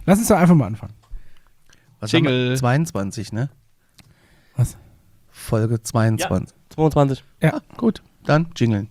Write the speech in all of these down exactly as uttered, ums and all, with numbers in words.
Lass uns doch einfach mal anfangen. Was Jingle. haben wir? zweiundzwanzig, ne? Was? Folge zweiundzwanzig. Ja, zweiundzwanzig. Ja. Ah, gut, dann jingeln.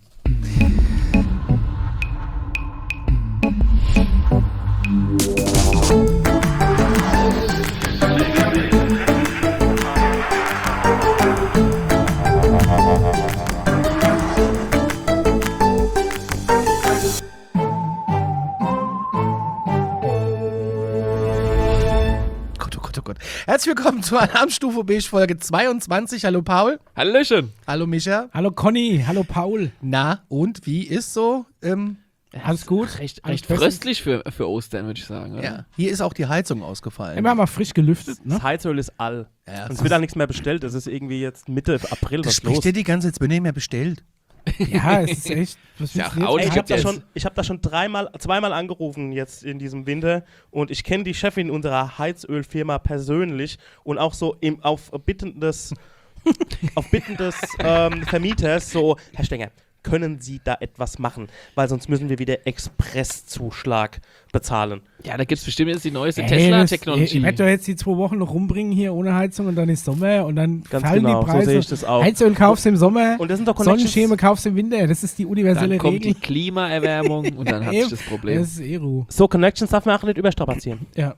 Herzlich willkommen zur Alarmstufe Beige Folge zweiundzwanzig. Hallo Paul. Hallöchen. Hallo Micha. Hallo Conny, hallo Paul. Na, und wie ist so? Ähm, Alles gut? Recht, Alles recht bestens? fröstlich für, für Ostern, würde ich sagen. Oder? ja, hier ist auch die Heizung ausgefallen. Immer mal frisch gelüftet, ne? Das Heizöl ist all. Ja, Und es wird auch nichts mehr bestellt. Es ist irgendwie jetzt Mitte April. das Was spricht los? dir die ganze Zeit, jetzt bin ich mehr bestellt. Ja, es ist echt. Was Ja, willst du jetzt? auch Ey, ich habe da jetzt. schon, ich hab da schon dreimal, zweimal angerufen jetzt in diesem Winter und ich kenne die Chefin unserer Heizölfirma persönlich und auch so im, auf Bitten des, auf Bitten des ähm, Vermieters so, Herr Stenger, können Sie da etwas machen? Weil sonst müssen wir wieder Expresszuschlag bezahlen. Ja, da gibt es bestimmt jetzt die neueste Ey, das- Tesla-Technologie. Ich werde doch jetzt die zwei Wochen noch rumbringen hier ohne Heizung und dann ist Sommer und dann Ganz fallen genau, die so Preise. sehe ich das auch. Heizöl kaufst du im Sommer, Und das sind doch Connections. Sonnenschirme kaufst du im Winter. Das ist die universelle Dann kommt Regel. die Klimaerwärmung und dann hat sich das Problem. Das ist Eru. So, Connections darf man auch nicht überstrapazieren. Ja.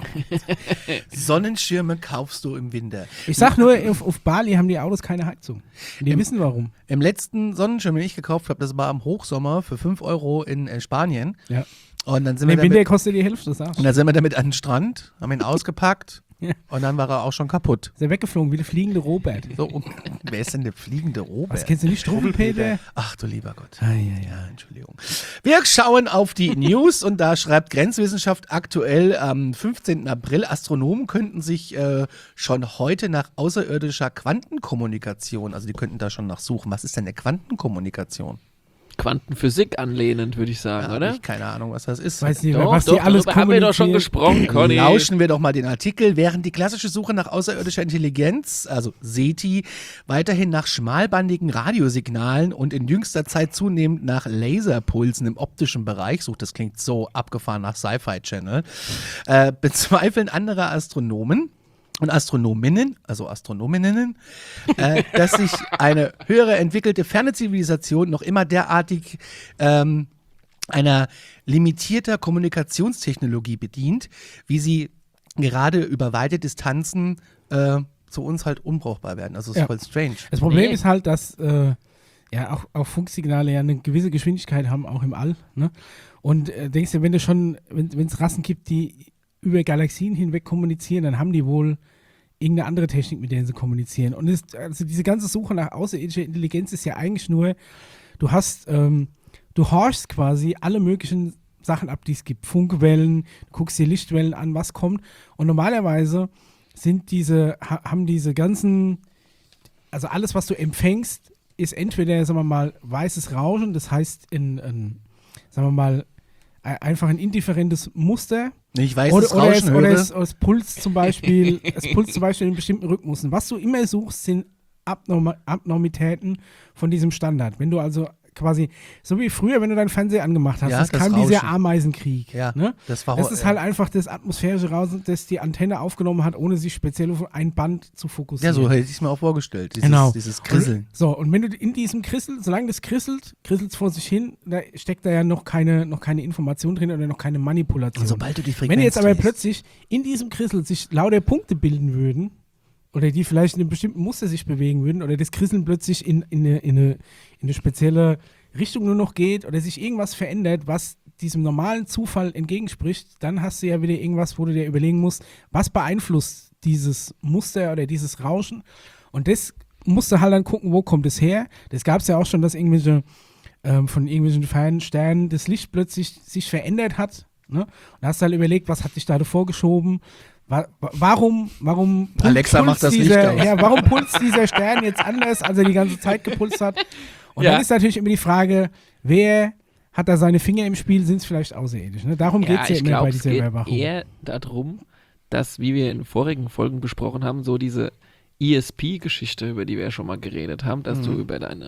Sonnenschirme kaufst du im Winter. Ich sag nur, auf, auf Bali haben die Autos keine Heizung. Und die Im- wissen warum. Im letzten Sonnenschirm, den ich gekauft habe, das war am Hochsommer für fünf Euro in äh, Spanien. Ja. Und dann sind wir Im Winter damit, kostet die Hälfte, sagst und du. dann sind wir damit an den Strand, haben ihn ausgepackt Ja. und dann war er auch schon kaputt. Ist er weggeflogen, wie der fliegende Robert. So, und wer ist denn der fliegende Was, Robert? kennst du nicht Struwwelpeter? Ach du lieber Gott. Ah, ja, ja. Ja, Entschuldigung. Wir schauen auf die News und da schreibt Grenzwissenschaft aktuell am fünfzehnten April, Astronomen könnten sich äh, schon heute nach außerirdischer Quantenkommunikation, also die könnten da schon nachsuchen. Was ist denn eine Quantenkommunikation? Quantenphysik anlehnend, würde ich sagen, Da hab oder? ich keine Ahnung, was das ist. Weiß nicht, Doch, was doch, die alles darüber haben wir doch schon kommunizieren. gesprochen, Conny. Lauschen wir doch mal den Artikel. Während die klassische Suche nach außerirdischer Intelligenz, also SETI, weiterhin nach schmalbandigen Radiosignalen und in jüngster Zeit zunehmend nach Laserpulsen im optischen Bereich sucht, das klingt so abgefahren nach Sci-Fi Channel, äh, bezweifeln andere Astronomen und Astronominnen, also Astronominnen, äh, dass sich eine höhere entwickelte ferne Zivilisation noch immer derartig ähm, einer limitierter Kommunikationstechnologie bedient, wie sie gerade über weite Distanzen äh, zu uns halt unbrauchbar werden. Also es ist Ja. voll strange. Das Problem Nee. ist halt, dass äh, ja auch, auch Funksignale ja eine gewisse Geschwindigkeit haben, auch im All. Ne? Und äh, denkst du, wenn du schon, wenn es Rassen gibt, die über Galaxien hinweg kommunizieren, dann haben die wohl irgendeine andere Technik, mit der sie kommunizieren. Und es, also diese ganze Suche nach außerirdischer Intelligenz ist ja eigentlich nur, du hast, ähm, du horchst quasi alle möglichen Sachen ab, die es gibt. Funkwellen, du guckst dir Lichtwellen an, was kommt. Und normalerweise sind diese, ha, haben diese ganzen, also alles, was du empfängst, ist entweder, sagen wir mal, weißes Rauschen, das heißt in, in sagen wir mal, ein- einfach ein indifferentes Muster. Ich weiß, Oder, das oder, es, Rauschen oder höre. es, es pulst zum Beispiel, es pulst zum Beispiel in bestimmten Rhythmusen. Was du immer suchst, sind Abnorma Abnormitäten von diesem Standard. Wenn du also quasi, so wie früher, wenn du deinen Fernseher angemacht hast, Ja, es das kam dieser Rauschen. Ameisenkrieg. Ja, ne? das war Das ist äh, halt einfach das atmosphärische Rauschen, das die Antenne aufgenommen hat, ohne sich speziell auf ein Band zu fokussieren. ja, so hätte ich es mir auch vorgestellt. Dieses, Genau. dieses Krisseln. Und, so, und wenn du in diesem Krissel, solange das krisselt, krisselt es vor sich hin, da steckt da ja noch keine, noch keine Information drin oder noch keine Manipulation. Und sobald du die Frequenz Wenn jetzt aber drehst- plötzlich in diesem Krissel sich lauter Punkte bilden würden, oder die vielleicht in einem bestimmten Muster sich bewegen würden, oder das Krisseln plötzlich in, in, eine, in, eine, in eine spezielle Richtung nur noch geht, oder sich irgendwas verändert, was diesem normalen Zufall entgegenspricht, dann hast du ja wieder irgendwas, wo du dir überlegen musst, was beeinflusst dieses Muster oder dieses Rauschen. Und das musst du halt dann gucken, wo kommt es her. Das gab es ja auch schon, dass irgendwelche ähm, von irgendwelchen fernen Sternen das Licht plötzlich sich verändert hat. Ne? Und da hast du halt überlegt, was hat sich da davor geschoben? Wa wa warum, warum pul- Alexa macht pulst das Licht dieser, aus. ja, warum pulst dieser Stern jetzt anders, als er die ganze Zeit gepulst hat? Und Ja. dann ist natürlich immer die Frage, wer hat da seine Finger im Spiel, sind es vielleicht außerirdisch? Ne? Darum geht es ja ich immer glaub, bei es dieser geht Überwachung. eher darum, dass, wie wir in vorigen Folgen besprochen haben, so diese E S P-Geschichte, über die wir ja schon mal geredet haben, dass Mhm. du über deine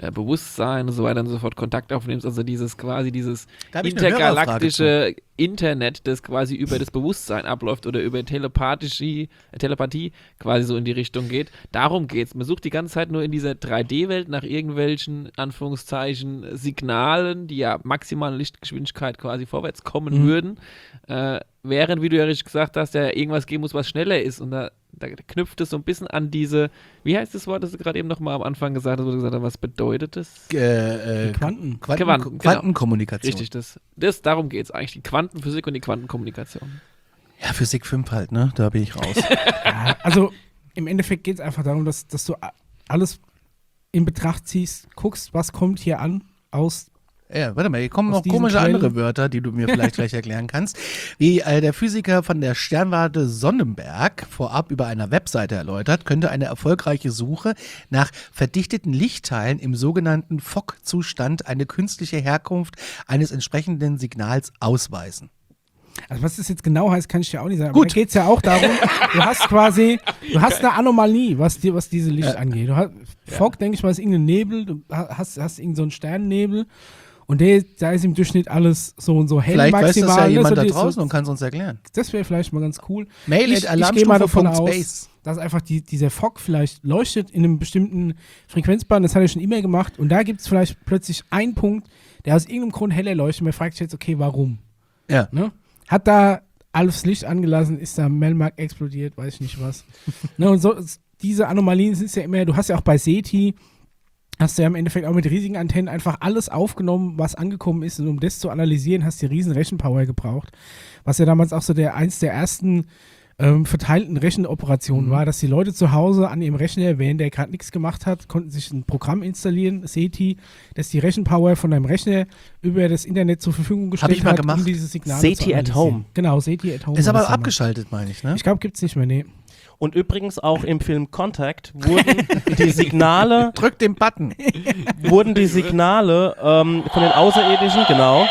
äh, Bewusstsein und so weiter und so fort Kontakt aufnimmst, also dieses quasi dieses Da hab ich eine Hörerfrage intergalaktische Internet, das quasi über das Bewusstsein abläuft oder über telepathische, äh, Telepathie quasi so in die Richtung geht. Darum geht's. Man sucht die ganze Zeit nur in dieser drei D-Welt nach irgendwelchen, Anführungszeichen, Signalen, die ja maximale Lichtgeschwindigkeit quasi vorwärts kommen Mhm. würden. Äh, während, wie du ja richtig gesagt hast, ja irgendwas geben muss, was schneller ist. Und da, da knüpft es so ein bisschen an diese, wie heißt das Wort, das du gerade eben nochmal am Anfang gesagt hast, wo du gesagt hast, was bedeutet das? Äh, äh, Die Quanten. Quanten, Quanten, genau. Quantenkommunikation. Richtig, das, das darum geht es eigentlich, die Quantenphysik und die Quantenkommunikation. Ja, Physik fünf halt, ne? Da bin ich raus. Ja, also im Endeffekt geht es einfach darum, dass, dass du a- alles in Betracht ziehst, guckst, was kommt hier an aus. Ja, warte mal, hier kommen Aus noch diesen komische Quellen- andere Wörter, die du mir vielleicht gleich erklären kannst. Wie äh, der Physiker von der Sternwarte Sonnenberg vorab über einer Webseite erläutert, könnte eine erfolgreiche Suche nach verdichteten Lichtteilen im sogenannten Fock-Zustand eine künstliche Herkunft eines entsprechenden Signals ausweisen. Also was das jetzt genau heißt, kann ich dir auch nicht sagen. Gut. Aber da geht es ja auch darum, du hast quasi, du hast eine Anomalie, was, dir, was diese Licht angeht. Du hast, Fog, denke ich mal, ist irgendein Nebel, du hast, hast irgendeinen so einen Sternennebel und der, da ist im Durchschnitt alles so und so hell Vielleicht weiß maximal. das ja ne? jemand so da die- draußen so, und kann es uns erklären. Das wäre vielleicht mal ganz cool. Mail Ich, at ich gehe mal davon aus, alarmstufe.space. dass einfach die, dieser Fog vielleicht leuchtet in einem bestimmten Frequenzband, das hat er schon immer gemacht und da gibt es vielleicht plötzlich einen Punkt, der aus irgendeinem Grund heller leuchtet und man fragt sich jetzt, okay, warum? Ja. Ne? Hat da alles Licht angelassen, ist da Melmark explodiert, weiß ich nicht was. ne, und so, diese Anomalien sind ja immer, du hast ja auch bei SETI, hast du ja im Endeffekt auch mit riesigen Antennen einfach alles aufgenommen, was angekommen ist und um das zu analysieren, hast du riesen Rechenpower gebraucht. Was ja damals auch so der eins der ersten ähm, verteilten Rechenoperationen Mhm. war, dass die Leute zu Hause an ihrem Rechner, während der gerade nichts gemacht hat, konnten sich ein Programm installieren, SETI, das die Rechenpower von deinem Rechner über das Internet zur Verfügung gestellt ich mal hat, gemacht. um diese Signale SETI zu at analysieren. Home. Genau, SETI at Home. Ist war aber das damals. abgeschaltet, meine ich, ne? Ich glaube, gibt es nicht mehr, nee. Und übrigens auch im Film Contact wurden die Signale, Drück den Button. wurden die Signale ähm, von den Außerirdischen, genau,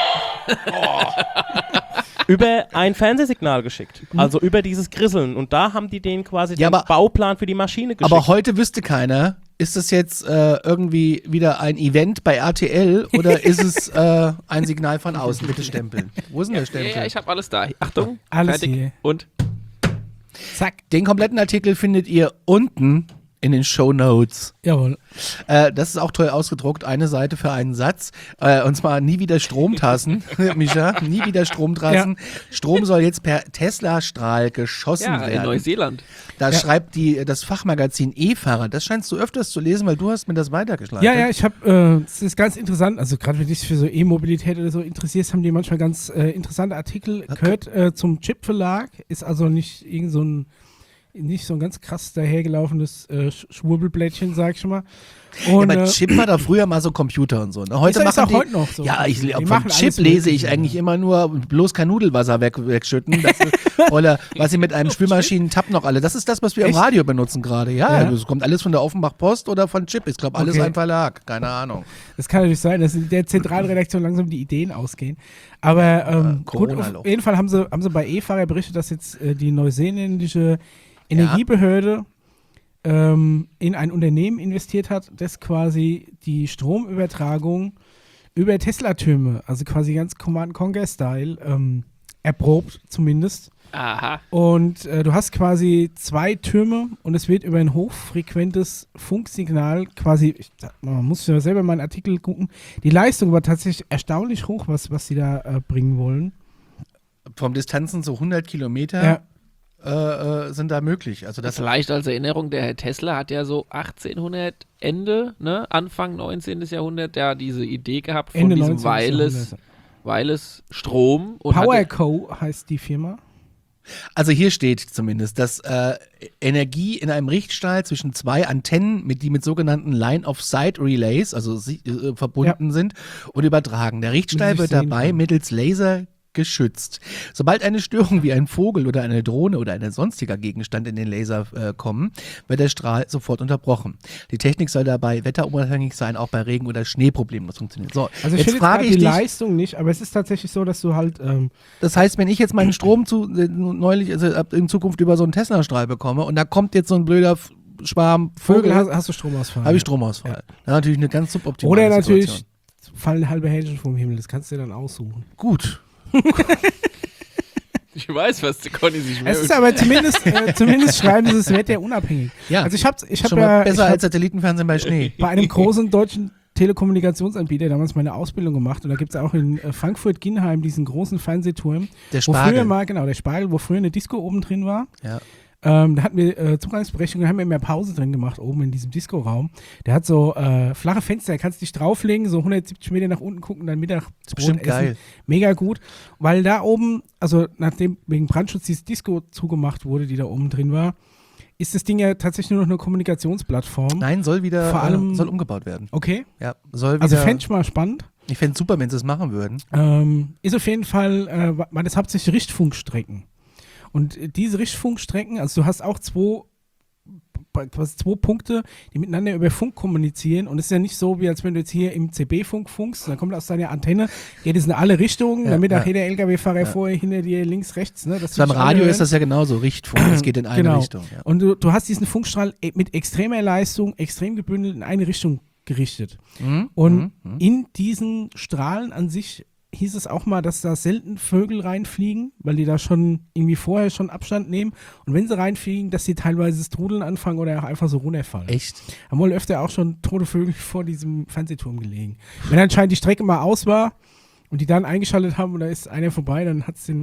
über ein Fernsehsignal geschickt. Also über dieses Grisseln. Und da haben die denen quasi Ja, den aber- Bauplan für die Maschine geschickt. Aber heute wüsste keiner, ist das jetzt äh, irgendwie wieder ein Event bei R T L oder ist es äh, ein Signal von außen? Bitte stempeln. Wo ist denn der Ja, Stempel? ja, ich habe alles da. Achtung, Alles fertig. hier. Und Zack. Den kompletten Artikel findet ihr unten in den Shownotes. Jawohl. Äh, das ist auch toll ausgedruckt, eine Seite für einen Satz. Äh, und zwar nie wieder Stromtassen, Micha, nie wieder Stromtassen. Strom soll jetzt per Tesla-Strahl geschossen ja, in werden. Neuseeland. Da Ja. schreibt die, das Fachmagazin E-Fahrer. Das scheinst du öfters zu lesen, weil du hast mir das weitergeschlagen. Ja, ja, ich habe, äh, es ist ganz interessant, also gerade wenn du dich für so E-Mobilität oder so interessierst, haben die manchmal ganz äh, interessante Artikel. Okay. Gehört äh, zum Chip-Verlag, ist also nicht irgend so ein, nicht so ein ganz krass dahergelaufenes äh, Sch- Schwurbelblättchen, sag ich mal. Ja, Und, aber äh, Chip war doch früher mal so Computer und so. Ne? Heute Ist- ist machen auch die, heute noch so. Ja, ich, Die von machen Chip alles lese ich Mögliche, eigentlich ja. immer nur bloß kein Nudelwasser weg, wegschütten. Das ist, oder was sie mit einem Spülmaschinen-Tab noch alle. Das ist das, was wir im Echt? Radio benutzen gerade. Ja, Ja? das kommt alles von der Offenbach Post oder von Chip. Ich glaube, alles Okay. ein Verlag. Keine Ahnung. Das kann natürlich sein, dass in der Zentralredaktion langsam die Ideen ausgehen. Aber ähm, gut, Corona-Loch. auf jeden Fall haben sie, haben sie bei E-Fahrer berichtet, dass jetzt äh, die neuseeländische Energiebehörde ähm, in ein Unternehmen investiert hat, das quasi die Stromübertragung über Tesla-Türme, also quasi ganz Command-Conquer-Style, ähm, erprobt zumindest. Aha. Und äh, du hast quasi zwei Türme und es wird über ein hochfrequentes Funksignal quasi, ich, man muss ja selber mal einen Artikel gucken, die Leistung war tatsächlich erstaunlich hoch, was, was sie da äh, bringen wollen. Vom Distanzen so hundert Kilometer Ja. äh, äh, sind da möglich. Also das Vielleicht als Erinnerung, der Herr Tesla hat ja so achtzehnhundert Ende, ne, Anfang neunzehnten. Jahrhundert, ja diese Idee gehabt von Ende diesem neunzehnten. Wireless, Jahrhundert. Wireless Strom. Und hatte, PowerCo heißt die Firma. Also hier steht zumindest, dass äh, Energie in einem Richtstrahl zwischen zwei Antennen, mit die mit sogenannten Line-of-Sight-Relays, also sie, äh, verbunden sind und übertragen. Der Richtstrahl Mit sich wird sehen dabei können. mittels Laser geschützt. Sobald eine Störung wie ein Vogel oder eine Drohne oder ein sonstiger Gegenstand in den Laser äh, kommen, wird der Strahl sofort unterbrochen. Die Technik soll dabei wetterunabhängig sein, auch bei Regen- oder Schneeproblemen. Das funktioniert. So, Also ich jetzt finde jetzt frage gerade ich die dich, Leistung nicht, aber es ist tatsächlich so, dass du halt, ähm, das heißt, wenn ich jetzt meinen Strom zu, äh, neulich, also ab- in Zukunft über so einen Tesla-Strahl bekomme und da kommt jetzt so ein blöder F- Schwarm, Vögel Vögel, hast, hast du Stromausfall. habe ich ja. Stromausfall. Ja. Das ist natürlich eine ganz suboptimale Oder natürlich Situation. fallen halbe Hähnchen vom Himmel. Das kannst du dir dann aussuchen. Gut. Ich weiß, was der Conny sich Es ist merkt. aber zumindest, äh, zumindest schreiben sie es wetterunabhängig. Ja, Also ich habe ich hab schon ja mal ich besser hab als Satellitenfernsehen bei Schnee. bei einem großen deutschen Telekommunikationsanbieter damals meine Ausbildung gemacht und da gibt es auch in äh, Frankfurt-Ginheim diesen großen Fernsehturm, Der wo früher Spargel. mal, genau, der Spargel, wo früher eine Disco oben drin war. Ja. Ähm, da hatten wir äh, Zugangsberechtigung, da haben wir mehr Pause drin gemacht, oben in diesem Disco-Raum. Der hat so äh, flache Fenster, da kannst du dich drauflegen, so hundertsiebzig Meter nach unten gucken, dann Mittag ist bestimmt geil. Mega gut, weil da oben, also nachdem wegen Brandschutz dieses Disco zugemacht wurde, die da oben drin war, ist das Ding ja tatsächlich nur noch eine Kommunikationsplattform. Nein, soll wieder, Vor allem- äh, soll umgebaut werden. Okay, Ja, soll wieder. also fände ich mal spannend. ich fände es super, wenn sie es machen würden. Ähm, ist auf jeden Fall, äh, waren das hauptsächlich Richtfunkstrecken. Und äh, diese Richtfunkstrecken, also du hast auch zwei, quasi zwei Punkte, die miteinander über Funk kommunizieren. Und es ist ja nicht so, wie als wenn du jetzt hier im C B-Funk funkst, dann kommt aus deiner Antenne, geht es in alle Richtungen, Ja, damit ja. auch jeder L K W-Fahrer vorher, hinter dir, links, rechts. Ne, dass So, beim die dich alle Radio hören. ist das ja genauso, Richtfunk, es geht in eine Genau. Richtung. Ja. Und du, du hast diesen Funkstrahl e- mit extremer Leistung, extrem gebündelt in eine Richtung gerichtet. Mhm. Und mhm, mhm. in diesen Strahlen an sich hieß es auch mal, dass da selten Vögel reinfliegen, weil die da schon irgendwie vorher schon Abstand nehmen. Und wenn sie reinfliegen, dass sie teilweise das Trudeln anfangen oder auch einfach so runterfallen. Echt? Haben wohl öfter auch schon tote Vögel vor diesem Fernsehturm gelegen. Wenn anscheinend die Strecke mal aus war und die dann eingeschaltet haben und da ist einer vorbei, dann hat es den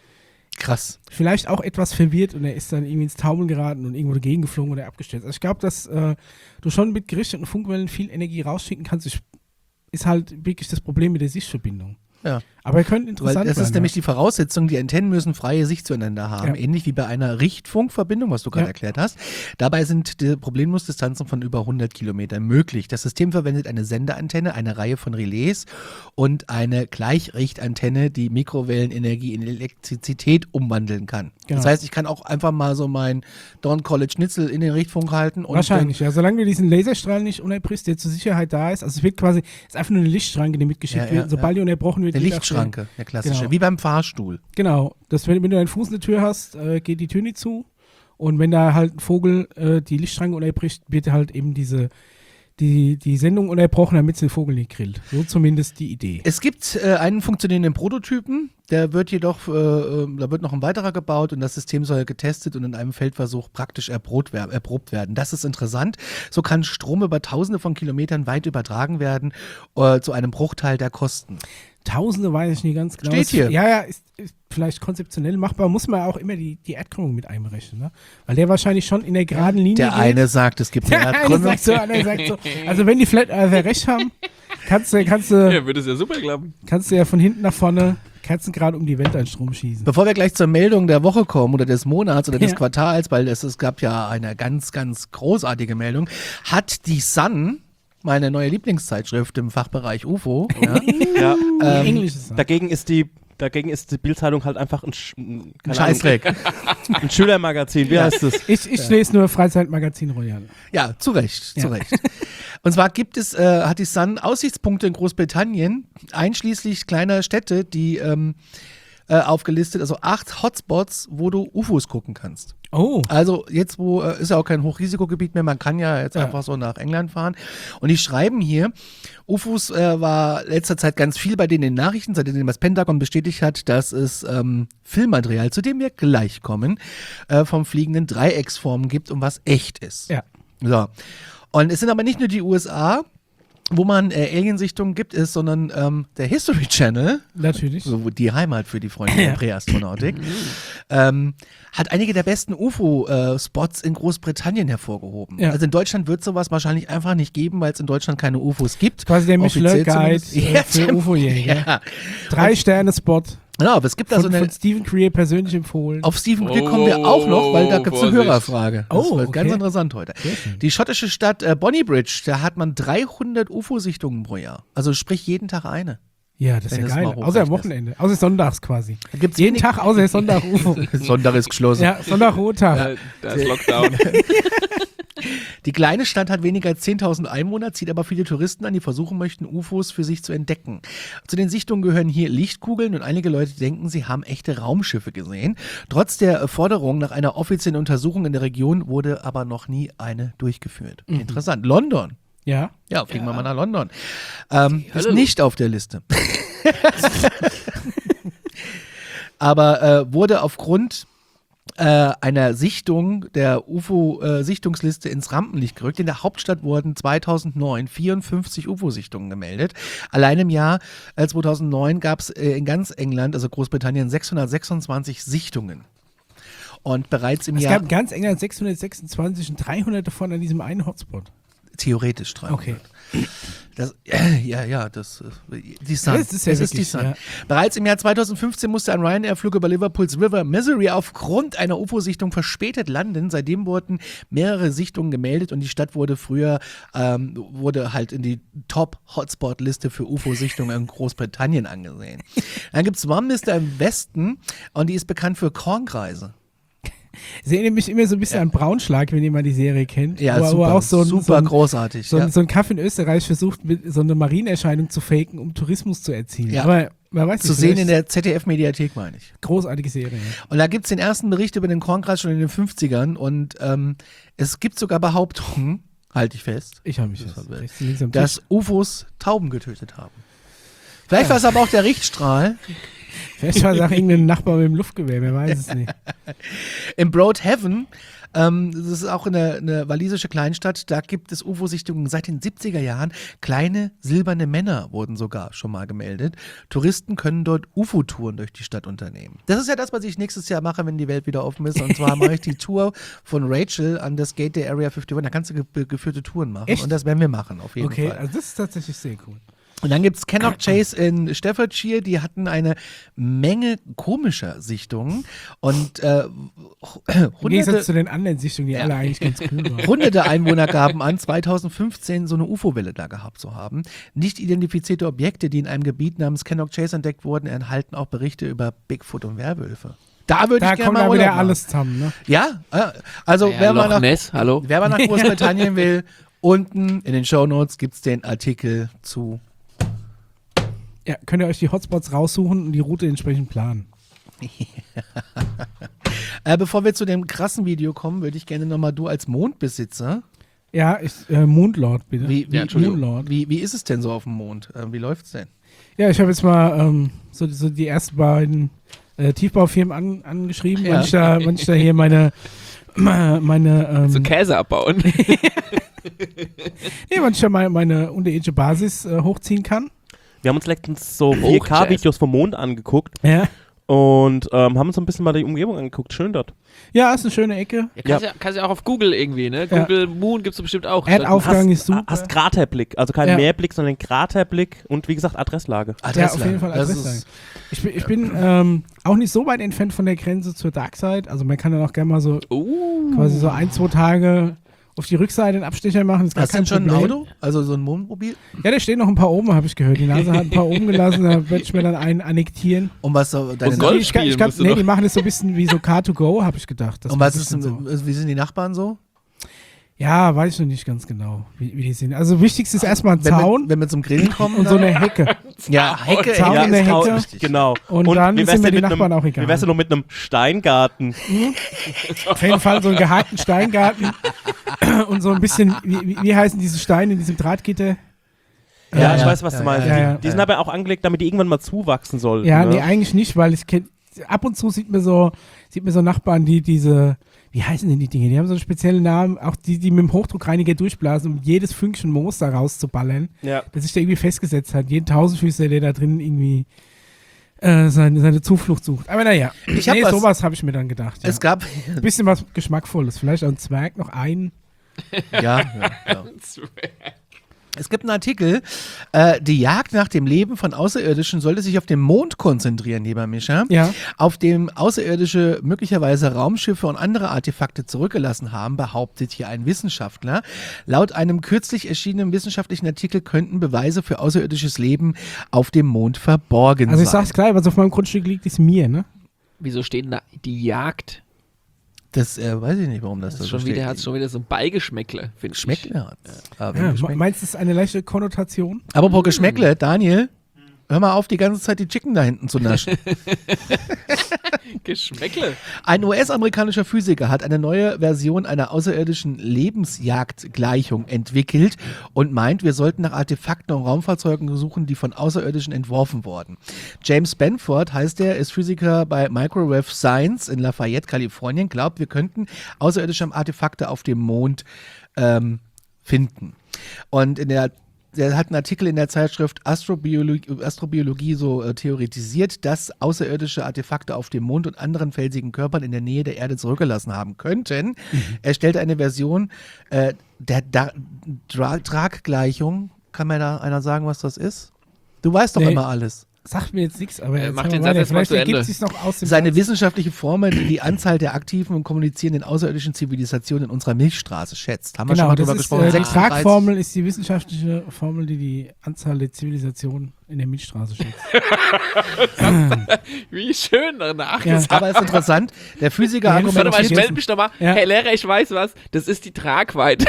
Krass. vielleicht auch etwas verwirrt und er ist dann irgendwie ins Taumeln geraten und irgendwo dagegen geflogen oder abgestürzt. Also ich glaube, dass äh, du schon mit gerichteten Funkwellen viel Energie rausschicken kannst. Ich, ist halt wirklich das Problem mit der Sichtverbindung. Ja. Aber er könnte Weil interessant das werden. ist nämlich die Voraussetzung, die Antennen müssen freie Sicht zueinander haben, Ja. ähnlich wie bei einer Richtfunkverbindung, was du gerade Ja. erklärt hast. Dabei sind die Problemlosdistanzen von über hundert Kilometern möglich. Das System verwendet eine Sendeantenne, eine Reihe von Relais und eine Gleichrichtantenne, die Mikrowellenenergie in Elektrizität umwandeln kann. Genau. Das heißt, ich kann auch einfach mal so mein Dorn College Schnitzel in den Richtfunk halten. Und Wahrscheinlich, ja. Solange du diesen Laserstrahl nicht unterbrichst, der zur Sicherheit da ist. Also es wird quasi, es ist einfach nur eine Lichtschranke, die mitgeschickt Ja, ja, wird. Und sobald die unterbrochen wird, Eine geht auch Lichtschranke, der klassische, Genau. wie beim Fahrstuhl. Der, genau. Das, wenn, wenn du einen Fuß in der Tür hast, äh, geht die Tür nicht zu. Und wenn da halt ein Vogel äh, die Lichtschranke unterbricht, wird halt eben diese die, die Sendung unterbrochen, damit es den Vogel nicht grillt. So zumindest die Idee. Es gibt äh, einen funktionierenden Prototypen, der wird jedoch, äh, äh, da wird noch ein weiterer gebaut und das System soll getestet und in einem Feldversuch praktisch erprobt, wer- erprobt werden. Das ist interessant. So kann Strom über tausende von Kilometern weit übertragen werden, äh, zu einem Bruchteil der Kosten. Tausende weiß ich nicht ganz genau. Steht Es- hier. Ja, ja, ist, ist vielleicht konzeptionell machbar, muss man auch immer die, die Erdkrümmung mit einberechnen, ne? Weil der wahrscheinlich schon in der geraden Linie Der geht. eine sagt, es gibt eine Der eine Erdkrümmung. sagt so, der andere sagt so. Also wenn die Flat Earther recht haben, kannst du, kannst du, Ja, würde es ja super klappen. kannst du ja von hinten nach vorne Kerzengrad um die Welt einen Strom schießen. Bevor wir gleich zur Meldung der Woche kommen oder des Monats oder des Ja. Quartals, weil es, es gab ja eine ganz, ganz großartige Meldung, hat die Sun, meine neue Lieblingszeitschrift im Fachbereich U F O, ja, Ja. ähm, Englisch ist das. Dagegen ist die Dagegen ist die Bildzeitung halt einfach ein, Sch ein, ein keine Ahnung, Scheißdreck. ein Schülermagazin. Wie heißt es? Ich, ich lese nur Freizeitmagazin Royal. Ja, zu Recht, zu Ja. Recht. Und zwar gibt es, äh, hat die Sun Aussichtspunkte in Großbritannien, einschließlich kleiner Städte, die ähm, äh, aufgelistet, also acht Hotspots, wo du U F Os gucken kannst. Oh, Also jetzt, wo äh, ist ja auch kein Hochrisikogebiet mehr, man kann ja jetzt Ja. einfach so nach England fahren. Und die schreiben hier, U F Os äh, war letzter Zeit ganz viel bei denen in den Nachrichten, seitdem das Pentagon bestätigt hat, dass es ähm, Filmmaterial, zu dem wir gleich kommen, äh, vom fliegenden Dreiecksformen gibt und was echt ist. ja. So. Und es sind aber nicht nur die U S A, wo man äh, Aliensichtungen gibt, ist, sondern ähm, der History Channel, Natürlich. so die Heimat für die Freunde der Präastronautik, ähm, hat einige der besten U F O-Spots in Großbritannien hervorgehoben. Ja. Also in Deutschland wird sowas wahrscheinlich einfach nicht geben, weil es in Deutschland keine U F Os gibt. Quasi der Offiziell Michelin-Guide zumindest. äh, Ja, für U F O-Jäger. Ja, Drei-Sterne-Spot. genau, aber es gibt da so Von, eine. von Stephen Creer persönlich empfohlen. Auf Stephen Creer kommen wir auch noch, weil da gibt es eine Vorsicht. Hörerfrage. Das Oh, wird ganz okay. interessant heute. Sehr schön. Die schottische Stadt äh, Bonnybridge, da hat man dreihundert U F O-Sichtungen pro Jahr. Also sprich jeden Tag eine. Ja, das ist Wenn ja es geil. mal Außer am hochrechnest. Wochenende. Außer sonntags quasi. Da gibt's Jeden wenig- Tag außer Sonntag U F O. Sonntag ist geschlossen. Ja, Sonntag Ruhetag. Da, da ist Lockdown. Die kleine Stadt hat weniger als zehntausend Einwohner, zieht aber viele Touristen an, die versuchen möchten, U F Os für sich zu entdecken. Zu den Sichtungen gehören hier Lichtkugeln und einige Leute denken, sie haben echte Raumschiffe gesehen. Trotz der Forderung nach einer offiziellen Untersuchung in der Region wurde aber noch nie eine durchgeführt. Mhm. Interessant. London. Ja. Ja, fliegen wir mal nach London. Ähm, ist Hölle nicht auf der Liste. Aber äh, wurde aufgrund äh, einer Sichtung der U F O-Sichtungsliste ins Rampenlicht gerückt. In der Hauptstadt wurden zweitausendneun vierundfünfzig U F O-Sichtungen gemeldet. Allein im Jahr äh, zweitausendneun gab es äh, in ganz England, also Großbritannien, sechshundertsechsundzwanzig Sichtungen. Und bereits im Es Jahr, gab in ganz England sechshundertsechsundzwanzig und dreihundert davon an diesem einen Hotspot. theoretisch dreihundert. Okay. Das, äh, ja, ja, das äh, die Sun. Ja, das ist ja es ist die wirklich, Sun. ja. Bereits im Jahr zweitausendfünfzehn musste ein Ryanair-Flug über Liverpools River Missouri aufgrund einer U F O-Sichtung verspätet landen. Seitdem wurden mehrere Sichtungen gemeldet und die Stadt wurde früher ähm, wurde halt in die Top-Hotspot-Liste für U F O-Sichtungen in Großbritannien angesehen. Dann gibt es Warmmister im Westen und die ist bekannt für Kornkreise. Es erinnert mich immer so ein bisschen an Braunschlag, wenn jemand die Serie kennt. Ja, wo, wo super, auch so ein, super so ein, großartig. so, ein, ja. so ein Kaff in Österreich versucht, mit so eine Marienerscheinung zu faken, um Tourismus zu erzielen. Ja. Aber man weiß Zu nicht, sehen vielleicht in der Z D F-Mediathek, meine ich. großartige Serie. Ja. Und da gibt es den ersten Bericht über den Kornkreis schon in den fünfzigern und ähm, es gibt sogar Behauptungen, halte ich fest, Ich habe mich Das jetzt war- rechts und links am Tisch. dass U F Os Tauben getötet haben. Vielleicht war es aber auch der Richtstrahl. Vielleicht war es auch irgendein Nachbar mit dem Luftgewehr, wer weiß es nicht. Im Broadhaven, ähm, das ist auch eine, eine walisische Kleinstadt, da gibt es U F O-Sichtungen seit den siebziger Jahren. Kleine silberne Männer wurden sogar schon mal gemeldet. Touristen können dort U F O-Touren durch die Stadt unternehmen. Das ist ja das, was ich nächstes Jahr mache, wenn die Welt wieder offen ist. Und zwar mache ich die Tour von Rachel an das Gate der Area einundfünfzig. Da kannst du ge geführte Touren machen. Echt? Und das werden wir machen, auf jeden Okay, Fall. also das ist tatsächlich sehr cool. Und dann gibt es Cannock Chase in Staffordshire, die hatten eine Menge komischer Sichtungen und äh, Im hunderte, Gegensatz zu den anderen Sichtungen, die alle eigentlich ganz cool waren. hunderte Einwohner gaben an, zweitausendfünfzehn so eine U F O-Welle da gehabt zu haben. Nicht identifizierte Objekte, die in einem Gebiet namens Cannock Chase entdeckt wurden, enthalten auch Berichte über Bigfoot und Werwölfe. Da würde Da ich gerne kommt mal dann Urlaub wieder machen. alles zusammen, ne? Ja, äh, also Ja, wer, mal Loch nach, Ness, hallo? wer mal nach Großbritannien will, unten in den Shownotes gibt es den Artikel zu. Ja, könnt ihr euch die Hotspots raussuchen und die Route entsprechend planen. Äh, bevor wir zu dem krassen Video kommen, würde ich gerne nochmal du als Mondbesitzer. Ja, ich, äh, Mondlord, bitte. Wie, wie, Ja, Entschuldigung. Moonlord. wie, wie ist es denn so auf dem Mond? Äh, wie läuft's denn? Ja, ich habe jetzt mal ähm, so, so die ersten beiden äh, Tiefbaufirmen an, angeschrieben, Ja. wann, ich da, wann ich da hier meine, meine ähm, So Käse abbauen. nee, wann ich da meine, meine unterirdische Basis äh, hochziehen kann. Wir haben uns letztens so Hochjazz. vier K-Videos vom Mond angeguckt Ja, und ähm, haben uns so ein bisschen mal die Umgebung angeguckt. Schön dort. ja ist eine schöne Ecke. Ja, kannst, ja. kannst ja auch auf Google irgendwie, ne? Ja. Google Moon gibt's bestimmt auch. Erdaufgang hast, ist super. Hast Kraterblick, also kein Ja. Meerblick, sondern Kraterblick und wie gesagt Adresslage. Ja, auf jeden Fall Das Adresslage. ist, Ich bin, ich bin ähm, auch nicht so weit entfernt von der Grenze zur Darkside. Also man kann dann auch gerne mal so Uh. quasi so ein, zwei Tage auf die Rückseite einen Abstecher machen. Ist gar hast du kein denn schon ein Problem. Auto? Also so ein Mondmobil? Ja, da stehen noch ein paar oben, habe ich gehört. Die Nase hat ein paar oben gelassen, da werde ich mir dann einen annektieren. Und was so deine Und Nach- Golf Ich, glaub- ich spielen glaub, musst du nee, noch. die machen das so ein bisschen wie so Car to go, habe ich gedacht. Das Und was wird ist denn, bestimmt wie sind die Nachbarn so? Ja, weiß ich noch nicht ganz genau, wie, wie die sind. Also wichtig ist erstmal ein Wenn wir, Zaun wenn wir zum Grillen kommen? und so dann- eine Hecke. ja, Hecke, Zaun Hecke in der ist Hecke. ganz wichtig. Genau. Und dann wie wär's sind mir denn die mit Nachbarn einem, auch egal. Wie wär's denn noch mit einem Steingarten? Auf jeden Fall so einen gehackten Steingarten und so ein bisschen, wie, wie, wie heißen diese Steine in diesem Drahtgitter? Ja, Ja, ich ja, weiß, was ja, du meinst. ja, die, ja. die sind aber auch angelegt, damit die irgendwann mal zuwachsen sollten. Ja, ne? nee, eigentlich nicht, weil ich kenn, ab und zu sieht man so, sieht man so Nachbarn, die diese, wie heißen denn die Dinge? Die haben so einen speziellen Namen, auch die, die mit dem Hochdruckreiniger durchblasen, um jedes Fünkchen Moos da rauszuballern, Ja. das sich da irgendwie festgesetzt hat. Jeden Tausendfüßler, der da drin irgendwie äh, seine, seine Zuflucht sucht. Aber naja, Ich hab nee, was- sowas habe ich mir dann gedacht. Ja. Es gab. Ein bisschen was Geschmackvolles, vielleicht auch ein Zwerg, noch einen. ja, ja, ja. Es gibt einen Artikel, äh, die Jagd nach dem Leben von Außerirdischen sollte sich auf den Mond konzentrieren, lieber Mischa. Ja. Auf dem Außerirdische möglicherweise Raumschiffe und andere Artefakte zurückgelassen haben, behauptet hier ein Wissenschaftler. Laut einem kürzlich erschienenen wissenschaftlichen Artikel könnten Beweise für außerirdisches Leben auf dem Mond verborgen Also ich sein. sag's gleich, was auf meinem Grundstück liegt, ist mir, ne? Wieso steht denn da die Jagd? Das äh, weiß ich nicht, warum das, Das da ist so schon wieder, steht. hat schon wieder so ein Beigeschmäckle, finde ich. Geschmäckle hat Aber Ja, Geschmäckle. meinst du, das ist eine leichte Konnotation? Apropos Geschmäckle, Daniel, hör mal auf, die ganze Zeit die Chicken da hinten zu naschen. Geschmäckle. Ein U S-amerikanischer Physiker hat eine neue Version einer außerirdischen Lebensjagdgleichung entwickelt und meint, wir sollten nach Artefakten und Raumfahrzeugen suchen, die von Außerirdischen entworfen wurden. James Benford heißt er, ist Physiker bei Microwave Science in Lafayette, Kalifornien, glaubt, wir könnten außerirdische Artefakte auf dem Mond ähm, finden. Und in der Der hat einen Artikel in der Zeitschrift Astrobiologie, Astrobiologie so äh, theoretisiert, dass außerirdische Artefakte auf dem Mond und anderen felsigen Körpern in der Nähe der Erde zurückgelassen haben könnten. Mhm. Er stellte eine Version äh, der da Dra- Traggleichung. Kann mir da einer sagen, was das ist? Du weißt doch Nee. immer alles. Sagt mir jetzt nichts, aber Äh, jetzt mach haben den wir Satz weiter. jetzt mal Vielleicht zu ergibt Ende. sich noch aus dem Seine Satz. wissenschaftliche Formel, die die Anzahl der aktiven und kommunizierenden außerirdischen Zivilisationen in unserer Milchstraße schätzt. Haben wir schon Genau, mal das drüber ist, gesprochen. äh, die sechsunddreißig Tragformel ist die wissenschaftliche Formel, die die Anzahl der Zivilisationen in der Milchstraße schätzt. Wie schön nachgesagt. Aber ist interessant, der Physiker Ja, Warte mal, ich argumentiert, melde mich nochmal. Ja. Herr Lehrer, ich weiß was. Das ist die Tragweite.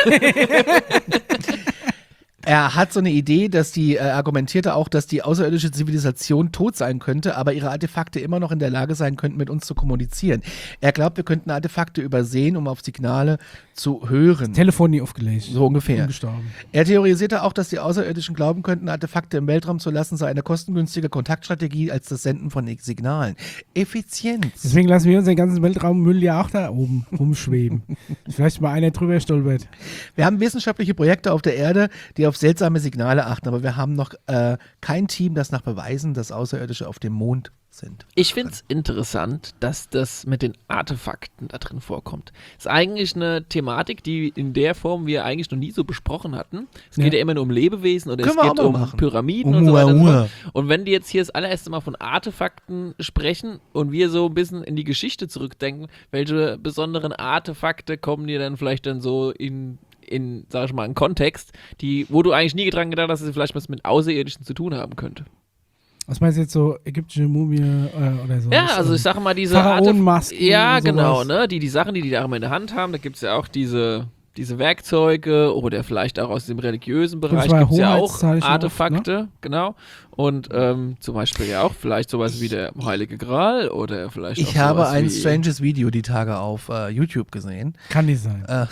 er hat so eine Idee, dass die, äh, argumentierte auch, dass die außerirdische Zivilisation tot sein könnte, aber ihre Artefakte immer noch in der Lage sein könnten, mit uns zu kommunizieren. Er glaubt, wir könnten Artefakte übersehen, um auf Signale zu hören. Telefon nie aufgelegt. So ungefähr. Ungestorben. Er theorisierte auch, dass die Außerirdischen glauben könnten, Artefakte im Weltraum zu lassen, sei eine kostengünstige Kontaktstrategie als das Senden von Signalen. Effizienz. Deswegen lassen wir unseren ganzen Weltraummüll ja auch da oben rumschweben. Vielleicht mal einer drüber stolpert. Wir haben wissenschaftliche Projekte auf der Erde, die auf seltsame Signale achten, aber wir haben noch äh, kein Team, das nach Beweisen, dass Außerirdische auf dem Mond sind. Ich finde es interessant, dass das mit den Artefakten da drin vorkommt. Ist eigentlich eine Thematik, die in der Form wir eigentlich noch nie so besprochen hatten. Es Ja. geht ja immer nur um Lebewesen oder Können es wir geht auch mal um machen. Pyramiden Um und so weiter und so Ua-Ua. fort. Und wenn die jetzt hier das allererste Mal von Artefakten sprechen und wir so ein bisschen in die Geschichte zurückdenken, welche besonderen Artefakte kommen dir dann vielleicht dann so in in, sag ich mal, einen Kontext, die, wo du eigentlich nie dran gedacht hast, dass es vielleicht was mit Außerirdischen zu tun haben könnte. Was meinst du jetzt so ägyptische Mumie äh, oder so? Ja, also ich sage mal diese Pharaonenmasken Ja, und genau, sowas. ne? Die, die Sachen, die die da immer in der Hand haben, da gibt es ja auch diese, diese Werkzeuge oder vielleicht auch aus dem religiösen Bereich zwar gibt es ja auch Hoheitszeichen oft, Artefakte, genau. Und ähm, zum Beispiel ja auch vielleicht sowas wie der Heilige Gral oder vielleicht auch Ich habe sowas ein wie stranges Video die Tage auf äh, YouTube gesehen. Kann nicht sein. Äh,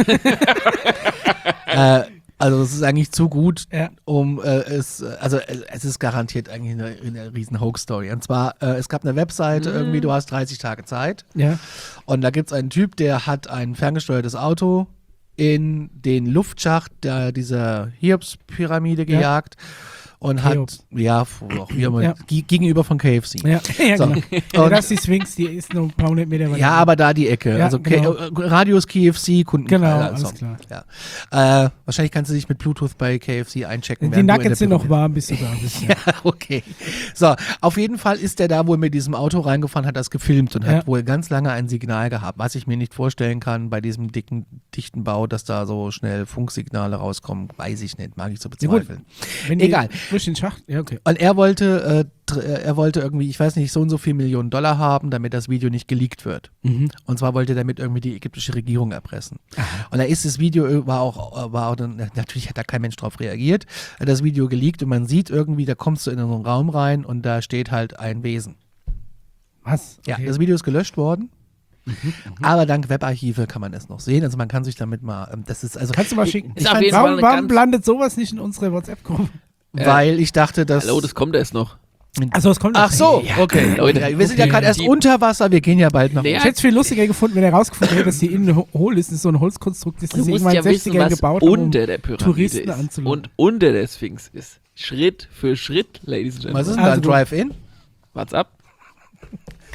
äh, also es ist eigentlich zu gut, Ja. um äh, es, also äh, es ist garantiert eigentlich eine, eine riesen Hoax-Story. Und zwar, äh, es gab eine Webseite, Mhm. irgendwie, du hast dreißig Tage Zeit Ja. und da gibt es einen Typ, der hat ein ferngesteuertes Auto in den Luftschacht der, dieser Hiobs-Pyramide Ja. gejagt und hat, Cheops. ja, auch wie immer, Ja. ge- gegenüber von K F C. Ja, ja So. genau. Ja, Und- das ist die Sphinx, die ist nur ein paar hundert Meter weiter. Ja, aber da die Ecke. Ja, also K- genau. äh, Radius K F C, Kunden. Genau, äh, alles so. klar. Ja. Äh, wahrscheinlich kannst du dich mit Bluetooth bei K F C einchecken. Die während du in der Nuggets sind noch Pyramide- warm, bis du da bist. Ja. Okay. So, auf jeden Fall ist der da wohl mit diesem Auto reingefahren, hat das gefilmt und Ja. hat wohl ganz lange ein Signal gehabt, was ich mir nicht vorstellen kann bei diesem dicken, dichten Bau, dass da so schnell Funksignale rauskommen, weiß ich nicht, mag ich so Ja, gut. bezweifeln. Wenn Egal. Die durch den Schacht, ja, okay. Und er wollte, äh, tr- äh, er wollte irgendwie, ich weiß nicht, so und so viel Millionen Dollar haben, damit das Video nicht geleakt wird. Mhm. Und zwar wollte er damit irgendwie die ägyptische Regierung erpressen. Und da ist das Video, war auch, war auch dann, natürlich hat da kein Mensch drauf reagiert, hat das Video geleakt und man sieht irgendwie, da kommst du in einen Raum rein und da steht halt ein Wesen. Was? Ja, Okay. das Video ist gelöscht worden. Aber dank Webarchive kann man es noch sehen. Also man kann sich damit mal, ähm, das ist also, Kannst du mal schicken. Ist auf jeden Fall Warum, eine warum ganz- landet sowas nicht in unsere WhatsApp-Gruppe? weil ich dachte, dass... Hallo, das kommt erst noch. Achso, es kommt Ach so, Ja. okay. Leute, Ja, wir sind ja okay. gerade erst Die- unter Wasser, wir gehen ja bald nach Nee, Ich hätte es viel lustiger gefunden, wenn er rausgefunden hätte, dass die innen ho- hohl ist. Das ist so ein Holzkonstrukt, das Du sie musst irgendwann in ja den wissen, sechzigern was gebaut haben, um unter der Pyramide Touristen ist anzulocken. und unter der Sphinx ist. Schritt für Schritt, Ladies and Was ist Gentlemen. denn da, Also ein du- Drive-In? What's up?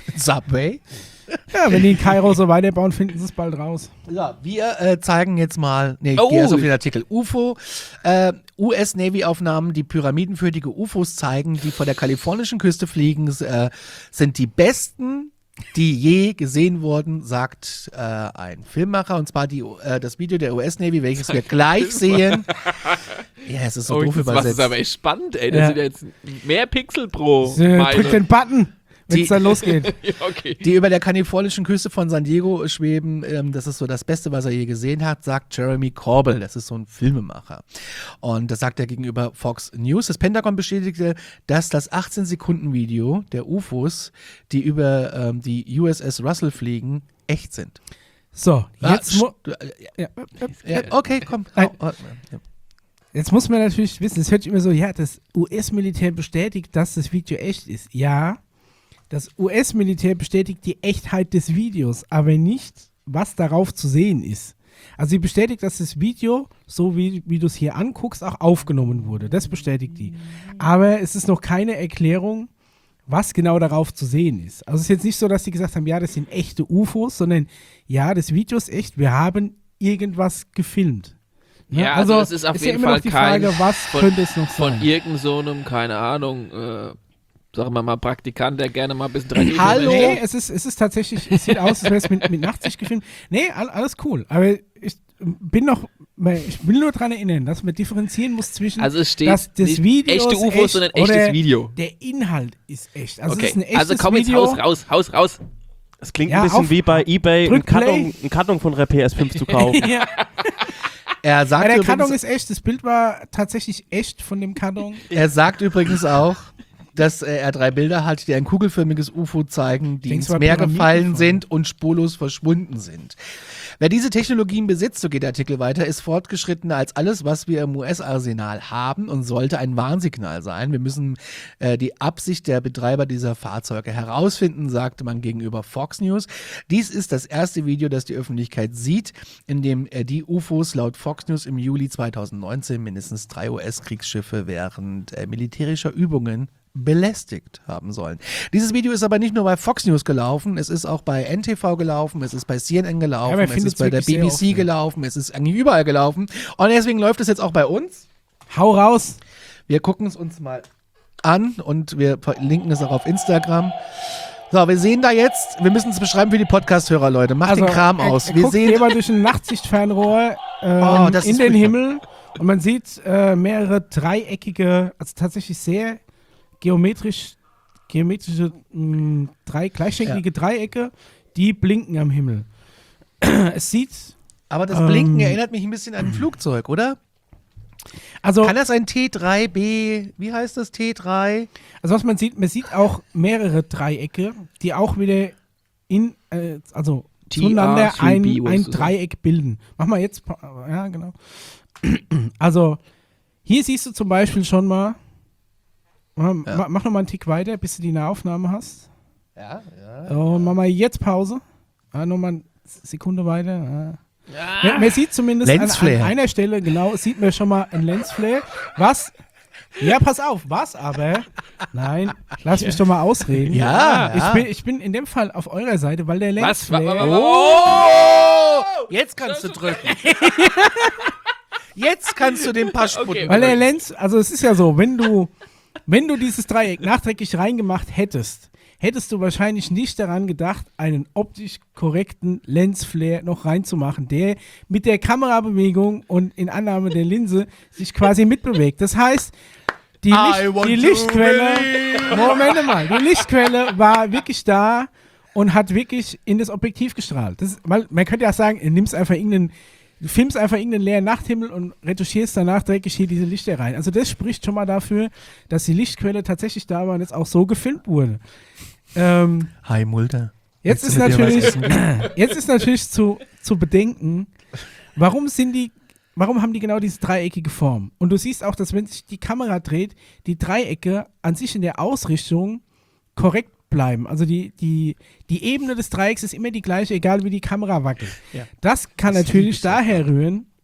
Subway. Ja, wenn die in Kairo so weiterbauen, finden sie es bald raus. Ja, wir äh, zeigen jetzt mal, nee, ich Oh. gehe erst auf den Artikel. U F O, äh, U S-Navy-Aufnahmen, die pyramidenförmige U F Os zeigen, die vor der kalifornischen Küste fliegen, äh, sind die besten, die je gesehen wurden, sagt äh, ein Filmmacher, und zwar die, äh, das Video der U S-Navy, welches wir gleich sehen. Ja, es ist so Oh, doof das übersetzt. ist aber echt spannend, ey. Das Ja. sind ja jetzt mehr Pixel pro Äh, Meile. drück den Button, wenn Die- es dann losgeht. Ja, okay. Die über der kalifornischen Küste von San Diego schweben, ähm, das ist so das Beste, was er je gesehen hat, sagt Jeremy Corbell. Das ist so ein Filmemacher. Und das sagt er gegenüber Fox News. Das Pentagon bestätigte, dass das achtzehn-Sekunden-Video der U F Os, die über ähm, die U S S Russell fliegen, echt sind. So, jetzt, mu Ah, st- ja, ja, okay, komm. Nein. Oh, oh, ja. jetzt muss man natürlich wissen, es hört sich immer so, ja, das U S-Militär bestätigt, dass das Video echt ist. Ja, das U S-Militär bestätigt die Echtheit des Videos, aber nicht, was darauf zu sehen ist. Also sie bestätigt, dass das Video, so wie, wie du es hier anguckst, auch aufgenommen wurde. Das bestätigt die. Aber es ist noch keine Erklärung, was genau darauf zu sehen ist. Also es ist jetzt nicht so, dass sie gesagt haben, ja, das sind echte U F Os, sondern ja, das Video ist echt, wir haben irgendwas gefilmt. Ne? Ja, also es ist auf ja jeden immer Fall noch die kein Frage, was von- könnte es noch Von sein? irgend so einem, keine Ahnung, äh, sagen wir mal, Praktikant, der gerne mal ein bisschen drei D Hallo? Nee, es ist, es ist tatsächlich, es sieht aus, als wäre es mit, mit Nachtsicht gefilmt. Nee, all, alles cool. Aber ich bin noch, ich will nur daran erinnern, dass man differenzieren muss zwischen, Also es steht dass das nicht Video echte ist U F Os, echt sondern oder echtes Video. Der Inhalt ist echt. Also es Okay, ist ein echtes also komm jetzt Video. raus, raus, raus, raus. Es klingt Ja, ein bisschen auf- wie bei eBay, drück einen Karton, Play. einen Karton von der P S fünf zu kaufen. Ja. Er Ja, sagt der übrigens, Karton ist echt. Das Bild war tatsächlich echt von dem Karton. er sagt übrigens auch, dass äh, er drei Bilder hat, die ein kugelförmiges U F O zeigen, die Denkst ins du, Meer Pyramiden gefallen von- sind und spurlos verschwunden sind. Wer diese Technologien besitzt, so geht der Artikel weiter, ist fortgeschrittener als alles, was wir im U S-Arsenal haben und sollte ein Warnsignal sein. Wir müssen äh, die Absicht der Betreiber dieser Fahrzeuge herausfinden, sagte man gegenüber Fox News. Dies ist das erste Video, das die Öffentlichkeit sieht, in dem äh, die U F Os laut Fox News im Juli zweitausendneunzehn mindestens drei U S-Kriegsschiffe während äh, militärischer Übungen belästigt haben sollen. Dieses Video ist aber nicht nur bei Fox News gelaufen, es ist auch bei N T V gelaufen, es ist bei C N N Ja, gelaufen, man es findet's ist bei der wirklich B B sehr C oft, ja. gelaufen, es ist eigentlich überall gelaufen und deswegen läuft es jetzt auch bei uns. Hau raus. Wir gucken es uns mal an und wir verlinken es auch auf Instagram. So, wir sehen da jetzt, wir müssen es beschreiben für die Podcast-Hörer, Leute. Macht den Kram er- aus. Er, Wir guckt sehen, jemand durch ein Nachtsichtfernrohr ähm, Oh, das in ist den furchtbar. Himmel und man sieht äh, mehrere dreieckige, also tatsächlich sehr geometrisch, geometrische mh, drei gleichschenklige Dreiecke, die blinken am Himmel. Es sieht, aber das Blinken ähm, erinnert mich ein bisschen an ein Flugzeug, oder? also, Kann das ein T drei B, wie heißt das, T drei? also was man sieht, man sieht auch mehrere Dreiecke, die auch wieder in, äh, also T zueinander R drei B ein, wolltest ein du sagen. Dreieck bilden. Mach mal jetzt, pa- ja genau. Also hier siehst du zum Beispiel schon mal, mach, Ja. mach noch mal einen Tick weiter, bis du die Nahaufnahme hast. Ja, ja. Und mach mal jetzt Pause. Ja, noch mal eine Sekunde weiter. Ja. Man, man sieht zumindest an, an Lensflare. einer Stelle, genau, sieht man schon mal ein Lensflare. Was? Ja, pass auf, was aber? Nein, lass mich doch mal ausreden. Ja, Ich, ja. bin, ich bin in dem Fall auf eurer Seite, weil der Was? Wa- Lensflare... wa- Oh! Jetzt kannst du drücken. Jetzt kannst du den Paschbutton Okay. Weil der Lens, also es ist ja so, wenn du, wenn du dieses Dreieck nachträglich reingemacht hättest, hättest du wahrscheinlich nicht daran gedacht, einen optisch korrekten Lensflare noch reinzumachen, der mit der Kamerabewegung und in Annahme der Linse sich quasi mitbewegt. Das heißt, die, I Licht, want die to Lichtquelle, believe. Moment mal, die Lichtquelle war wirklich da und hat wirklich in das Objektiv gestrahlt. Das, weil, man könnte ja sagen, nimmst einfach irgendeinen Du filmst einfach irgendeinen leeren Nachthimmel und retuschierst danach direkt hier diese Lichter rein. Also das spricht schon mal dafür, dass die Lichtquelle tatsächlich da war und jetzt auch so gefilmt wurde. Ähm, Hi Mulder. jetzt, ist Willst du mit mir was natürlich, essen? jetzt ist natürlich zu, zu bedenken, warum sind die, warum haben die genau diese dreieckige Form? Und du siehst auch, dass wenn sich die Kamera dreht, die Dreiecke an sich in der Ausrichtung korrekt bleiben. Also die, die, die Ebene des Dreiecks ist immer die gleiche, egal wie die Kamera wackelt. Ja. Das kann Das natürlich lieb ich so. daher rühren,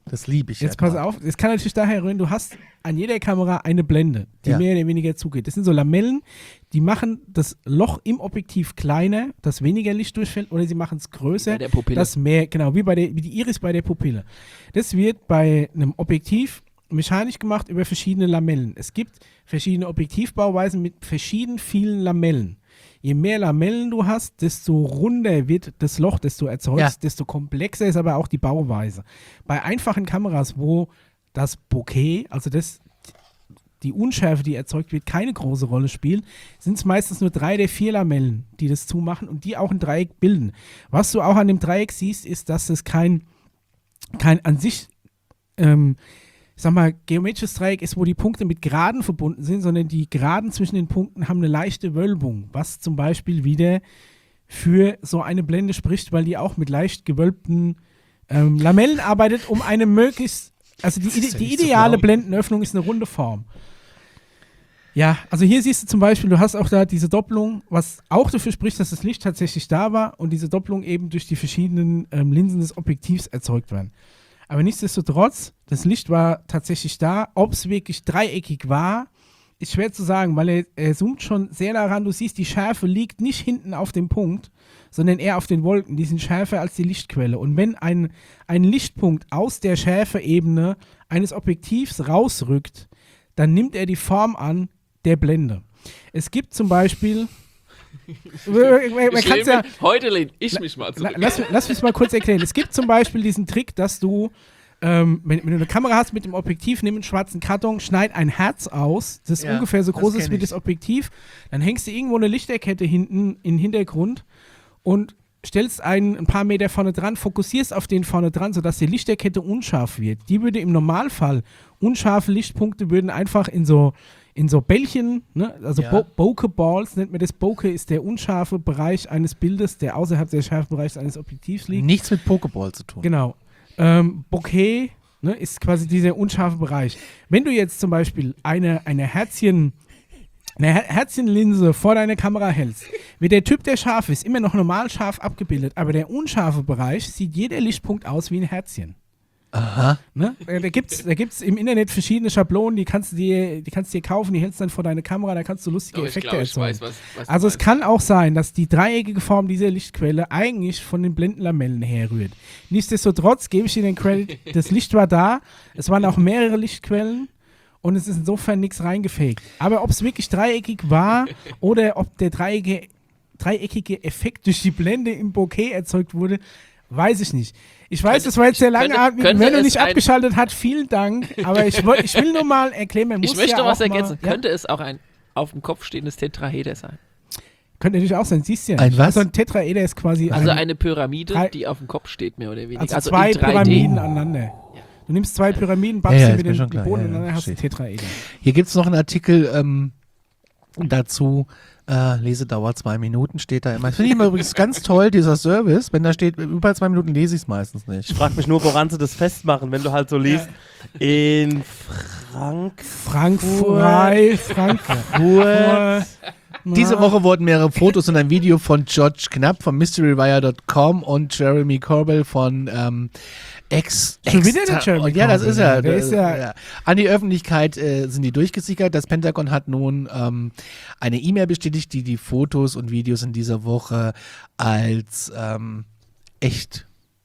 Das liebe ich. Jetzt ja pass grad. auf, es kann natürlich daher rühren, du hast an jeder Kamera eine Blende, die Ja. mehr oder weniger zugeht. Das sind so Lamellen, die machen das Loch im Objektiv kleiner, dass weniger Licht durchfällt, oder sie machen es größer, Bei der Pupille. dass mehr, genau, wie, bei der, wie die Iris bei der Pupille. Das wird bei einem Objektiv mechanisch gemacht über verschiedene Lamellen. Es gibt verschiedene Objektivbauweisen mit verschieden vielen Lamellen. Je mehr Lamellen du hast, desto runder wird das Loch, das du erzeugst, Ja. desto komplexer ist aber auch die Bauweise. Bei einfachen Kameras, wo das Bokeh, also das, die Unschärfe, die erzeugt wird, keine große Rolle spielt, sind es meistens nur drei der vier Lamellen, die das zumachen und die auch ein Dreieck bilden. Was du auch an dem Dreieck siehst, ist, dass es kein, kein an sich ähm, ich sag mal, geometrisches Dreieck ist, wo die Punkte mit Geraden verbunden sind, sondern die Geraden zwischen den Punkten haben eine leichte Wölbung, was zum Beispiel wieder für so eine Blende spricht, weil die auch mit leicht gewölbten ähm, Lamellen arbeitet, um eine möglichst, also die, Das ist ide ja die nicht zu ideale glauben. Blendenöffnung ist eine runde Form. Ja, also hier siehst du zum Beispiel, du hast auch da diese Doppelung, was auch dafür spricht, dass das Licht tatsächlich da war und diese Doppelung eben durch die verschiedenen ähm, Linsen des Objektivs erzeugt werden. Aber nichtsdestotrotz, das Licht war tatsächlich da. Ob es wirklich dreieckig war, ist schwer zu sagen, weil er, er zoomt schon sehr daran. Du siehst, die Schärfe liegt nicht hinten auf dem Punkt, sondern eher auf den Wolken. Die sind schärfer als die Lichtquelle. Und wenn ein, ein Lichtpunkt aus der Schärfeebene eines Objektivs rausrückt, dann nimmt er die Form an der Blende. Es gibt zum Beispiel... man Ich kann's lehne ja, mich- Heute lehne ich mich mal La- zurück. Lass, lass mich mal kurz erklären. Es gibt zum Beispiel diesen Trick, dass du, ähm, wenn, wenn du eine Kamera hast mit dem Objektiv, nimm einen schwarzen Karton, schneid ein Herz aus, das Ja, ungefähr so das groß ist kenn wie ich. das Objektiv, dann hängst du irgendwo eine Lichterkette hinten in den Hintergrund und stellst einen ein paar Meter vorne dran, fokussierst auf den vorne dran, sodass die Lichterkette unscharf wird. Die würde im Normalfall, unscharfe Lichtpunkte würden einfach in so in so Bällchen, ne? Also Ja. Bo Bokeh-Balls nennt man das. Bokeh ist der unscharfe Bereich eines Bildes, der außerhalb des scharfen Bereichs eines Objektivs liegt. Nichts mit Pokéball zu tun. Genau. Ähm, Bokeh, ne, ist quasi dieser unscharfe Bereich. Wenn du jetzt zum Beispiel eine, eine Herzchen, eine Her Herzchenlinse vor deine Kamera hältst, wird der Typ, der scharf ist, immer noch normal scharf abgebildet, aber der unscharfe Bereich sieht jeder Lichtpunkt aus wie ein Herzchen. Aha. Ne? Da gibt es da gibt's im Internet verschiedene Schablonen, die kannst du dir, die kannst du dir kaufen, die hältst dann vor deine Kamera, da kannst du lustige Oh, ich Effekte glaube, ich erzeugen. weiß, was, was du Also es meinst. kann auch sein, dass die dreieckige Form dieser Lichtquelle eigentlich von den Blendenlamellen herrührt. Nichtsdestotrotz gebe ich dir den Credit, das Licht war da, es waren auch mehrere Lichtquellen und es ist insofern nichts reingefegt. Aber ob es wirklich dreieckig war oder ob der dreieckige, dreieckige Effekt durch die Blende im Bokeh erzeugt wurde, weiß ich nicht. Ich weiß, Könnte- das war jetzt sehr könnte- langatmig. könnte Wenn du es nicht ein- abgeschaltet hast, vielen Dank. Aber ich, wollt, ich will nur mal erklären, man muss Ich möchte ja was auch ergänzen. Mal, ja? Könnte es auch ein auf dem Kopf stehendes Tetraeder sein? Könnte natürlich auch sein, siehst du ja. Ein nicht. was? Also ein Tetraeder ist quasi Also ein, eine Pyramide, drei- die auf dem Kopf steht, mehr oder weniger. also Also zwei in drei D. Pyramiden aneinander. Du nimmst zwei Pyramiden, backst Ja, ja, sie ist mit mir den schon klar. Boden Ja, ja, aneinander, hast du verstehe. Tetraeder. Hier gibt es noch einen Artikel ähm, dazu. Äh, Lesedauer zwei Minuten steht da immer. Das finde ich immer übrigens ganz toll, dieser Service. Wenn da steht, über zwei Minuten lese ich es meistens nicht. Ich frage mich nur, woran sie das festmachen, wenn du halt so liest, in Frank Frankfurt, Frankfurt. Diese Woche wurden mehrere Fotos und ein Video von George Knapp von mystery wire dot com und Jeremy Corbell von ähm, Ex. Schon wieder Extra- der Jeremy Ja, das Corbell, ist er. der ist ja- ja. An die Öffentlichkeit äh, sind die durchgesickert. Das Pentagon hat nun ähm, eine E-Mail bestätigt, die die Fotos und Videos in dieser Woche als ähm, echt.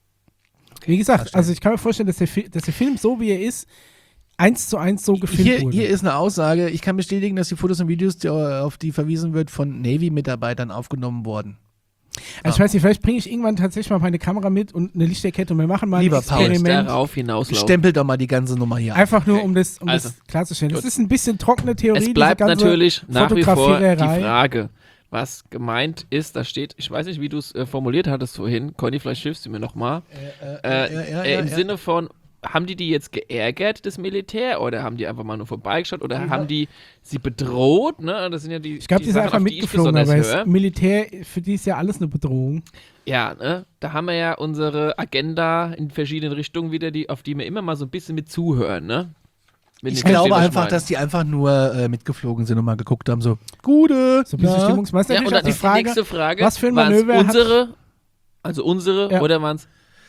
Wie gesagt, also ich kann mir vorstellen, dass der, Fi dass der Film so wie er ist, eins zu eins so gefilmt Hier, wurde. hier ist eine Aussage. Ich kann bestätigen, dass die Fotos und Videos, die, auf die verwiesen wird, von Navy-Mitarbeitern aufgenommen wurden. Also ich weiß nicht, vielleicht bringe ich irgendwann tatsächlich mal meine Kamera mit und eine Lichterkette und wir machen mal Lieber ein Paul. Jetzt Experiment. darauf hinauslaufen. Stempel doch mal die ganze Nummer hier. Einfach nur, um das, um Also, das klarzustellen. Das gut. ist ein bisschen trockene Theorie. Es bleibt diese ganze natürlich nach wie vor die Fotografiererei. Frage, was gemeint ist. Da steht, ich weiß nicht, wie du es äh, formuliert hattest vorhin. Conny, vielleicht hilfst du mir nochmal. Äh, ja, ja, äh, ja, Im ja. Sinne von, haben die die jetzt geärgert, das Militär, oder haben die einfach mal nur vorbeigeschaut, oder haben die sie bedroht? Ne? Das sind ja die, Ich glaube, die sind Sachen, einfach auf die ich mitgeflogen, besonders aber das höre. Militär, für die ist ja alles eine Bedrohung. Ja, ne? Da haben wir ja unsere Agenda in verschiedenen Richtungen wieder, die, auf die wir immer mal so ein bisschen mit zuhören, ne? Wenn Ich ihr versteht, glaube was einfach, meine. dass die einfach nur äh, mitgeflogen sind und mal geguckt haben, so, Gute, So ein bisschen na? Stimmungsmeister. Ja, und Natürlich dann auch ist die nächste Frage, was für ein waren's Manöver hat- unsere, also unsere, Ja. oder waren es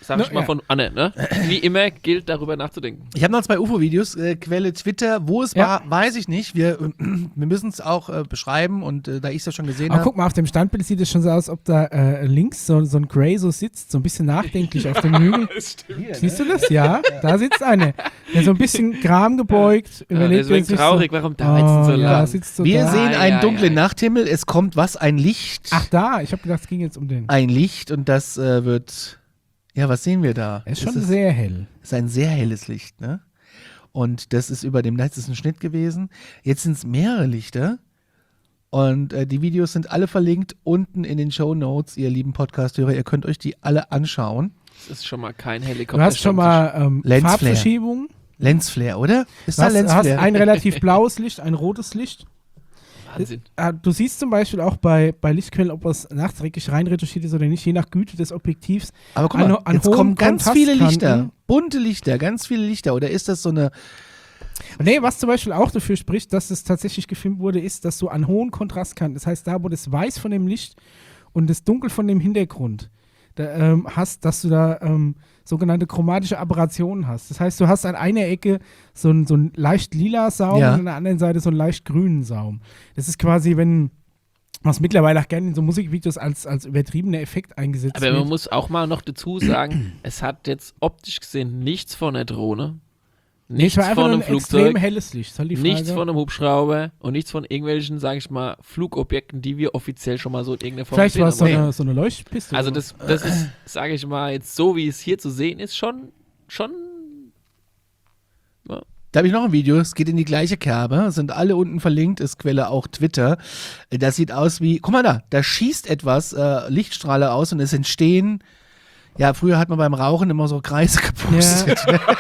sag ich No, mal ja. von Anne, ne? Wie immer gilt, darüber nachzudenken. Ich habe noch zwei U F O-Videos, äh, Quelle Twitter. Wo es Ja. war, weiß ich nicht. Wir, äh, wir müssen es auch äh, beschreiben und äh, da ich es ja schon gesehen Aber habe. guck mal, auf dem Standbild sieht es schon so aus, ob da äh, links so, so ein Grey so sitzt, so ein bisschen nachdenklich auf dem Hügel. Siehst du das? Ja, da sitzt eine. Der so ein bisschen Gram gebeugt, Ja, überlegt deswegen sich traurig, so, warum dauert es oh, so ja, lang? sitzt so Wir da. sehen Ah, einen ja, dunklen ja, ja. Nachthimmel. Es kommt was? Ein Licht. Ach da, ich habe gedacht, es ging jetzt um den. Ein Licht und das äh, wird. Ja, was sehen wir da? Er ist schon es ist, sehr hell. ist ein sehr helles Licht, ne? Und das ist über dem Netz ist ein Schnitt gewesen. Jetzt sind es mehrere Lichter. Und äh, die Videos sind alle verlinkt unten in den Shownotes, ihr lieben Podcast-Hörer. Ihr könnt euch die alle anschauen. Das ist schon mal kein Helikopter. Du hast schon mal ähm, Lensflare. Farbverschiebung. Lensflare, oder? Ist Du da hast, hast Lensflare? ein relativ blaues Licht, ein rotes Licht. Wahnsinn. Äh, Du siehst zum Beispiel auch bei, bei Lichtquellen, ob es nachträglich rein retuschiert ist oder nicht, je nach Güte des Objektivs. Aber guck mal, an- an jetzt hohen kommen ganz viele Lichter. Kontrastkanten. Bunte Lichter, ganz viele Lichter. Oder ist das so eine. Nee, was zum Beispiel auch dafür spricht, dass es tatsächlich gefilmt wurde, ist, dass du an hohen Kontrastkanten, das heißt, da, wo das Weiß von dem Licht und das Dunkel von dem Hintergrund da, ähm, hast, dass du da ähm, sogenannte chromatische Aberrationen hast. Das heißt, du hast an einer Ecke so einen so einen leicht lila Saum Ja. und an der anderen Seite so einen leicht grünen Saum. Das ist quasi, wenn was mittlerweile auch gerne in so Musikvideos als, als übertriebener Effekt eingesetzt Aber wird. man muss auch mal noch dazu sagen, es hat jetzt optisch gesehen nichts von einer Drohne, Nee, nichts es war einfach von nur einem ein extrem Flugzeug, helles Licht. Das ist halt die Frage. nichts von einem Hubschrauber und nichts von irgendwelchen, sage ich mal, Flugobjekten, die wir offiziell schon mal so in irgendeiner Form Vielleicht war es so gesehen haben. eine, so eine Leuchtpiste. Also oder? das, das ist, sage ich mal, jetzt so, wie es hier zu sehen ist, schon, schon ja. Da habe ich noch ein Video, es geht in die gleiche Kerbe, sind alle unten verlinkt, ist Quelle auch Twitter. Das sieht aus wie, guck mal da, da schießt etwas äh, Lichtstrahle aus und es entstehen, ja, früher hat man beim Rauchen immer so Kreise gepustet.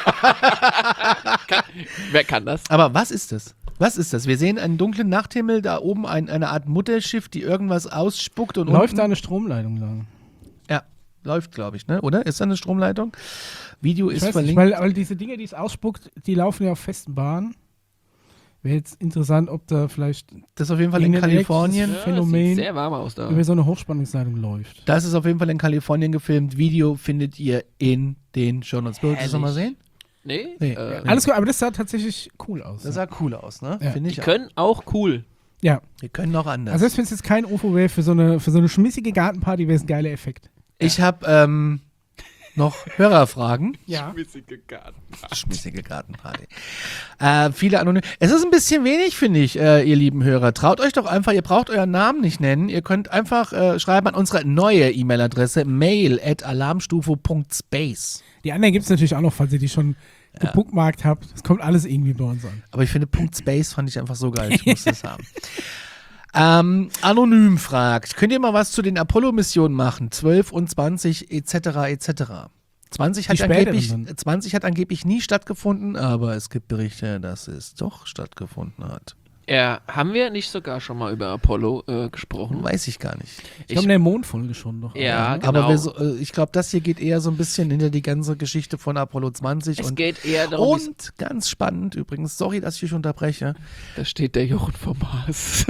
Wer kann das? Aber was ist das? Was ist das? Wir sehen einen dunklen Nachthimmel, da oben ein, eine Art Mutterschiff, die irgendwas ausspuckt und Läuft unten, da eine Stromleitung lang? ja, läuft, glaube ich, ne? Oder? Ist da eine Stromleitung? Video Ich ist weiß nicht, verlinkt. weil, weil diese Dinge, die es ausspuckt, die laufen ja auf festen Bahnen. Wäre jetzt interessant, ob da vielleicht Das ist auf jeden Fall in irgendein Kalifornien. elektrisches Phänomen Sieht sehr warm aus da. über so eine Hochspannungsleitung läuft. Das ist auf jeden Fall in Kalifornien gefilmt. Video findet ihr in den Shownotes. Willst du das nochmal sehen? Nee? Nee. Äh, Alles gut, aber das sah tatsächlich cool aus. Das sah cool aus, ne? Ja. Finde ich die auch. können auch cool. ja, Wir können auch anders. also selbst wenn es jetzt kein U F O wäre, für so eine, für so eine schmissige Gartenparty wäre es ein geiler Effekt. ich habe ähm, noch Hörerfragen. Ja. Schmissige Garten. Schmissige Gartenparty. Äh, viele anonym. Es ist ein bisschen wenig, finde ich, äh, ihr lieben Hörer. Traut euch doch einfach, ihr braucht euren Namen nicht nennen. Ihr könnt einfach äh, schreiben an unsere neue E-Mail-Adresse mail at alarmstufe punkt space. Die anderen gibt es natürlich auch noch, falls ihr die schon gebookmarkt habt. Das kommt alles irgendwie bei uns an. Aber ich finde Punkt Space fand ich einfach so geil. Ich muss das haben. Ähm, Anonym fragt, könnt ihr mal was zu den Apollo-Missionen machen? zwölf und zwanzig et cetera et cetera. zwanzig hat, Die späteren angeblich, dann. zwanzig hat angeblich nie stattgefunden, aber es gibt Berichte, dass es doch stattgefunden hat. Ja, haben wir nicht sogar schon mal über Apollo äh, gesprochen? Weiß ich gar nicht. Ich glaube, in der Mondfolge schon noch. Ja, ne? genau. Aber wir so, äh, ich glaube, das hier geht eher so ein bisschen hinter die ganze Geschichte von Apollo zwanzig. Es und, geht eher darum, wie's- und ganz spannend übrigens, sorry, dass ich euch unterbreche. da steht der Jochen vom Mars.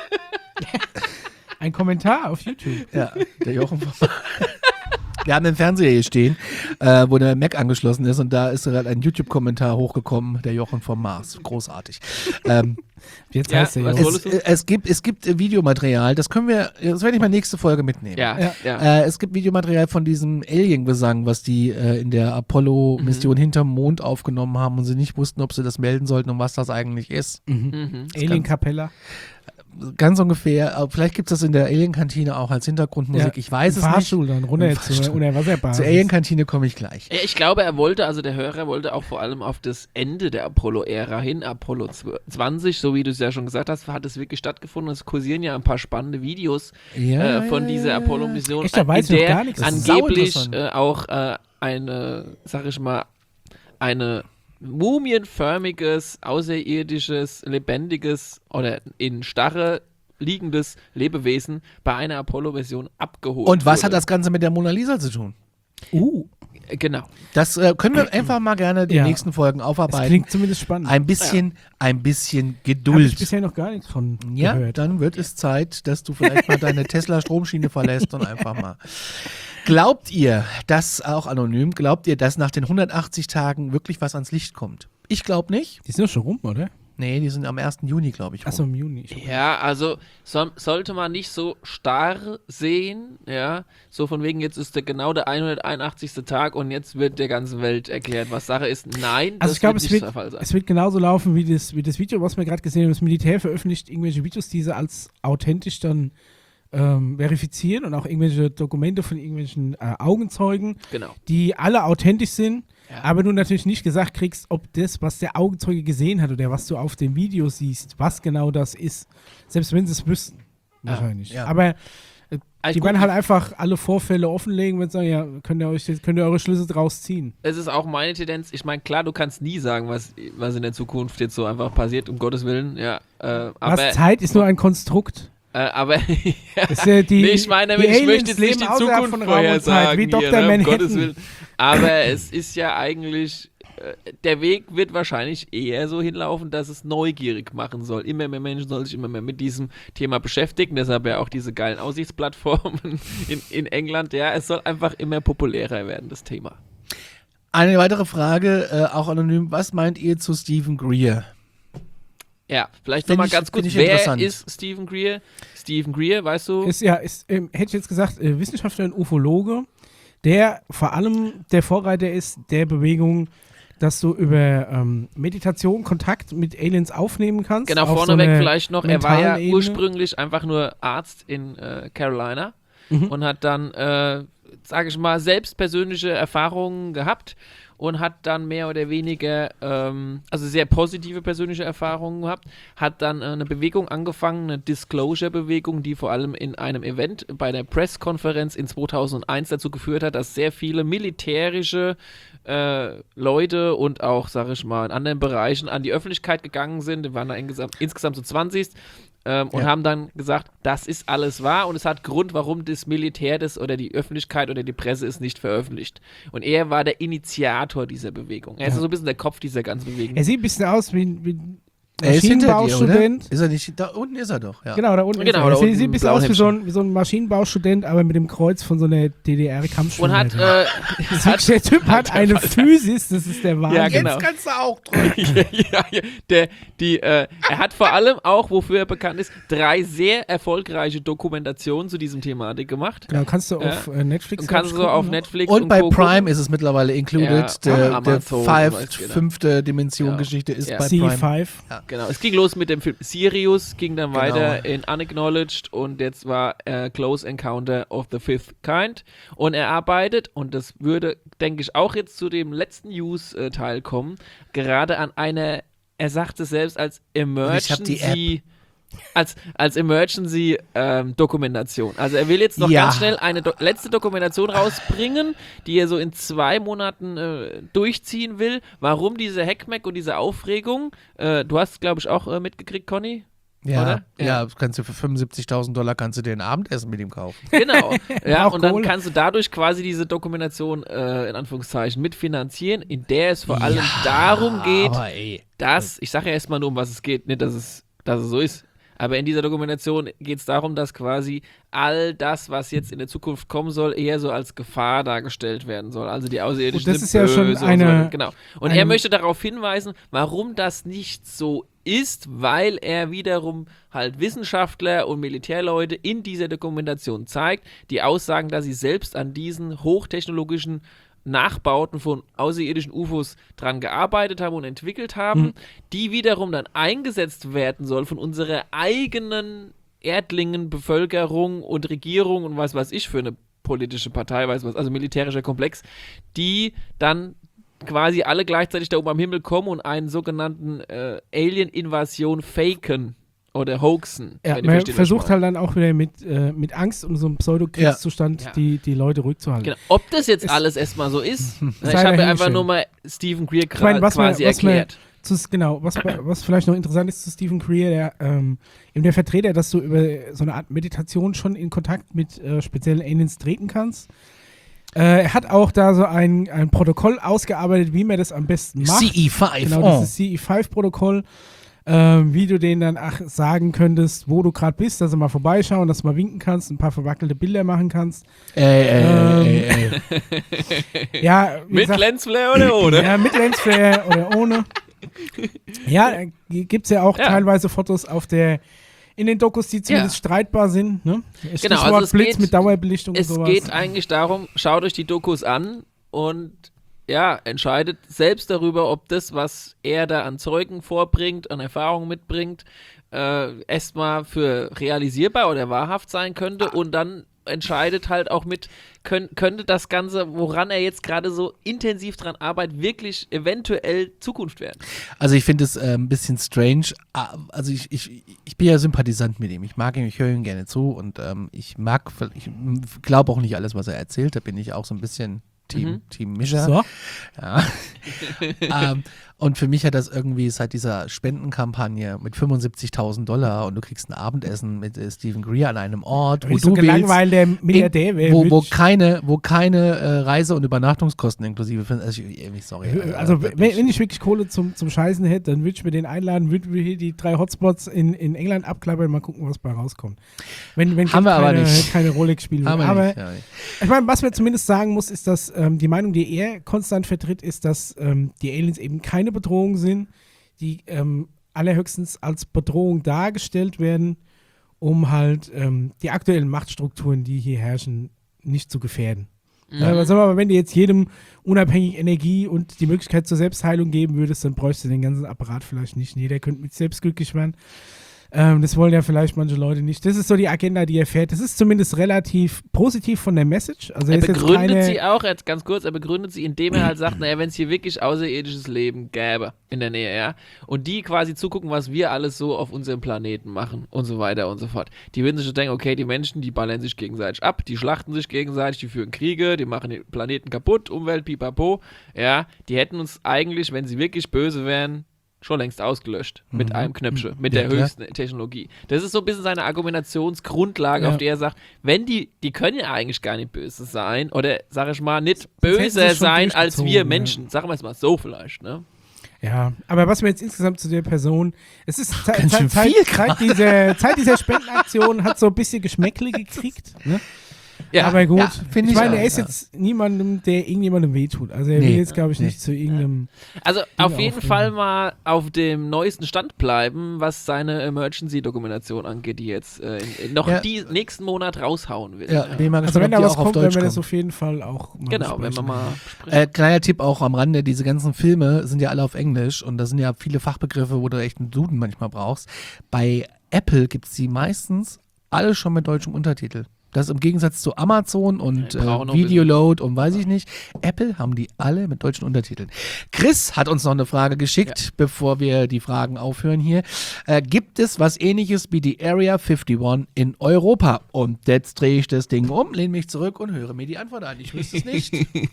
Ein Kommentar auf YouTube. Ja, der Jochen vom Wir haben den Fernseher hier stehen, äh, wo der Mac angeschlossen ist und da ist gerade ein YouTube-Kommentar hochgekommen, der Jochen vom Mars. Großartig. ähm, Jetzt Ja, heißt der was ja. wolltest es, du? äh, es gibt, es gibt äh, Videomaterial, das können wir, das werde ich mal nächste Folge mitnehmen. ja, Ja. ja. Äh, es gibt Videomaterial von diesem Alien-Gesang, was die äh, in der Apollo-Mission Mhm. hinterm Mond aufgenommen haben und sie nicht wussten, ob sie das melden sollten und was das eigentlich ist. Mhm. Mhm. Alien Capella. Ganz ungefähr, äh, vielleicht gibt es das in der Alien-Kantine auch als Hintergrundmusik, Ja, ich weiß Im es nicht. Fahrstuhl dann runter Im zur Fahrstuhl. Unterwasserbasis. Zur Alien-Kantine komme ich gleich. Ja, ich glaube, er wollte, also der Hörer wollte auch vor allem auf das Ende der Apollo-Ära hin, Apollo zwanzig, so wie du es ja schon gesagt hast, hat es wirklich stattgefunden. Es kursieren ja ein paar spannende Videos Ja, äh, von ja, dieser ja, Apollo-Mission, Echt, da weiß in ich noch der gar nichts. Das ist angeblich sauinteressant. äh, auch äh, eine, sag ich mal, eine mumienförmiges, außerirdisches, lebendiges oder in Starre liegendes Lebewesen bei einer Apollo-Version abgeholt Und was wurde. hat das Ganze mit der Mona Lisa zu tun? Uh, Genau. Das äh, können wir einfach mal gerne die Ja. nächsten Folgen Das aufarbeiten. klingt zumindest spannend. Ein bisschen, ein bisschen Habe ich Geduld. bisher noch gar nichts von Ja, gehört. dann wird es Zeit, dass du vielleicht mal deine Tesla-Stromschiene verlässt und einfach mal. Glaubt ihr, dass, auch anonym, glaubt ihr, dass nach den hundertachtzig Tagen wirklich was ans Licht kommt? Ich glaube nicht. Die sind doch schon rum, oder? Nee, die sind am ersten Juni, glaube ich. rum. Achso, im Juni. Ich- Ja, also so, sollte man nicht so starr sehen, ja, so von wegen, jetzt ist der genau der hunderteinundachtzigste Tag und jetzt wird der ganzen Welt erklärt, was Sache ist. Nein, Also das ich glaube, wird es nicht wird, der Fall sein. es wird genauso laufen wie das, wie das Video, was wir gerade gesehen haben. Das Militär veröffentlicht irgendwelche Videos, die sie als authentisch dann ähm, verifizieren und auch irgendwelche Dokumente von irgendwelchen äh, Augenzeugen, Genau. die alle authentisch sind, Ja. aber du natürlich nicht gesagt kriegst, ob das, was der Augenzeuge gesehen hat oder was du auf dem Video siehst, was genau das ist. Selbst wenn sie es wüssten. Wahrscheinlich. ja. Aber äh, Also die gut, werden halt einfach alle Vorfälle offenlegen und sagen, ja, könnt ihr, euch, könnt ihr eure Schlüsse draus ziehen. Es ist auch meine Tendenz, ich meine, klar, du kannst nie sagen, was, was in der Zukunft jetzt so einfach passiert, um Gottes Willen, ja. Äh, aber, Was Zeit ist nur ein Konstrukt. äh, aber Das ist ja die, nee, ich meine, die damit, ich Aliens möchte jetzt nicht leben die außerhalb Zukunft von Raum und Zeit, vorhersagen, wie hier, Doktor ne, um Manhattan. Gottes Willen. Aber es ist ja eigentlich, äh, der Weg wird wahrscheinlich eher so hinlaufen, dass es neugierig machen soll. Immer mehr Menschen sollen sich immer mehr mit diesem Thema beschäftigen, deshalb ja auch diese geilen Aussichtsplattformen in, in England. Ja, es soll einfach immer populärer werden, das Thema. Eine weitere Frage, äh, auch anonym. Was meint ihr zu Stephen Greer? Ja, vielleicht Find nochmal ich- ganz kurz, find ich wer interessant. ist Stephen Greer? Stephen Greer, weißt du? Ist ja, ist, ähm, hätte ich jetzt gesagt, äh, Wissenschaftler und Ufologe, der vor allem der Vorreiter ist der Bewegung, dass du über ähm, Meditation Kontakt mit Aliens aufnehmen kannst. Genau, auf so vorneweg einer vielleicht noch, er war ja mentalen Ebene. ursprünglich einfach nur Arzt in äh, Carolina Mhm. und hat dann, äh, sage ich mal, selbst persönliche Erfahrungen gehabt und hat dann mehr oder weniger, ähm, also sehr positive persönliche Erfahrungen gehabt, hat dann äh, eine Bewegung angefangen, eine Disclosure-Bewegung, die vor allem in einem Event bei der Presskonferenz in zweitausendeins dazu geführt hat, dass sehr viele militärische äh, Leute und auch, sage ich mal, in anderen Bereichen an die Öffentlichkeit gegangen sind. Die waren da insgesamt, insgesamt so zwanzig ähm, und Ja. haben dann gesagt, das ist alles wahr und es hat Grund, warum das Militär das oder die Öffentlichkeit oder die Presse es nicht veröffentlicht. Und er war der Initiator dieser Bewegung. Er ist Ja. so ein bisschen der Kopf dieser ganzen Bewegung. Er sieht ein bisschen aus wie, wie ein Er ist hinter dir, oder? Maschinenbaustudent. Ist er nicht? Da unten ist er doch. Ja. Genau, da unten. Genau, ist er. da Er sieht, unten sieht ein bisschen blauen aus wie so, ein, wie so ein Maschinenbaustudent, aber mit dem Kreuz von so einer D D R-Kampfschule. und hat, äh, hat der Typ hat eine Alter. Physis, das ist der Wahnsinn. Ja, genau. Jetzt kannst du auch drücken. ja, ja, ja. Der, die, äh, er hat vor allem auch, wofür er bekannt ist, drei sehr erfolgreiche Dokumentationen zu diesem Thematik gemacht. Genau, kannst du Ja. auf äh, Netflix Und kannst du so gucken, auf ne? Netflix Und bei Co. Prime gucken. ist es mittlerweile included. Ja, der der Amazon, five, weiß jeder. fünfte Dimension Ja. Geschichte ist Ja. bei C Prime. fünf. Genau, es ging los mit dem Film Sirius, ging dann Genau. weiter in Unacknowledged und jetzt war äh, Close Encounter of the Fifth Kind. Und er arbeitet, und das würde, denke ich, auch jetzt zu dem letzten News-Teil kommen, gerade an einer, er sagt es selbst, als ich hab die Emergency. Als, als Emergency-Dokumentation. also er will jetzt noch Ja. ganz schnell eine do letzte Dokumentation rausbringen, die er so in zwei Monaten äh, durchziehen will. Warum diese Heckmeck und diese Aufregung? Äh, du hast, glaube ich, auch äh, mitgekriegt, Conny? Ja, Oder? ja. Ja. kannst du für fünfundsiebzigtausend Dollar kannst du dir ein Abendessen mit ihm kaufen. Genau. ja, Auch und dann Kohle. kannst du dadurch quasi diese Dokumentation äh, in Anführungszeichen mitfinanzieren, in der es vor allem darum geht, Aber ey. dass, ich sage ja erstmal nur, um was es geht, nicht, dass es, dass es so ist. Aber in dieser Dokumentation geht es darum, dass quasi all das, was jetzt in der Zukunft kommen soll, eher so als Gefahr dargestellt werden soll. Also die Außerirdischen Und das sind ist ja schon böse und so eine- weiter. Genau. Und eine- er möchte darauf hinweisen, warum das nicht so ist, weil er wiederum halt Wissenschaftler und Militärleute in dieser Dokumentation zeigt, die aussagen, dass sie selbst an diesen hochtechnologischen Nachbauten von außerirdischen U F Os dran gearbeitet haben und entwickelt haben, Mhm. die wiederum dann eingesetzt werden soll von unserer eigenen Erdlingen, Bevölkerung und Regierung und was weiß ich für eine politische Partei, weiß was, also militärischer Komplex, die dann quasi alle gleichzeitig da oben am Himmel kommen und einen sogenannten äh, Alien-Invasion faken oder hoaxen. Ja, wenn ihr man versteht, was ich versucht meine. halt dann auch wieder mit, äh, mit Angst und so einem Pseudokriegszustand Ja. die, die Leute rückzuhalten. Genau. Ob das jetzt Es- alles erstmal so ist, ich Sei habe mir einfach dahingestellt. nur mal Stephen Greer Ich meine, gra- was man- quasi was man- erklärt. Zu, genau, was, was vielleicht noch interessant ist zu Stephen Greer, der, ähm, eben der Vertreter, dass du über so eine Art Meditation schon in Kontakt mit äh, speziellen Aliens treten kannst. Äh, er hat auch da so ein, ein Protokoll ausgearbeitet, wie man das am besten macht. C E fünf, Genau, oh. das C E fünf Protokoll. Ähm, wie du denen dann ach, sagen könntest, wo du gerade bist, dass du mal vorbeischauen, dass du mal winken kannst, ein paar verwackelte Bilder machen kannst. Ey, ey, Ähm, ey, ey. Ja, wie Mit gesagt, Lensflare oder ohne? ja, mit Lensflare oder ohne. Ja, äh, gibt es ja auch Ja. teilweise Fotos auf der, in den Dokus, die zumindest Ja. streitbar sind. Ne? Genau, Stichwort also es Blitz geht- mit Dauerbelichtung Es und sowas. geht eigentlich darum, schaut euch die Dokus an und ja, entscheidet selbst darüber, ob das, was er da an Zeugen vorbringt, an Erfahrungen mitbringt, äh, erstmal für realisierbar oder wahrhaft sein könnte und dann entscheidet halt auch mit, könn, könnte das Ganze, woran er jetzt gerade so intensiv dran arbeitet, wirklich eventuell Zukunft werden. Also ich finde es äh, ein bisschen strange. Ah, Also ich, ich, ich bin ja Sympathisant mit ihm. Ich mag ihn, ich höre ihm gerne zu und ähm, ich mag, ich glaube auch nicht alles, was er erzählt. Da bin ich auch so ein bisschen Team, Mhm. Team Mischer. So. Ja. ähm, und für mich hat das irgendwie seit dieser Spendenkampagne mit fünfundsiebzigtausend Dollar und du kriegst ein Abendessen mit äh, Stephen Greer an einem Ort, Wenn wo ich so du willst, gelangweilter Milliardär wäre. wo, wo würd ich- keine, wo keine äh, Reise- und Übernachtungskosten inklusive sind. Also ich, ich, sorry. äh, Also, wirklich. wenn, wenn ich wirklich Kohle zum, zum Scheißen hätte, dann würde ich mir den einladen, würden wir hier die drei Hotspots in, in England abklappern, mal gucken, was bei rauskommt. Wenn, wenn Haben wir aber keine, nicht. keine Rolex spielen Haben will. wir Aber nicht, ja. ich meine, was man zumindest sagen muss, ist, dass ähm, die Meinung, die er konstant vertritt, ist, dass ähm, die Aliens eben keine Bedrohung sind, die ähm, allerhöchstens als Bedrohung dargestellt werden, um halt ähm, die aktuellen Machtstrukturen, die hier herrschen, nicht zu gefährden. Ja, aber sagen wir mal, wenn du jetzt jedem unabhängig Energie und die Möglichkeit zur Selbstheilung geben würdest, dann bräuchst du den ganzen Apparat vielleicht nicht. Jeder könnte mit sich selbst glücklich werden. Ähm, das wollen ja vielleicht manche Leute nicht. Das ist so die Agenda, die er fährt. Das ist zumindest relativ positiv von der Message. Also Er ist jetzt begründet keine, sie auch, jetzt ganz kurz, er begründet sie, indem er halt sagt, naja, wenn es hier wirklich außerirdisches Leben gäbe in der Nähe, ja, und die quasi zugucken, was wir alles so auf unserem Planeten machen und so weiter und so fort. Die würden sich schon denken, okay, die Menschen, die ballern sich gegenseitig ab, die schlachten sich gegenseitig, die führen Kriege, die machen den Planeten kaputt, Umwelt, pipapo, ja, die hätten uns eigentlich, wenn sie wirklich böse wären, schon längst ausgelöscht. Mit einem Knöpfchen, mit Ja, der klar. höchsten Technologie. Das ist so ein bisschen seine Argumentationsgrundlage, Ja. auf der er sagt, wenn die, die können ja eigentlich gar nicht böse sein oder, sag ich mal, nicht hätten sie böser schon sein als wir durchgezogen, Menschen. Sagen wir es mal so vielleicht, ne? Ja, aber was mir jetzt insgesamt zu der Person, es ist Ze- Ganz Ze- schön Zeit, viel Zeit, dieser, Zeit dieser Spendenaktion hat so ein bisschen Geschmäckle gekriegt. Ne? Ja, aber gut, ja, finde ich ich meine, auch, er ist ja. jetzt niemandem, der irgendjemandem wehtut. Also er Nee. will jetzt, glaube ich, Nee. nicht zu irgendeinem. Also auf Dinge jeden aufnehmen. Fall mal auf dem neuesten Stand bleiben, was seine Emergency-Dokumentation angeht, die jetzt äh, in, in noch Ja. die nächsten Monat raushauen will. Ja, bin mal Also gespannt, wenn da ob die was auch auf kommt, werden Deutsch wir das kommen. auf jeden Fall auch mal Genau, wenn wir besprechen. mal sprechen. Äh, kleiner Tipp auch am Rande, diese ganzen Filme sind ja alle auf Englisch und da sind ja viele Fachbegriffe, wo du echt einen Duden manchmal brauchst. Bei Apple gibt es die meistens alle schon mit deutschem Untertitel. Das ist im Gegensatz zu Amazon und Ja, die brauchen äh, noch ein Videoload und weiß ich nicht. Apple haben die alle mit deutschen Untertiteln. Chris hat uns noch eine Frage geschickt, bevor wir die Fragen aufhören hier. Äh, gibt es was ähnliches wie die Area einundfünfzig in Europa? Und jetzt drehe ich das Ding um, lehne mich zurück und höre mir die Antwort an. Ich wüsste es nicht.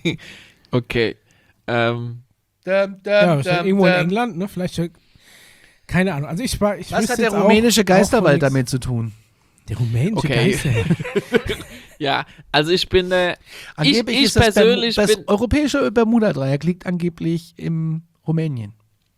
Okay. Ähm, Dum, dum, Ja, ist ja dum, irgendwo in dum. England, ne? Vielleicht, äh, keine Ahnung. Also ich war, ich Was wüsste hat der jetzt auch- rumänische auch Geisterwald von nix. damit zu tun? Der rumänische Okay. Geisterwald. ja, also ich bin äh, ich, Angeblich ich ist das, persönlich Bermu- das bin europäische Bermuda-Dreieck liegt angeblich im Rumänien.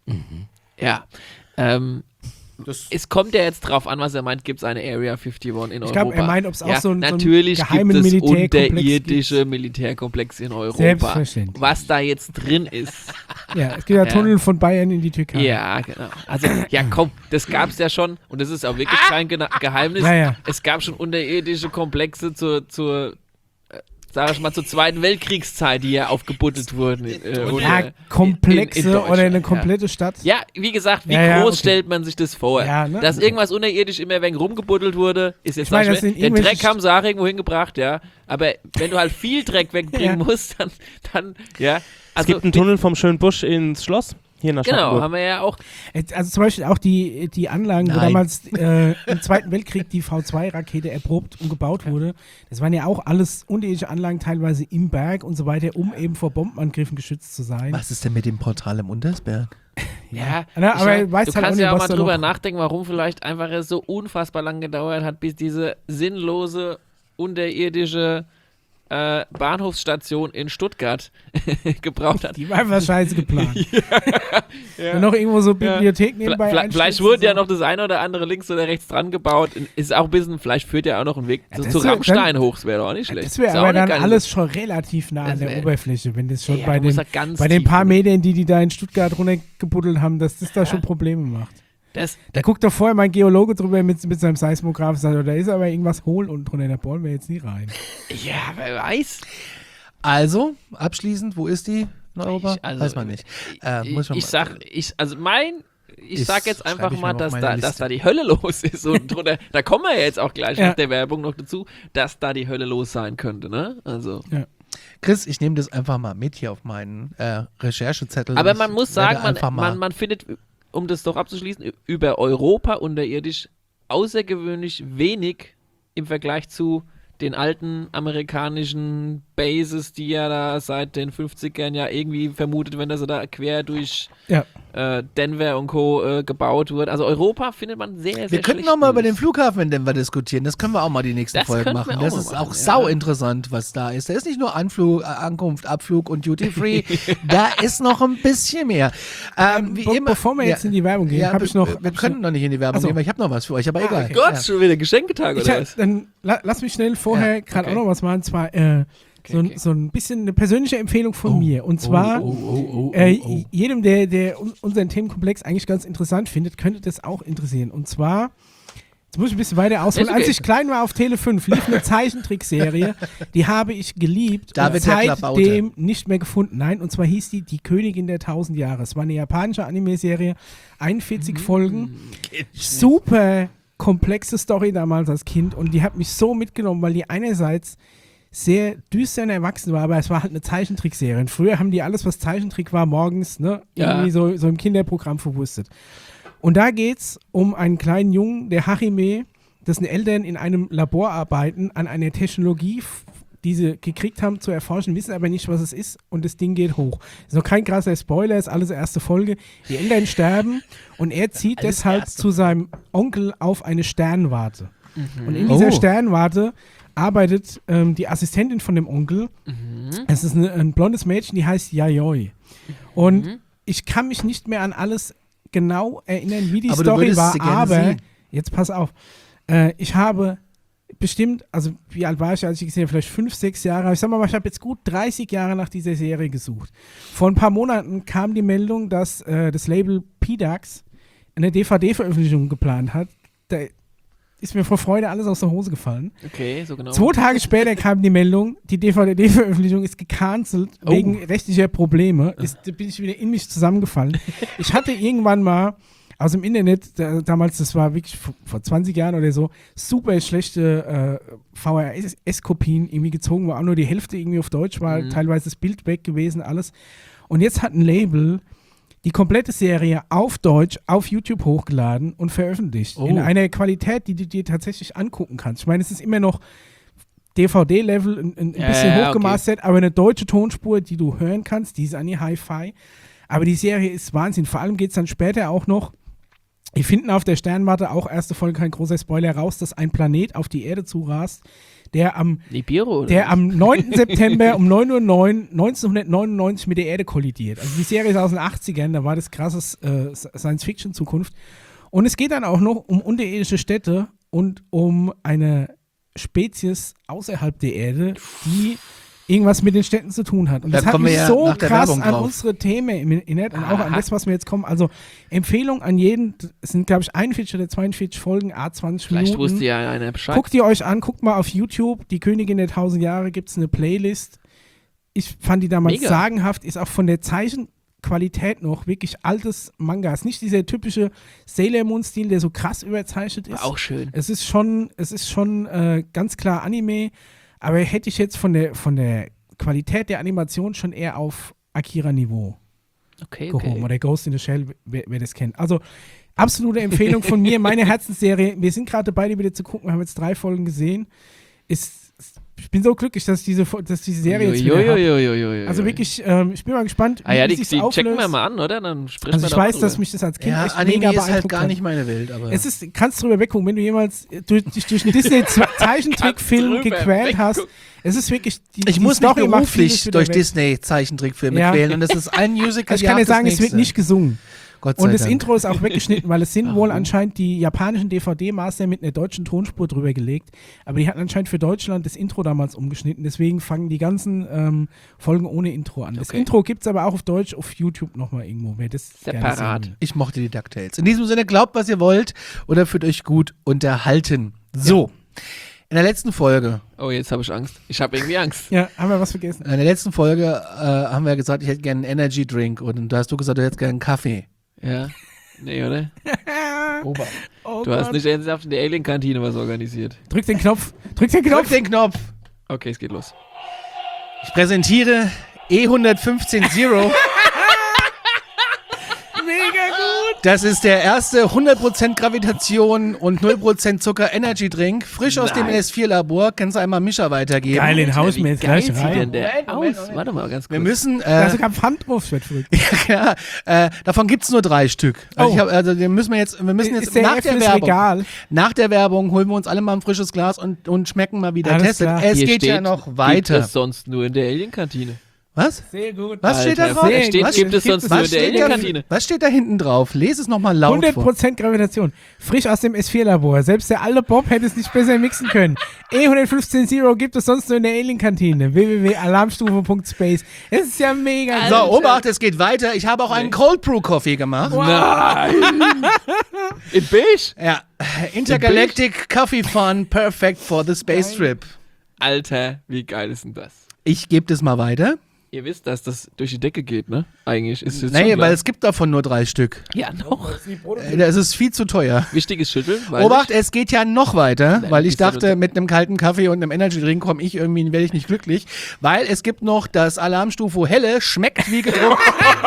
ja. Ähm, Das es kommt ja jetzt drauf an, was er meint, gibt es eine Area einundfünfzig in Europa. Ich glaube, er meint, ob es auch ja, so ein, natürlich so einen geheimen gibt es Militärkomplex unterirdische Militärkomplexe in Europa. Selbstverständlich. Was da jetzt drin ist. gibt. Ja, es gibt ja, Ja. Tunnel von Bayern in die Türkei. Ja, genau. Also, ja, komm, das gab es ja schon und das ist auch wirklich kein Gena- Geheimnis. Naja. Es gab schon unterirdische Komplexe zur, zur äh, sag ich mal, zur Zweiten Weltkriegszeit, die ja aufgebuddelt wurden. Äh, oder Ja, Komplexe in- in oder eine Deutschland, komplette Stadt. Ja, wie gesagt, wie Ja, ja, groß okay. stellt man sich das vor? Ja, ne? Dass irgendwas unterirdisch immer wegen rumgebuddelt wurde, ist jetzt Ich meine, nicht das mehr. sind Den irgendwelche Dreck haben sie auch irgendwo hingebracht, ja. Aber wenn du halt viel Dreck wegbringen Ja. musst, dann, dann, ja. Es Also, gibt einen Tunnel vom Schönen Busch ins Schloss, hier nach genau, Aschaffenburg. haben wir ja auch. Also zum Beispiel auch die, die Anlagen, wo Nein. damals äh, im Zweiten Weltkrieg die V zwei Rakete erprobt und gebaut wurde. Das waren ja auch alles unterirdische Anlagen, teilweise im Berg und so weiter, um eben vor Bombenangriffen geschützt zu sein. Was ist denn mit dem Portal im Untersberg? Ja, Na, ich aber mein, weiß du halt auch kannst nicht, ja auch was mal da drüber noch- nachdenken, warum vielleicht einfach es so unfassbar lang gedauert hat, bis diese sinnlose, unterirdische äh, Bahnhofsstation in Stuttgart gebraucht hat. Die war einfach scheiße geplant. Ja. Wenn noch irgendwo so Bibliothek nebenbei Vielleicht, vielleicht wurde so. ja noch das eine oder andere links oder rechts dran gebaut. Ist auch ein bisschen, vielleicht führt ja auch noch ein Weg Ja, zu, das zu wär- Rammstein dann- hoch. Das wäre doch auch nicht schlecht. Das wäre Ist auch aber eine dann geile alles schon relativ nah an Das der wär- Oberfläche, wenn das schon Ja, bei, du musst den, da ganz bei den tief paar runter. Medien, die die da in Stuttgart runtergebuddelt haben, dass das da schon Probleme macht. Das, Da guckt doch vorher mein Geologe drüber mit, mit seinem Seismograph und sagt, da ist aber irgendwas hohl unten drunter, da bohren wir jetzt nie rein. ja, wer weiß. Also, abschließend, wo ist die in Europa? Ich- also, Weiß man nicht. Äh, muss ich, man ich mal- sag, ich, also mein, ich Ist- sag jetzt schreib einfach ich mir mal, auf dass meine da, Liste. dass da die Hölle los ist. Und drunter, da kommen wir ja jetzt auch gleich Ja. nach der Werbung noch dazu, dass da die Hölle los sein könnte, ne? Also. Chris, ich nehme das einfach mal mit hier auf meinen äh, Recherchezettel. Aber Ich man muss werde sagen, man, einfach mal man, man findet, um das doch abzuschließen, über Europa unterirdisch außergewöhnlich wenig im Vergleich zu den alten amerikanischen Bases, die ja da seit den fünfzigern ja irgendwie vermutet, wenn das so da quer durch Ja. äh, Denver und Co. Äh, gebaut wurde. Also Europa findet man sehr, sehr Wir könnten schlecht noch mal über News. den Flughafen in Denver diskutieren. Das können wir auch mal die nächste Das Folge könnten wir machen. auch Das mal ist machen, auch ja. sau interessant, was da ist. Da ist nicht nur Anflug, äh, Ankunft, Abflug und Duty Free. Da ist noch ein bisschen mehr. Ähm, wie Be immer, bevor wir jetzt in die Werbung gehen, ja, habe ich noch. Wir, wir hab ich können noch nicht in die Werbung Ach so. gehen, weil ich habe noch was für euch, aber Ah, egal. okay. Gott, Ja. schon wieder Geschenketag Ich oder hab, was? dann la, lass mich schnell vorher Ja, gerade okay. auch noch was machen. Zwar äh, so, ein- okay. so ein bisschen eine persönliche Empfehlung von Oh, mir. Und zwar, oh, oh, oh, oh, äh, oh. jedem, der, der un- unseren Themenkomplex eigentlich ganz interessant findet, könnte das auch interessieren. Und zwar, jetzt muss ich ein bisschen weiter ausholen. Ist okay. Als ich klein war auf Tele fünf, lief eine Zeichentrickserie, die habe ich geliebt David und der Klabaute. seitdem nicht mehr gefunden. Nein, und zwar hieß die Die Königin der tausend Jahre. Es war eine japanische Anime-Serie, einundvierzig Folgen. Super komplexe Story damals als Kind und die hat mich so mitgenommen, weil die einerseits sehr düster und erwachsen war, aber es war halt eine Zeichentrickserie. Und früher haben die alles, was Zeichentrick war, morgens ne, Ja. irgendwie so, so im Kinderprogramm verwurstet. Und da geht's um einen kleinen Jungen, der Hachime, dessen Eltern in einem Labor arbeiten, an einer Technologie, f- die sie gekriegt haben, zu erforschen, wissen aber nicht, was es ist und das Ding geht hoch. Ist noch kein krasser Spoiler, ist alles erste Folge. Die Eltern sterben und er zieht Alles deshalb erste. zu seinem Onkel auf eine Sternwarte. Und in dieser Oh. Sternwarte arbeitet ähm, die Assistentin von dem Onkel. Es ist eine, ein blondes Mädchen, die heißt Yayoi. Und Mhm. ich kann mich nicht mehr an alles genau erinnern, wie die Aber du Story würdest war, sie gerne aber sehen. jetzt pass auf. Äh, ich habe bestimmt, also wie alt war ich, als ich gesehen habe, vielleicht fünf, sechs Jahre. Ich sag mal, ich habe jetzt gut dreißig Jahre nach dieser Serie gesucht. Vor ein paar Monaten kam die Meldung, dass äh, das Label P DAX eine D V D-Veröffentlichung geplant hat. Da ist mir vor Freude alles aus der Hose gefallen. Okay, so genau. Zwei Tage später kam die Meldung, die D V D-Veröffentlichung ist gecancelt Oh. wegen rechtlicher Probleme. Ist, da bin ich wieder in mich zusammengefallen. Ich hatte irgendwann mal aus dem Internet, da, damals, das war wirklich vor, vor zwanzig Jahren oder so, super schlechte äh, V H S-Kopien irgendwie gezogen, wo auch nur die Hälfte irgendwie auf Deutsch war, Mhm. teilweise das Bild weg gewesen, alles. Und jetzt hat ein Label die komplette Serie auf Deutsch auf YouTube hochgeladen und veröffentlicht. Oh. In einer Qualität, die du dir tatsächlich angucken kannst. Ich meine, es ist immer noch D V D-Level, ein, ein Ja, bisschen ja, hochgemastert, aber eine deutsche Tonspur, die du hören kannst, die ist an die Hi-Fi. Aber die Serie ist Wahnsinn. Vor allem geht es dann später auch noch, wir finden auf der Sternwarte, auch erste Folge, kein großer Spoiler, raus, dass ein Planet auf die Erde zurast, der am Nibiru, oder? der am neunten September um neun Uhr neun neunzehnhundertneunundneunzig mit der Erde kollidiert. Also die Serie ist aus den achtzigern, da war das krasses äh, Science-Fiction-Zukunft. Und es geht dann auch noch um unterirdische Städte und um eine Spezies außerhalb der Erde, die irgendwas mit den Städten zu tun hat. Und Da das hat kommen wir mich ja so nach der krass Werbung an drauf. unsere Themen erinnert und auch an Aha. das, was wir jetzt kommen. Also Empfehlung an jeden, es sind glaube ich einundvierzig oder zweiundvierzig Folgen, a zwanzig Vielleicht Minuten. wusste ja einer Bescheid. Guckt ihr euch an, guckt mal auf YouTube, die Königin der tausend Jahre, gibt es eine Playlist. Ich fand die damals Mega. sagenhaft, ist auch von der Zeichenqualität noch wirklich altes Manga. Ist nicht dieser typische Sailor Moon-Stil, der so krass überzeichnet ist. War auch schön. Es ist schon, es ist schon äh, ganz klar Anime, aber hätte ich jetzt von der, von der Qualität der Animation schon eher auf Akira-Niveau Okay, gehoben. okay. Oder Ghost in the Shell, wer, wer das kennt. Also absolute Empfehlung von mir, meine Herzensserie. Wir sind gerade dabei, die wieder zu gucken. Wir haben jetzt drei Folgen gesehen. Ist ich bin so glücklich, dass diese, dass diese Serie jetzt wieder hab. Uiuiuiuiui. Also wirklich, ähm, ich bin mal gespannt, Ah ja, wie die, sich's die auflöst. checken wir mal an, oder? Dann sprechen Also wir ich da mal weiß, drüber. dass mich das als Kind Ja, echt Anime mega ist halt beeindruckt gar hat. nicht meine Welt, aber. Es ist, kannst drüber weggucken, wenn du jemals durch, dich durch einen Disney-Zeichentrickfilm Kannst drüber gequält hast. weggucken. Es ist wirklich, die, ich die muss mich Story macht vieles beruflich wieder durch weg. Disney-Zeichentrickfilme Ja. quälen und das ist ein Musical. Also ich kann dir sagen, es wird nicht gesungen. Gott sei Und das Dank. Intro ist auch weggeschnitten, weil es sind wohl anscheinend die japanischen D V D-Master mit einer deutschen Tonspur drüber gelegt. Aber die hatten anscheinend für Deutschland das Intro damals umgeschnitten. Deswegen fangen die ganzen ähm, Folgen ohne Intro an. Das Okay. Intro gibt es aber auch auf Deutsch auf YouTube nochmal irgendwo. Wer das gerne Separat. sehen will. Ich mochte die DuckTales. In diesem Sinne, glaubt, was ihr wollt oder fühlt euch gut unterhalten. So, in der letzten Folge, Oh, jetzt habe ich Angst. Ich habe irgendwie Angst. Ja, haben wir was vergessen? in der letzten Folge äh, haben wir gesagt, ich hätte gerne einen Energy Drink und da hast du gesagt, du hättest gerne einen Kaffee. Ja. Nee, oder? Ober. Oh Du hast Gott. nicht ernsthaft in der Alien-Kantine was organisiert. Drück den Knopf. Drück den Drück Knopf. den Knopf. Okay, es geht los. Ich präsentiere E hundertfünfzehn Zero. Mega gut. Das ist der erste hundert Prozent Gravitation und null Prozent Zucker Energy Drink. Frisch aus dem Nein. N S vier Labor. Kannst du einmal Mischa weitergeben? Geil, den haus mir jetzt Wie geil gleich sieht rein. denn der Moment, Moment, aus? Moment. Warte mal ganz kurz. Wir müssen, Da ist äh, sogar Pfand drauf, wird verrückt. ja, äh, davon gibt es nur drei Stück. Also, Oh. ich hab, also den müssen wir jetzt, wir müssen jetzt Ist der nach F der fürs Werbung, Regal. nach der Werbung holen wir uns alle mal ein frisches Glas und, und schmecken mal, wie der Alles testet. klar. Es Hier geht steht, ja noch Gibt weiter. es sonst nur in der Alien-Kantine. Was? Sehr gut. Was steht da Alter, drauf? da steht, Was gibt es steht- sonst nur Was in der steht, da, Alien-Kantine. was steht da hinten drauf? Lese es nochmal laut hundert vor. Prozent Gravitation. Frisch aus dem S vier Labor. Selbst der alte Bob hätte es nicht besser mixen können. E hundertfünfzehn Zero gibt es sonst nur in der Alien-Kantine. w w w punkt alarmstufe punkt space. Es ist ja mega. So, Obacht, es geht weiter. Ich habe auch einen Cold Brew Coffee gemacht. Nein! In beige? Ja, Intergalactic Coffee Fun, perfect for the Space Trip. Alter, wie geil ist denn das? Ich gebe das mal weiter. Ihr wisst, dass das durch die Decke geht, ne? Eigentlich ist es Nee, schon weil klar. es gibt davon nur drei Stück. Ja, noch. Äh, Das ist viel zu teuer. Wichtiges Schütteln. weiß Obacht, ich. es geht ja noch weiter, Nein, weil ich bist du dachte, nur- mit einem kalten Kaffee und einem Energy Drink komme ich irgendwie, werde ich nicht glücklich, weil es gibt noch das Alarmstufe Helle, schmeckt wie gedruckt.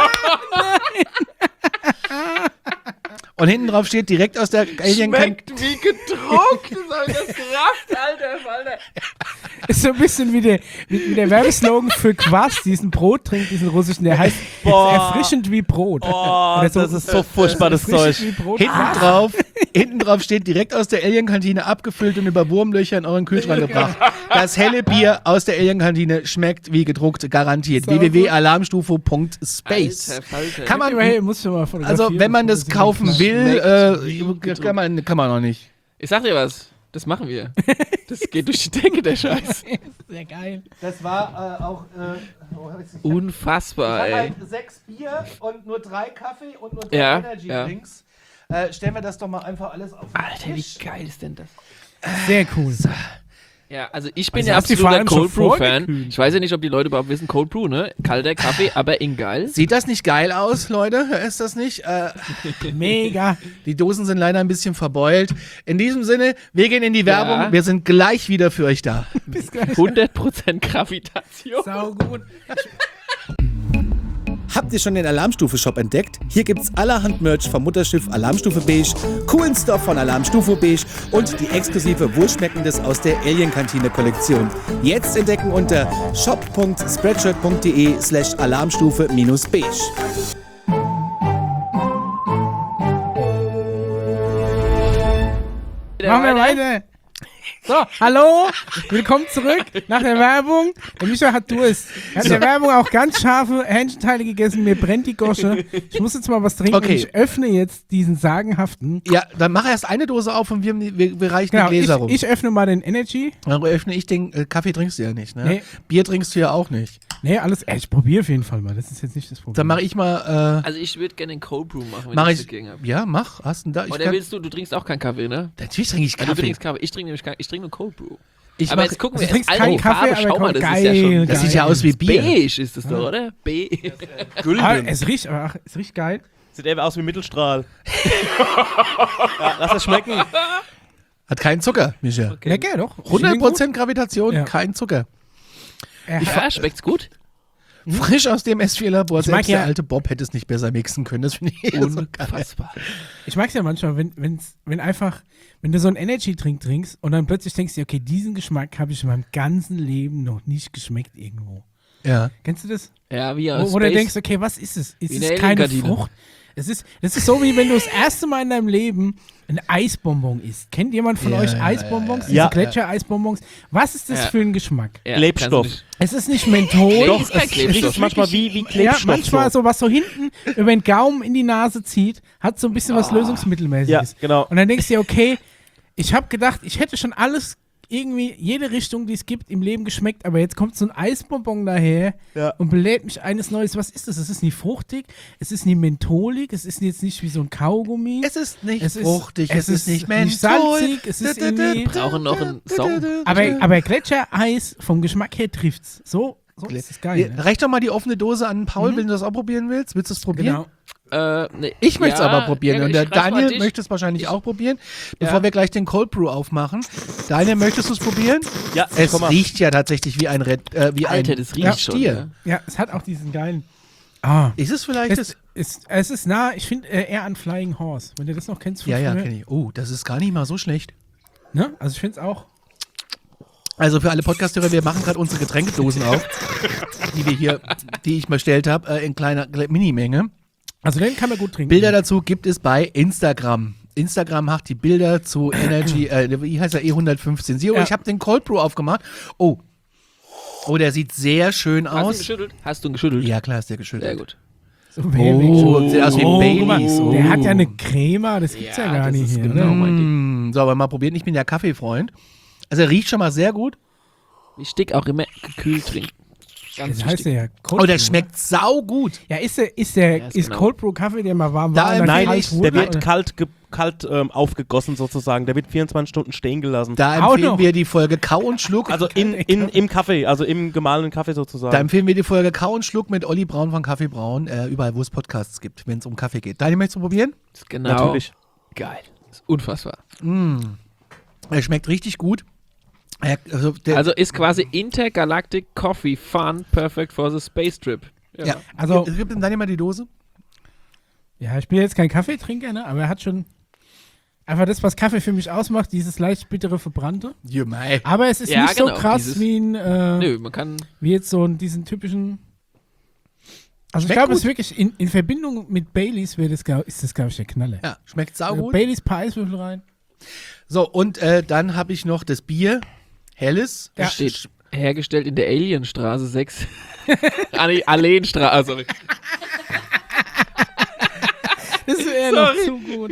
Und hinten drauf steht direkt aus der Alien Schmeckt wie gedruckt. Das habe ich das gerafft, Alter, Alter. Ist so ein bisschen wie der, wie, wie der Werbeslogan für Quass, diesen Brottrink, diesen russischen, der heißt Boah. erfrischend wie Brot. Oh, Oder so- das ist so furchtbar, das Zeug. Erfrischend wie Brot. Hinten drauf, hinten drauf steht direkt aus der Alien-Kantine abgefüllt und über Wurmlöcher in euren Kühlschrank gebracht. Das helle Bier aus der Alien-Kantine schmeckt wie gedruckt, garantiert. So w w w gut. punkt alarmstufe punkt space. Alter, Falter. Kann man, Immerhin, muss schon mal fotografieren, also wenn man bevor das sie kaufen den will, Schmeckt äh, wie gedruckt. kann man, kann man noch nicht. Ich sag dir was. Das machen wir. Das geht durch die Decke, der Scheiß. Sehr geil. Das war äh, auch äh, Unfassbar, ey. sechs Bier und nur drei Kaffee und nur drei Ja, Energy-Drinks. Äh, stellen wir das doch mal einfach alles auf den Alter, wie Tisch. geil ist denn das? Sehr cool. Ja, also ich bin Also ja hast du vor absoluter allem schon Cold Brew Fan. vorgekühlt. Ich weiß ja nicht, ob die Leute überhaupt wissen, Cold Brew, ne? Kalter Kaffee, aber in geil. Sieht das nicht geil aus, Leute? Ist das nicht? Äh, Mega. die Dosen sind leider ein bisschen verbeult. In diesem Sinne, wir gehen in die Werbung. Ja. Wir sind gleich wieder für euch da. Bis gleich. hundert Prozent Gravitation. Sau gut. Habt ihr schon den Alarmstufe-Shop entdeckt? Hier gibt's allerhand Merch vom Mutterschiff Alarmstufe Beige, coolen Stuff von Alarmstufe Beige und die exklusive Wohlschmeckendes aus der Alien-Kantine-Kollektion. Jetzt entdecken unter shop punkt spreadshirt punkt de slash alarmstufe minus beige. Machen wir weiter. So, hallo, willkommen zurück nach der Werbung. Der Micha hat Durst. Er hat in der Werbung auch ganz scharfe Hähnchenteile gegessen. Mir brennt die Gosche. Ich muss jetzt mal was trinken. Okay. Und ich öffne jetzt diesen sagenhaften. Ja, dann mach erst eine Dose auf und wir, wir, wir reichen Genau, die Gläser ich, rum. ich öffne mal den Energy. Dann öffne ich den äh, Kaffee, trinkst du ja nicht, ne? Nee. Bier trinkst du ja auch nicht. Nee, alles. Ey, ich probiere auf jeden Fall mal. Das ist jetzt nicht das Problem. Dann mache ich mal. Äh, Also ich würde gerne einen Cold Brew machen, wenn mach ich ich. dagegen habe. Ja, mach. Hast du da? Ich Oder kann, willst du, du trinkst auch keinen Kaffee, ne? natürlich trinke ich Ja, du Kaffee. trinkst Kaffee. Ich trinke nämlich keinen, ich trinke nur Cold Brew. Ich aber mach, jetzt gucken also wir du trinkst Alter, keinen die Farbe, Kaffee, aber schau mal, das geil, ist ja schon das sieht ja aus wie Bier. beige ist das doch, oder? B. ah, es riecht, ach, es riecht geil. Sieht eher aus wie Mittelstrahl. Ja, lass es schmecken. Hat keinen Zucker, Micha. Okay. Lecker, doch. hundert Prozent Gravitation, Ja. kein Zucker. Er Ja, hat, schmeckt's gut? Frisch aus dem S vier Labor. Ich mag Selbst der ja- alte Bob hätte es nicht besser mixen können. Das finde ich eher so geil. Unfassbar. Ich mag es ja manchmal, wenn, wenn's, wenn einfach, wenn du so einen Energy-Drink trinkst und dann plötzlich denkst du, okay, diesen Geschmack habe ich in meinem ganzen Leben noch nicht geschmeckt irgendwo. Ja. Kennst du das? Ja, wie Wo, aus wo du Space. denkst, okay, was ist es? Ist Wie es eine keine Alienkantine. Frucht? Es ist, das ist so, wie wenn du das erste Mal in deinem Leben ein Eisbonbon isst. Kennt jemand von Ja, euch ja, Eisbonbons? ja, ja. Diese Gletscher-Eisbonbons? Was ist das Ja. für ein Geschmack? Ja, Klebstoff. kannst du Es ist nicht Menthol. Doch, es es ist, Klebstoff. Das ist manchmal wie, wie ja, Klebstoff. manchmal so. so, was so hinten über den Gaumen in die Nase zieht, hat so ein bisschen was Lösungsmittelmäßiges. Ja, genau. Und dann denkst du dir, okay, ich habe gedacht, ich hätte schon alles irgendwie, jede Richtung, die es gibt, im Leben geschmeckt, aber jetzt kommt so ein Eisbonbon daher Ja. und belädt mich eines Neues. Was ist das? Es ist nie fruchtig, es ist nie mentholig, es ist jetzt nicht wie so ein Kaugummi. Es ist nicht Es ist- fruchtig, es, es ist ist nicht nicht Menthol. salzig, es ist irgendwie- Wir brauchen noch einen Song. aber, aber Gletschereis vom Geschmack her trifft's. So, so ist es geil. Ne? Reich doch mal die offene Dose an Paul, wenn du das auch probieren willst. Willst du es probieren? Genau. Äh, nee. Ich möchte es Ja, aber probieren. ja, und ich der schreib's mal Daniel dich. möchte es wahrscheinlich auch probieren. Bevor Ja. wir gleich den Cold Brew aufmachen. Daniel, möchtest du es probieren? Ja, Es komm mal. riecht ja tatsächlich wie ein Red, äh, wie Alter, ein das riecht Ja, schon. Stier. Ne? Ja, es hat auch diesen geilen. Ah. Ist es vielleicht Es das? ist, es ist nah, ich finde äh, eher an Flying Horse. Wenn du das noch kennst von Ja, ja, früher. kenne ich. Oh, das ist gar nicht mal so schlecht. Ne? Also ich finde es auch. Also für alle Podcasthörer, wir machen gerade unsere Getränkedosen auf, die wir hier, die ich bestellt habe, äh, in kleiner Minimenge. Also den kann man gut trinken. Bilder dazu gibt es bei Instagram. Instagram macht die Bilder zu Energy, äh, wie heißt er, E hundertfünfzehn Zero. Ja. Ich habe den Cold Brew aufgemacht. Oh. Oh, der sieht sehr schön Hast du ihn aus. geschüttelt? Hast du ihn geschüttelt? Ja, klar ist der geschüttelt. Sehr gut. So Oh, sieht aus wie oh, guck mal, Baileys. Oh. der hat ja eine Crema, das gibt's ja, Ja, gar das nicht ist hier. genau Ne? mein Ding. Mm, so, aber mal probieren. Ich bin ja Kaffeefreund. Also er riecht schon mal sehr gut. Wichtig auch immer gekühlt trinken. Ganz Das heißt wichtig. ja Cold Oh, der Brew. schmeckt saugut. Ja, ist der, ist der, Ja, ist ist genau. Cold Brew Kaffee, der mal warm Da war? und dann empfehle Nein, kalt ich- wurde, der wird oder? kalt, ge kalt ähm, aufgegossen sozusagen. Der wird vierundzwanzig Stunden stehen gelassen. Da Auch empfehlen noch. wir die Folge Kau und Schluck. also in, in, im Kaffee, also im gemahlenen Kaffee sozusagen. Da empfehlen wir die Folge Kau und Schluck mit Olli Braun von Kaffee Braun, äh, überall, wo es Podcasts gibt, wenn es um Kaffee geht. Daniel, möchtest du probieren? Das ist genau. Natürlich. Geil. Das ist unfassbar. Er schmeckt richtig gut. Er, also, der, Also ist quasi Intergalactic Coffee Fun perfect for the Space Trip. ja. Also- Gib dem Daniel mal die Dose. Ja, ich bin jetzt kein Kaffeetrinker, ne? Aber er hat schon einfach das, was Kaffee für mich ausmacht, dieses leicht bittere Verbrannte. Ja, mei. Aber es ist Ja, nicht genau, so krass dieses- wie, ein, äh, Nö, man kann. wie jetzt so ein, diesen typischen. Also Schmeckt ich glaube, gut. es ist wirklich in, in Verbindung mit Baileys wäre das, glaub- ist das, glaube ich, der Knaller. Ja, schmeckt Also saugut. Baileys, paar Eiswürfel rein. So, und äh, dann habe ich noch das Bier. Helles. Ja. Steht hergestellt in der Alienstraße sechs. ah, nee, Alleenstraße. Ah, sorry. Das wäre noch zu gut.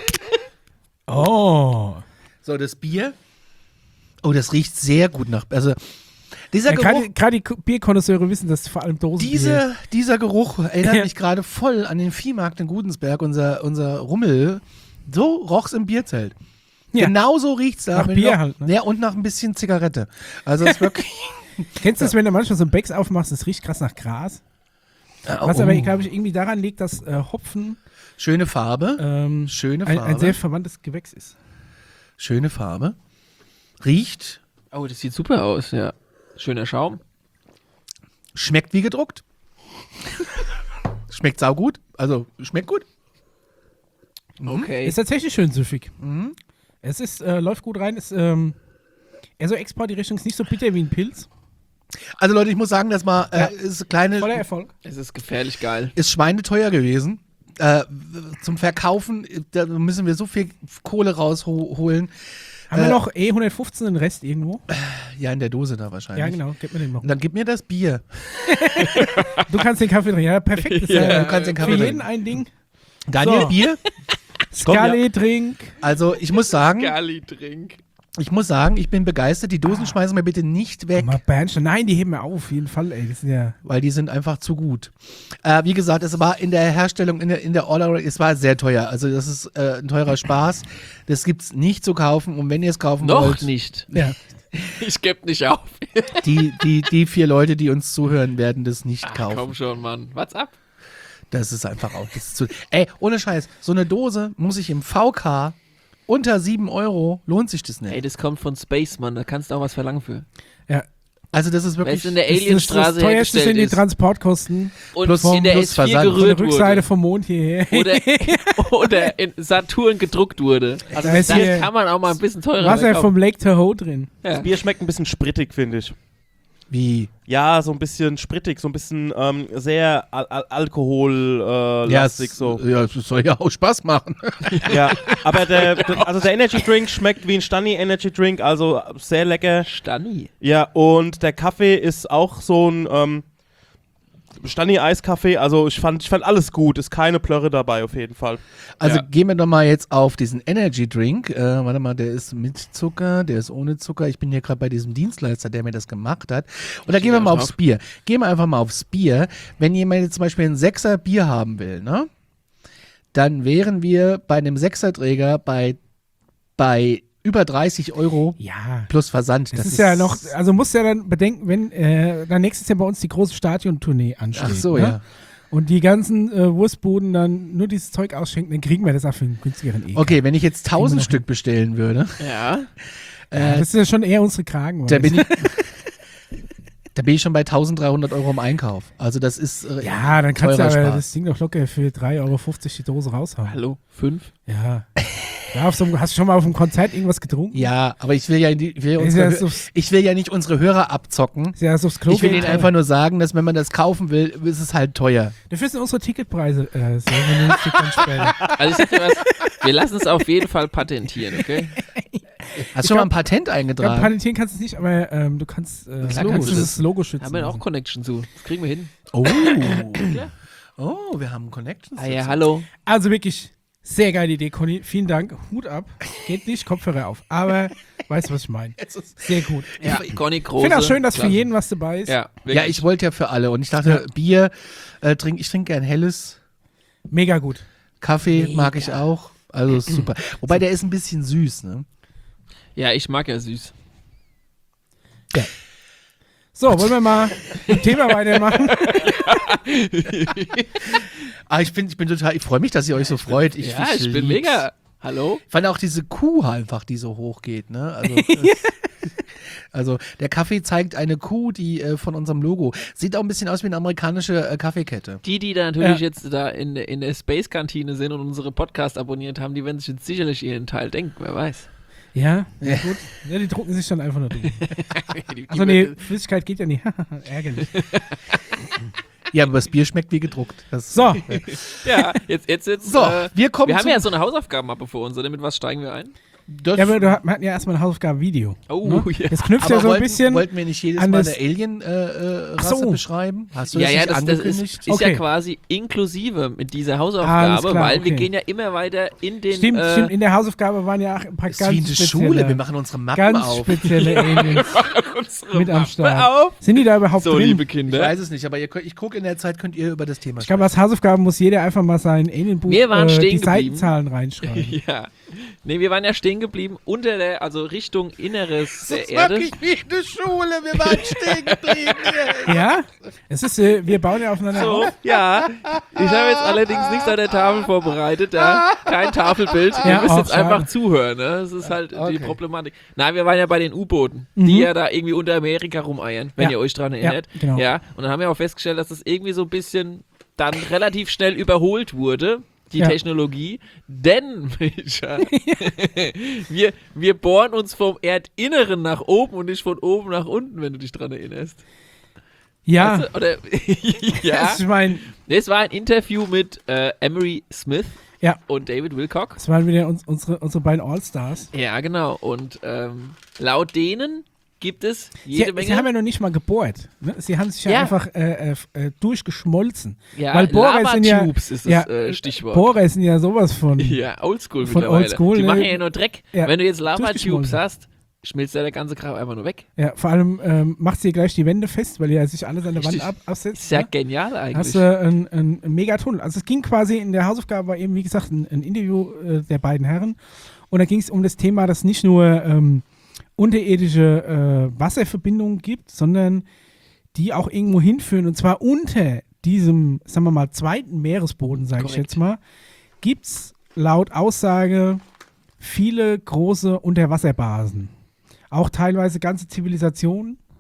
Oh. So, das Bier. Oh, das riecht sehr gut nach. Also, dieser Ja, Geruch. gerade gerade die Ko- Bierkonnoisseure wissen, dass vor allem Dosenbier. Diese, dieser Geruch erinnert Ja. mich gerade voll an den Viehmarkt in Gudensberg, unser, unser Rummel. So roch's im Bierzelt. Ja. Genau so riecht's da. Nach Wenn Bier noch, halt, ne? Ja, und nach ein bisschen Zigarette. Also, es ist wirklich. Kennst du das, wenn du manchmal so ein Becks aufmachst, das riecht krass nach Gras? Was oh, aber, glaube ich, irgendwie daran liegt, dass äh, Hopfen schöne Farbe. ähm, Schöne ein, Farbe. ein sehr verwandtes Gewächs ist. Schöne Farbe. Riecht. Oh, das sieht super aus, ja. Schöner Schaum. Schmeckt wie gedruckt. Schmeckt saugut. Also, schmeckt gut. Okay. Ist tatsächlich schön süffig. Mhm. Es ist, äh, läuft gut rein, ist ähm, eher so Export, die Richtung ist nicht so bitter wie ein Pilz. Also, Leute, ich muss sagen, das war Ja. äh, ist kleine. Voller Erfolg. Es ist gefährlich geil. Ist schweineteuer gewesen. Äh, zum Verkaufen, da müssen wir so viel Kohle rausholen. Haben Äh, wir noch E hundertfünfzehn den Rest irgendwo? Ja, in der Dose da wahrscheinlich. Ja, genau, gib mir den mal. Und dann gib mir das Bier. Du kannst den Kaffee trinken, ja, perfekt. Ist Ja, ja, du kannst den Kaffee für trinken. jeden ein Ding. Daniel, So. Bier. Komm, ja. Scully-Trink. Also, ich muss sagen, Galli-Trink. ich muss sagen, ich bin begeistert. Die Dosen schmeißen wir bitte nicht weg, Mal Bernstein. Nein, die heben wir auf, auf jeden Fall, ey. Das sind ja. weil die sind einfach zu gut. Äh, wie gesagt, es war in der Herstellung, in der, in der Order, es war sehr teuer. Also, das ist äh, ein teurer Spaß. Das gibt's nicht zu kaufen. Und wenn ihr es kaufen Noch wollt, nicht. Ja. Ich geb nicht auf. die, die, die vier Leute, die uns zuhören, werden das nicht Ach, kaufen. komm schon, Mann. What's up? Das ist einfach auch. Das ist zu, ey, ohne Scheiß, so eine Dose muss ich im V K unter sieben Euro, lohnt sich das nicht. Ey, das kommt von Spaceman, da kannst du auch was verlangen für. Ja. Also das ist Weil wirklich es in der Das ist das Alienstraße teuerste hergestellt sind die ist. Transportkosten Und plus- in der plus S vier Versand. von der gerührt Rückseite wurde. vom Mond hierher. Oder, oder in Saturn gedruckt wurde. Also da ist Das hier kann man auch mal ein bisschen teurer Wasser verkaufen. vom Lake Tahoe drin. Ja. Das Bier schmeckt ein bisschen sprittig, finde ich. wie. Ja, so ein bisschen sprittig, so ein bisschen ähm, sehr al al alkohollastig Ja, lastig es, so. ja, es soll ja auch Spaß machen. Ja, aber der, der, also der Energy Drink schmeckt wie ein Stani Energy Drink, also sehr lecker. Stani. Ja, und der Kaffee ist auch so ein ähm, Stani-Eiskaffee, also ich fand, ich fand alles gut, ist keine Plörre dabei auf jeden Fall. Also Ja. gehen wir doch mal jetzt auf diesen Energy Drink. Äh, warte mal, der ist mit Zucker, der ist ohne Zucker. Ich bin hier gerade bei diesem Dienstleister, der mir das gemacht hat. Und da gehen wir da mal drauf. aufs Bier. Gehen wir einfach mal aufs Bier. Wenn jemand jetzt zum Beispiel ein Sechser Bier haben will, ne? Dann wären wir bei einem Sechserträger bei, bei über dreißig Euro Ja. plus Versand. Das, ist ja noch, also musst ja dann bedenken, wenn äh, dann nächstes Jahr bei uns die große Stadiontournee ansteht. Ach so, ne? ja. Und die ganzen äh, Wurstbuden dann nur dieses Zeug ausschenken, dann kriegen wir das auch für einen günstigeren E K. Okay, wenn ich jetzt Kriegen wir tausend noch Stück bestellen würde, Ja. Ja, äh, das ist ja schon eher unsere Kragen. da bin ich, da bin ich schon bei eintausenddreihundert Euro im Einkauf. Also das ist äh, ja, dann kannst du teurer aber Spaß. das Ding doch locker für drei Euro fünfzig die Dose raushauen. Hallo, fünf? Ja. ja auf so einem, hast du schon mal auf einem Konzert irgendwas getrunken? Ja, aber ich will ja, die, ich will ja, Ist unsere, ja Hö- so- ich will ja nicht unsere Hörer abzocken. Ist ja erst aufs Klo Ich will gehen, ihnen aber einfach nur sagen, dass wenn man das kaufen will, ist es halt teuer. Dafür sind unsere Ticketpreise äh, sehr vernünftig und später. Also ich sag dir was, wir lassen es auf jeden Fall patentieren, okay? Hast du schon mal glaub- ein Patent Ja, eingetragen? patentieren kannst du es nicht, aber ähm, du kannst äh, Klar Logo, kannst du das, das. Logo schützen. Haben wir auch lassen. Connection zu. Das kriegen wir hin. oh. Ja. Oh, wir haben Connections. Ah ja, dazu. hallo. Also wirklich sehr geile Idee, Conny. Vielen Dank. Hut ab. Geht nicht, Kopfhörer auf. Aber weißt du, was ich meine? Es ist- Sehr gut. Ja. Conny Ich Große. finde auch schön, dass für Klasse. jeden was dabei ist. Ja, wirklich. Ja, ich wollte ja für alle. Und ich dachte, Bier, äh, trink, ich trinke gern helles. Mega gut. Kaffee mag ich auch. Also ist super. Wobei der ist ein bisschen süß, ne? Ja, ich mag ja süß. So, wollen wir mal ein Thema weitermachen? Ah, ich bin, ich bin total, ich freue mich, dass ihr euch so freut. Ich, ja, ich bin lieb's. mega. Hallo? Ich fand auch diese Kuh einfach, die so hoch geht, ne? Also, das, also der Kaffee zeigt eine Kuh, die äh, von unserem Logo. Sieht auch ein bisschen aus wie eine amerikanische äh, Kaffeekette. Die, die da natürlich Ja. jetzt da in, in der Space-Kantine sind und unsere Podcast abonniert haben, die werden sich jetzt sicherlich ihren Teil denken, wer weiß. Ja, ja, gut. Ja, die drucken sich dann einfach nur durch. Die- Achso, die- nee, Flüssigkeit geht ja nicht. Ärgerlich. Ja, aber das Bier schmeckt wie gedruckt. Das, So, Ja, jetzt, jetzt, jetzt. So, äh, wir kommen wir haben zu- ja so eine Hausaufgabenmappe vor uns, oder? Mit was steigen wir ein? Das, ja, aber du, wir hatten ja erstmal ein Hausaufgaben-Video. Oh, ne? ja. Das knüpft aber ja so ein wollten, bisschen. wollten wir nicht jedes an Mal das- eine Alien-Rasse Ach so. beschreiben? Hast du Ja, das ja, nicht das, das ist, angekündigt? ist Okay. ja quasi inklusive mit dieser Alles Hausaufgabe, klar, weil wir okay. gehen ja immer weiter in den. Stimmt, äh, stimmt. In der Hausaufgabe waren ja auch ein paar Das ist ganz wie in der spezielle, Schule, wir machen unsere Mappen ganz auf. spezielle Aliens unsere mit am Mappe Start. auf. Sind die da überhaupt So, drin? liebe Ich Kinder. weiß es nicht, aber ihr, könnt- ich gucke in der Zeit, könnt ihr über das Thema Ich glaube, als Hausaufgaben muss jeder einfach mal sein Alienbuch Wir waren äh, die stehen geblieben. Seitenzahlen reinschreiben. Ja. Nee, wir waren ja stehen geblieben unter der, also Richtung Inneres der Das war Erde. wirklich wie in der Schule, wir waren stehen geblieben. Ja, es ist, äh, wir bauen ja aufeinander So, auf. ja. Ich habe jetzt allerdings nichts an der Tafel vorbereitet, ja. Kein Tafelbild. Ihr Ja, müsst auch jetzt schade. einfach zuhören, ne? Das ist halt Okay. die Problematik. Nein, wir waren ja bei den U-Booten, die Mhm. ja da irgendwie unter Amerika rumeiern, wenn Ja. ihr euch dran erinnert. Ja, genau. Ja, und dann haben wir auch festgestellt, dass das irgendwie so ein bisschen dann relativ schnell überholt wurde, die Ja. Technologie, denn, Micha, wir, wir bohren uns vom Erdinneren nach oben und nicht von oben nach unten, wenn du dich dran erinnerst. Ja, Weißt du? Oder, ja. ich meine, Das war ein Interview mit äh, Emery Smith ja, und David Wilcock. das waren wieder uns, unsere, unsere beiden Allstars. Ja, genau. Und ähm, laut denen gibt es Sie, jede Menge. sie haben ja noch nicht mal gebohrt. Ne? Sie haben sich ja, Ja. einfach äh, äh, äh, durchgeschmolzen. ja, weil Bohrer sind ja- Lava-Tubes ist das ja, äh, Stichwort. Bohrer sind ja sowas von. Ja, oldschool Von mittlerweile. oldschool, Die ne? machen ja nur Dreck. Ja, Wenn du jetzt Lava-Tubes durchgeschmolzen. hast, schmilzt ja der ganze Kram einfach nur weg. Ja, vor allem ähm, macht sie gleich die Wände fest, weil ja sich alles an der Wand Richtig. ab, absetzt. Ist ja ne? genial eigentlich. Hast du einen, einen, einen Megatunnel. Also es ging quasi in der Hausaufgabe war eben, wie gesagt, ein, ein Interview äh, der beiden Herren. Und da ging es um das Thema, dass nicht nur ähm, unterirdische äh, Wasserverbindungen gibt, sondern die auch irgendwo hinführen. Und zwar unter diesem, sagen wir mal, zweiten Meeresboden, sage ich Korrekt. jetzt mal, gibt es laut Aussage viele große Unterwasserbasen. Auch teilweise ganze Zivilisationen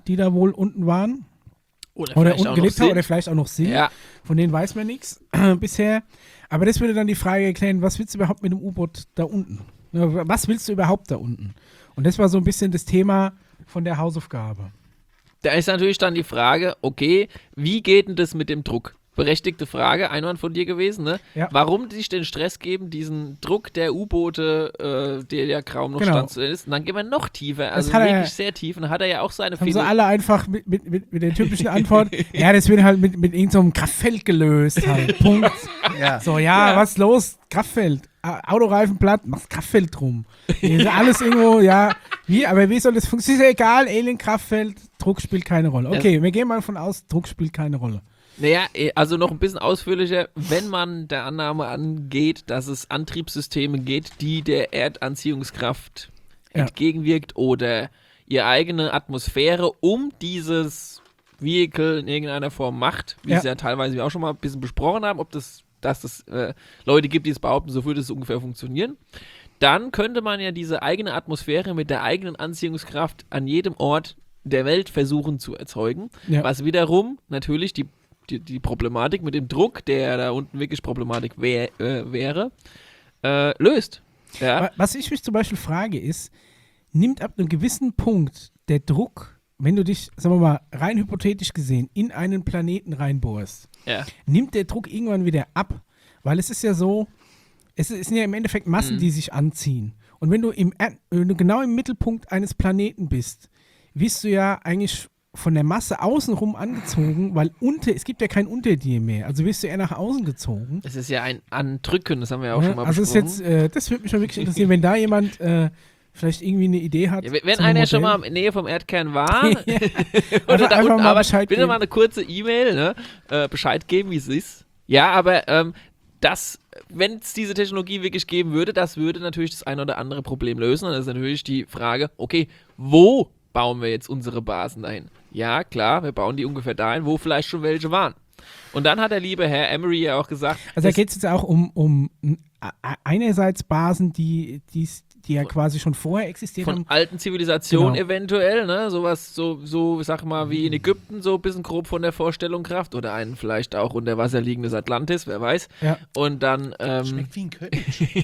die da wohl unten waren. Oder, Oder vielleicht unten auch gelebt noch haben sind. oder vielleicht auch noch sind. Ja, Von denen weiß man nichts bisher. Aber das würde dann die Frage erklären, was willst du überhaupt mit dem U-Boot da unten? Ne, Was willst du überhaupt da unten? Und das war so ein bisschen das Thema von der Hausaufgabe. da ist natürlich dann die Frage, okay, wie geht denn das mit dem Druck? Berechtigte Frage, Einwand von dir gewesen, ne? Ja. Warum sich den Stress geben, diesen Druck der U-Boote, äh, der ja kaum noch Genau. standzuhalten ist. Und dann gehen wir noch tiefer, also hat er- wirklich sehr tief. Und dann hat er ja auch seine Haben sie viele... alle einfach mit, mit, mit, mit der typischen Antwort, ja, das wird halt mit, mit irgendeinem Kraftfeld gelöst halt. Punkt. Ja. So, ja, Ja. was ist los? Kraftfeld. A- Autoreifen platt, machst Kraftfeld drum. Ist alles irgendwo, ja. Wie, aber wie soll das funktionieren? Ist ja egal, Alien-Kraftfeld, Druck spielt keine Rolle. Okay, wir gehen mal von aus, Druck spielt keine Rolle. Naja, eh, also noch ein bisschen ausführlicher, wenn man der Annahme angeht, dass es Antriebssysteme geht, die der Erdanziehungskraft Ja. entgegenwirkt oder ihre eigene Atmosphäre um dieses Vehicle in irgendeiner Form macht, wie Ja. es ja teilweise wir auch schon mal ein bisschen besprochen haben, ob das, dass es äh, Leute gibt, die es behaupten, so würde es ungefähr funktionieren. Dann könnte man ja diese eigene Atmosphäre mit der eigenen Anziehungskraft an jedem Ort der Welt versuchen zu erzeugen, Ja. was wiederum natürlich die, die, die Problematik mit dem Druck, der da unten wirklich Problematik wär, äh, wäre, äh, löst. Ja? Wa- Was ich mich zum Beispiel frage ist, nimmt ab einem gewissen Punkt der Druck, wenn du dich, sagen wir mal, rein hypothetisch gesehen, in einen Planeten reinbohrst, Ja. nimmt der Druck irgendwann wieder ab? Weil es ist ja so, es ist- es sind ja im Endeffekt Massen, Mhm. die sich anziehen. Und wenn du, im, Erd- wenn du genau im Mittelpunkt eines Planeten bist, wirst du ja eigentlich von der Masse außenrum angezogen, weil unter, es gibt ja kein Unter dir mehr. Also wirst du eher nach außen gezogen. Es ist ja ein Andrücken, das haben wir ja auch Ja, schon mal also ist besprochen. jetzt, äh, das würde mich schon wirklich interessieren, wenn da jemand äh, vielleicht irgendwie eine Idee hat. Ja, wenn wenn zu einem einer schon mal Modell. in der Nähe vom Erdkern war, Ja. oder Einfach- da einfach unten, mal aber Bescheid bitte geben. mal eine kurze E-Mail, ne? äh, Bescheid geben, wie es ist. Ja, aber ähm, das, wenn es diese Technologie wirklich geben würde, das würde natürlich das ein oder andere Problem lösen. Und das ist natürlich die Frage, okay, wo bauen wir jetzt unsere Basen dahin? Ja, klar, wir bauen die ungefähr dahin, wo vielleicht schon welche waren. Und dann hat der liebe Herr Emery ja auch gesagt, Also da das- geht es jetzt auch um, um n- a- einerseits Basen, die, die's- die ja quasi schon vorher existiert von haben. alten Zivilisationen Genau. eventuell, ne? Sowas, so, so, sag mal, wie in Ägypten, so ein bisschen grob von der Vorstellung Kraft oder ein vielleicht auch unter Wasser liegendes Atlantis, wer weiß. Ja. Und dann, ähm, Schmeckt wie ein Kölsch.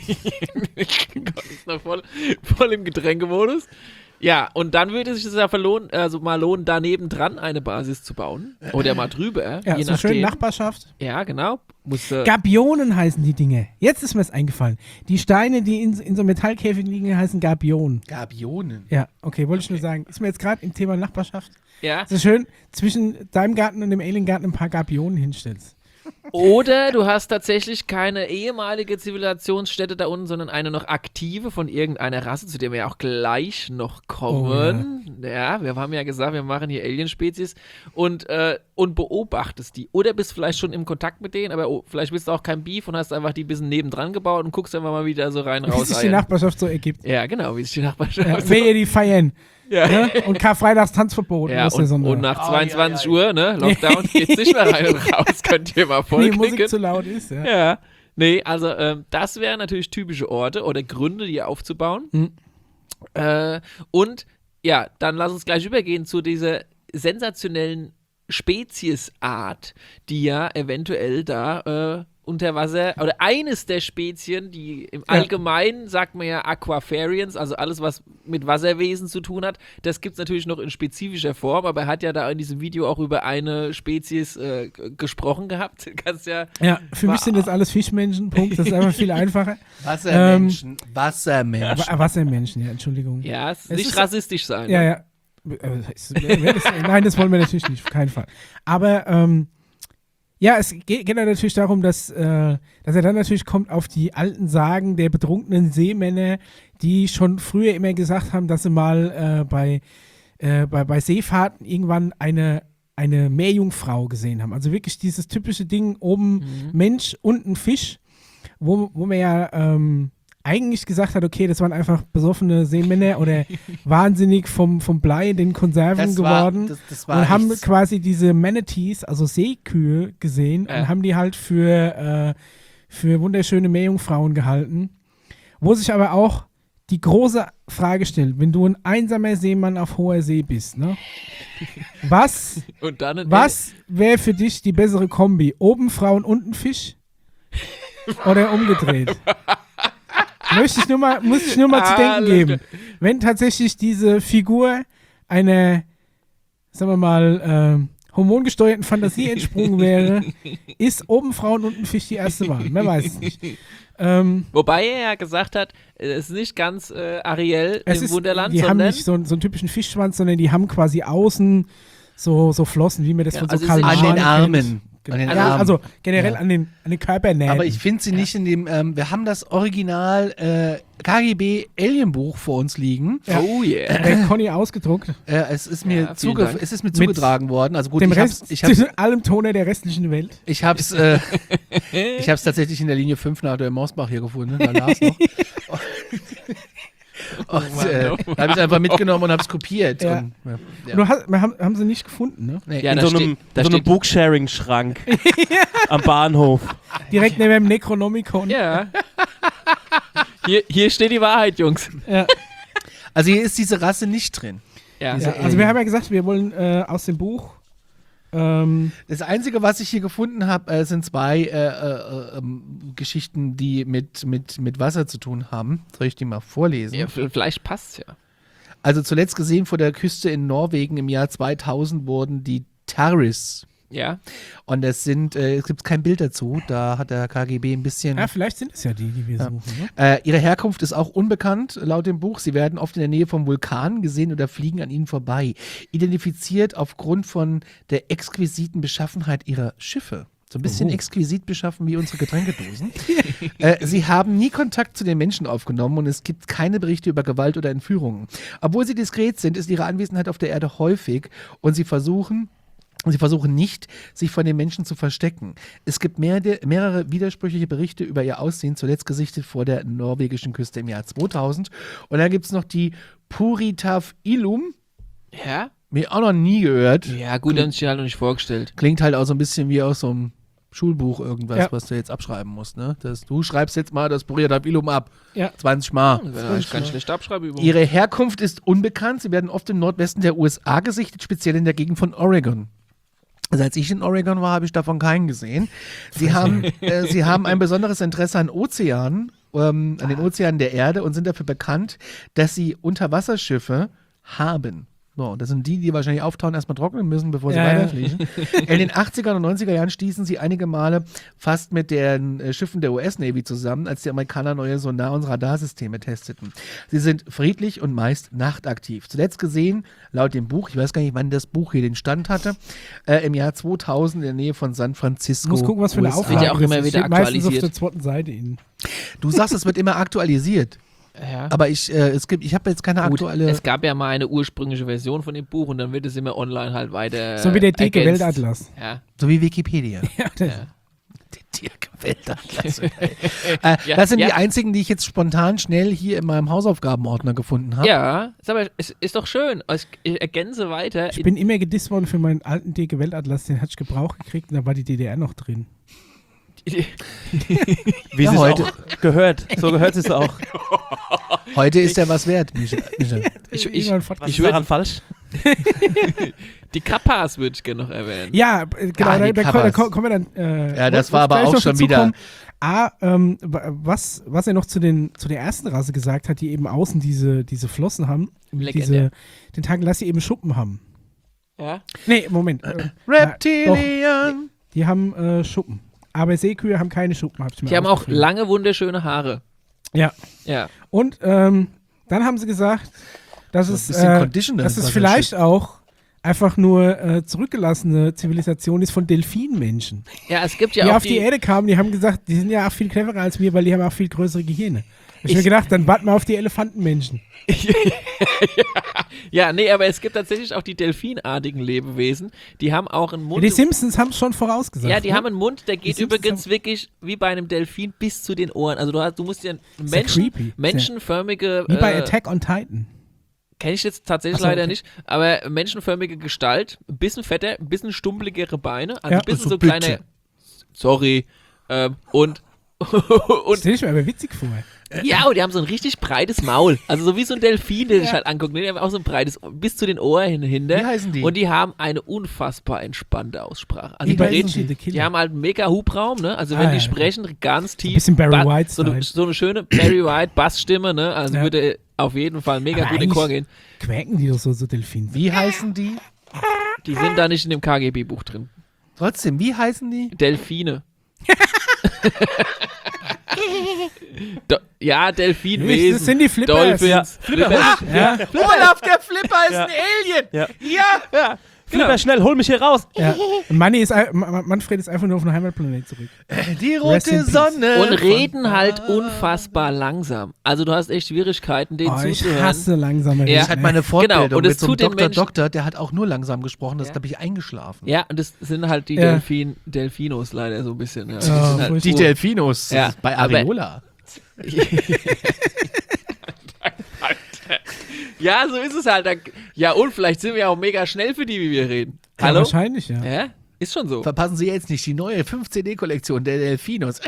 Gott, ist noch voll, voll im Getränkemodus. Ja, und dann würde sich das ja verlohnen, also mal lohnen, daneben dran eine Basis zu bauen. Oder mal drüber, Ja, je so schön nachdem. Nachbarschaft. Ja, genau. Muss, äh, Gabionen heißen die Dinge. Jetzt ist mir es eingefallen. Die Steine, die in, in so Metallkäfigen liegen, heißen Gabionen. Gabionen. Ja, okay, wollte ich nur sagen. Ist mir jetzt gerade im Thema Nachbarschaft. ja. Es ist schön, zwischen deinem Garten und dem Aliengarten ein paar Gabionen hinstellst. Oder du hast tatsächlich keine ehemalige Zivilisationsstätte da unten, sondern eine noch aktive von irgendeiner Rasse, zu der wir ja auch gleich noch kommen. ja. wir haben ja gesagt, wir machen hier Alienspezies und, äh, und beobachtest die. Oder bist vielleicht schon im Kontakt mit denen, aber oh, vielleicht bist du auch kein Beef und hast einfach die ein bisschen nebendran gebaut und guckst einfach mal wieder so rein, Wie raus. sich die eiern. Nachbarschaft so ergibt. Ja, genau, wie sich die Nachbarschaft Ja, so- wer ihr die feiern. Ja. Ne? Und Karfreitags Tanzverbot. Ja, muss der und, Sonntag. und nach Ai, zweiundzwanzig ai, ai. Uhr, ne, Lockdown, geht's nicht mehr rein und raus, könnt ihr mal Wenn die Musik vollklicken. zu laut ist. Ja. Ja, nee, also ähm, das wären natürlich typische Orte oder Gründe, die aufzubauen. Mhm. Äh, und ja, dann lass uns gleich übergehen zu dieser sensationellen Speziesart, die ja eventuell da äh, unter Wasser, oder eines der Spezien, die im Ja. Allgemeinen sagt man ja Aquafarians, also alles, was mit Wasserwesen zu tun hat, das gibt es natürlich noch in spezifischer Form, aber er hat ja da in diesem Video auch über eine Spezies äh, g- gesprochen gehabt. Kannst ja Ja, für mich Wa- sind das alles Fischmenschen. Punkt. Das ist einfach viel einfacher. Wassermenschen. Wassermenschen. Wa- Wassermenschen, ja, Entschuldigung. Ja, es Es nicht ist- rassistisch sein. Ja, ne? ja. Äh, es- wer das- Nein, das wollen wir natürlich nicht, auf keinen Fall. Aber ähm, ja, es geht, geht dann natürlich darum, dass, äh, dass er dann natürlich kommt auf die alten Sagen der betrunkenen Seemänner, die schon früher immer gesagt haben, dass sie mal äh, bei, äh, bei, bei Seefahrten irgendwann eine, eine Meerjungfrau gesehen haben. Also wirklich dieses typische Ding, oben Mhm. Mensch, unten Fisch, wo, wo man ja ähm, eigentlich gesagt hat, okay, das waren einfach besoffene Seemänner oder wahnsinnig vom, vom Blei in den Konserven Das war, geworden. das, das war Und haben nichts. quasi diese Manatees, also Seekühe, gesehen Ja. und haben die halt für, äh, für wunderschöne Meerjungfrauen gehalten. Wo sich aber auch die große Frage stellt, wenn du ein einsamer Seemann auf hoher See bist, ne? Was, Und dann ein was wäre für dich die bessere Kombi? Oben Frau und unten Fisch? Oder umgedreht? Möchte ich nur mal, muss ich nur mal zu denken Alles geben. klar. Wenn tatsächlich diese Figur einer, sagen wir mal, ähm, hormongesteuerten Fantasie entsprungen wäre, ist oben Frau und unten Fisch die erste Wahl. Man weiß es nicht. Ähm, Wobei er ja gesagt hat, es ist nicht ganz äh, Ariel es im ist, Wunderland, die haben sondern nicht so, einen- so einen typischen Fischschwanz, sondern die haben quasi außen so, so Flossen, wie man das Ja, von so also Karl sie- An An den Kennt. Armen. An den Ja, Armen. also generell Ja. an den, an den Körpernähten. Aber ich finde sie nicht in dem, ähm, wir haben das Original äh, K G B Alien-Buch vor uns liegen. Ja. Oh yeah. bei Conny ausgedruckt. Äh, es ist mir, Ja, vielen zuge Dank. es ist mir zugetragen worden. Also gut, Dem ich Rest, hab's, ich hab's, zu allem Toner der restlichen Welt. ich hab's, äh, ich hab's tatsächlich in der Linie fünf nach der Mausbach hier gefunden. Da lag's noch. Und Mann, äh, oh da habe ich einfach mitgenommen und hab's kopiert. Ja. Und, ja. Und Du hast, wir haben, haben sie nicht gefunden, ne? Nee. Ja, In da so einem, steht- da so einem steht- Booksharing-Schrank am Bahnhof. Direkt neben dem Necronomicon. Ja. Hier, hier steht die Wahrheit, Jungs. Ja. Also hier ist diese Rasse nicht drin. Ja. Ja, also wir haben ja gesagt, wir wollen äh, aus dem Buch ähm, Das Einzige, was ich hier gefunden habe, äh, sind zwei äh, äh, ähm, Geschichten, die mit, mit, mit Wasser zu tun haben. Soll ich die mal vorlesen? Ja, v- vielleicht passt's ja. Also zuletzt gesehen vor der Küste in Norwegen im Jahr zweitausend wurden die Taris. Ja. Und es sind, äh, es gibt kein Bild dazu, da hat der K G B ein bisschen. ja, vielleicht sind es ja die, die wir suchen. Ne? Äh, ihre Herkunft ist auch unbekannt, laut dem Buch. Sie werden oft in der Nähe von Vulkanen gesehen oder fliegen an ihnen vorbei. Identifiziert aufgrund von der exquisiten Beschaffenheit ihrer Schiffe. So ein bisschen Oh. exquisit beschaffen wie unsere Getränkedosen. äh, sie haben nie Kontakt zu den Menschen aufgenommen und es gibt keine Berichte über Gewalt oder Entführungen. Obwohl sie diskret sind, ist ihre Anwesenheit auf der Erde häufig und sie versuchen, Sie versuchen nicht, sich von den Menschen zu verstecken. Es gibt mehrere, mehrere widersprüchliche Berichte über ihr Aussehen, zuletzt gesichtet vor der norwegischen Küste im Jahr zweitausend. Und dann gibt es noch die Puritaf Illum, Ja? mir auch noch nie gehört. Ja, gut, dann ist sie halt noch nicht vorgestellt. Klingt halt auch so ein bisschen wie aus so einem Schulbuch irgendwas, Ja. was du jetzt abschreiben musst. Ne? Das, du schreibst jetzt mal das Puritaf Illum ab. Ja. zwanzig Mal. Das wäre eigentlich ganz schlecht Abschreibübung. Ihre Herkunft ist unbekannt. Sie werden oft im Nordwesten der U S A gesichtet, speziell in der Gegend von Oregon. Also als ich in Oregon war, habe ich davon keinen gesehen. Sie haben, äh, sie haben ein besonderes Interesse an Ozeanen, ähm, an den Ozeanen der Erde und sind dafür bekannt, dass sie Unterwasserschiffe haben. So, und das sind die, die wahrscheinlich auftauchen, erstmal trocknen müssen, bevor sie Ja, ja. weiterfliegen. In den achtziger und neunziger Jahren stießen sie einige Male fast mit den äh, Schiffen der U S-Navy zusammen, als die Amerikaner neue Sonar- und Radarsysteme testeten. Sie sind friedlich und meist nachtaktiv. Zuletzt gesehen, laut dem Buch, ich weiß gar nicht, wann das Buch hier den Stand hatte, äh, im Jahr zweitausend in der Nähe von San Francisco. Du musst gucken, was für eine U S A. Auflage Wird ja auch das immer ist. wieder Steht meistens auf aktualisiert. der zweiten Seite in. Du sagst, es wird immer aktualisiert. Ja. Aber ich, äh, es gibt, ich habe jetzt keine Gut, aktuelle. es gab ja mal eine ursprüngliche Version von dem Buch und dann wird es immer online halt weiter So wie der dicke ergänzt. Weltatlas. Ja. So wie Wikipedia. Ja, das, Ja. Der Dirk Weltatlas. äh, Ja, das sind ja. die einzigen, die ich jetzt spontan schnell hier in meinem Hausaufgabenordner gefunden habe. Ja, ist aber es ist doch schön. Ich, ich ergänze weiter. ich bin immer gedisst worden für meinen alten dicke Weltatlas, den hatte ich Gebrauch gekriegt und da war die D D R noch drin. Wie Ja, sie es heute. auch gehört. So gehört es auch. Heute ist ja was wert, Micha. Micha. Ich, ich, Irgendwann fort- Was Ich ist würd- daran falsch? die Kappas würde ich gerne noch erwähnen. Ja, äh, genau, Ah, da, die da, Covers. da ko- kommen wir dann. Äh, Ja, das wollt- war wollt aber gleich auch noch schon dazu wieder- kommen. A, ähm, wa- was, was er noch zu, den, zu der ersten Rasse gesagt hat, die eben außen diese, diese Flossen haben, Legendär. diese, den Tag, lass sie eben Schuppen haben. Ja? Nee, Moment. Äh, Reptilian. die haben äh, Schuppen. Aber Seekühe haben keine Schuppen, hab ich mir Die haben auch aufgeschrieben. lange, wunderschöne Haare. Ja. Ja. Und ähm, dann haben sie gesagt, dass So ein es, bisschen äh, Conditioner dass ist es das vielleicht auch einfach nur äh, zurückgelassene Zivilisation ist von Delfinmenschen. Ja, es gibt ja die auch auf die, Erde kamen, die haben gesagt, die sind ja auch viel cleverer als wir, weil die haben auch viel größere Gehirne. Ich, ich mir gedacht, dann warten wir auf die Elefantenmenschen. Ja, nee, aber es gibt tatsächlich auch die delfinartigen Lebewesen. Die haben auch einen Mund. Die Simpsons haben es schon vorausgesagt. Ja, die ne? haben einen Mund, der geht Die Simpsons übrigens haben- wirklich wie bei einem Delfin bis zu den Ohren. Also du, hast, du musst dir Sehr Menschen, creepy. menschenförmige, Wie bei äh, Attack on Titan. kenne ich jetzt tatsächlich Ach so, leider okay. nicht, aber menschenförmige Gestalt, ein bisschen fetter, ein bisschen stumpeligere Beine, also Ja. ein bisschen Also so bitte. kleine, sorry, ähm, und und Stell ich mir aber witzig vor. ja, und die haben so ein richtig breites Maul. Also so wie so ein Delfin, der sich halt anguckt. Die haben auch so ein breites, bis zu den Ohren hinter. Wie heißen die? Und die haben eine unfassbar entspannte Aussprache. Also Wie die, heißen reden, die? The Killer? die haben halt einen mega Hubraum, ne? Also wenn Ah, die ja, sprechen, ganz tief. bisschen Barry Ba- White so eine, Style. so eine schöne Barry White Bassstimme, ne? Also Ja. würde auf jeden Fall mega Aber gut in den Chor eigentlich gehen. Quäken die doch so, so Delfine. Wie heißen die? Die sind da nicht in dem K G B-Buch drin. Trotzdem, wie heißen die? Delfine. Do ja, Delfinwesen. Das sind die Flippers. Dolphins. Flippers. Ja, Olaf, der Flipper ist Ja. ein Alien! Ja. Ja! Ja, Flipper, genau. schnell, hol mich hier raus. ja. Und Manni ist, ein- Ma- Manfred ist einfach nur auf den Heimatplanet zurück. Die Rest in rote peace. Sonne. Und von- reden halt unfassbar langsam. Also du hast echt Schwierigkeiten, denen Oh, ich zuzuhören. hasse langsame Ja. Ich hatte meine Fortbildung Genau, und es mit so einem tut den Doktor Menschen- Doktor, der hat auch nur langsam gesprochen, das Ja. ist, glaube ich, eingeschlafen. Ja, und das sind halt die Ja. Delfin, Delfinos leider so ein bisschen. Ja. Die Oh, sind halt Die so- Delfinos Ja, das ist bei aber- Areola. Ja, so ist es halt. Da- Ja, und vielleicht sind wir auch mega schnell für die, wie wir reden. Ja, Hallo? wahrscheinlich, ja. Ja, ist schon so. Verpassen Sie jetzt nicht die neue fünf C D-Kollektion der Delfinos.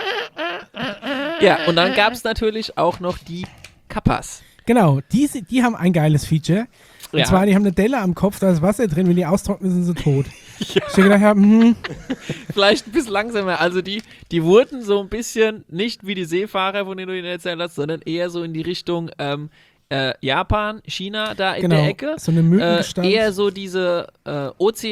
Ja, und dann gab es natürlich auch noch die Kappas. Genau, die, si- die haben ein geiles Feature. Und Ja. zwar, die haben eine Delle am Kopf, da ist Wasser drin, wenn die austrocknen, sind sie tot. Ich hab gedacht, ja, hm, Vielleicht ein bisschen langsamer. Also die, die wurden so ein bisschen nicht wie die Seefahrer, von denen du ihnen erzählt hast, sondern eher so in die Richtung ähm, äh, Japan, China da in genau, der Ecke. so eine Äh, Mückengestalt. eher so diese äh,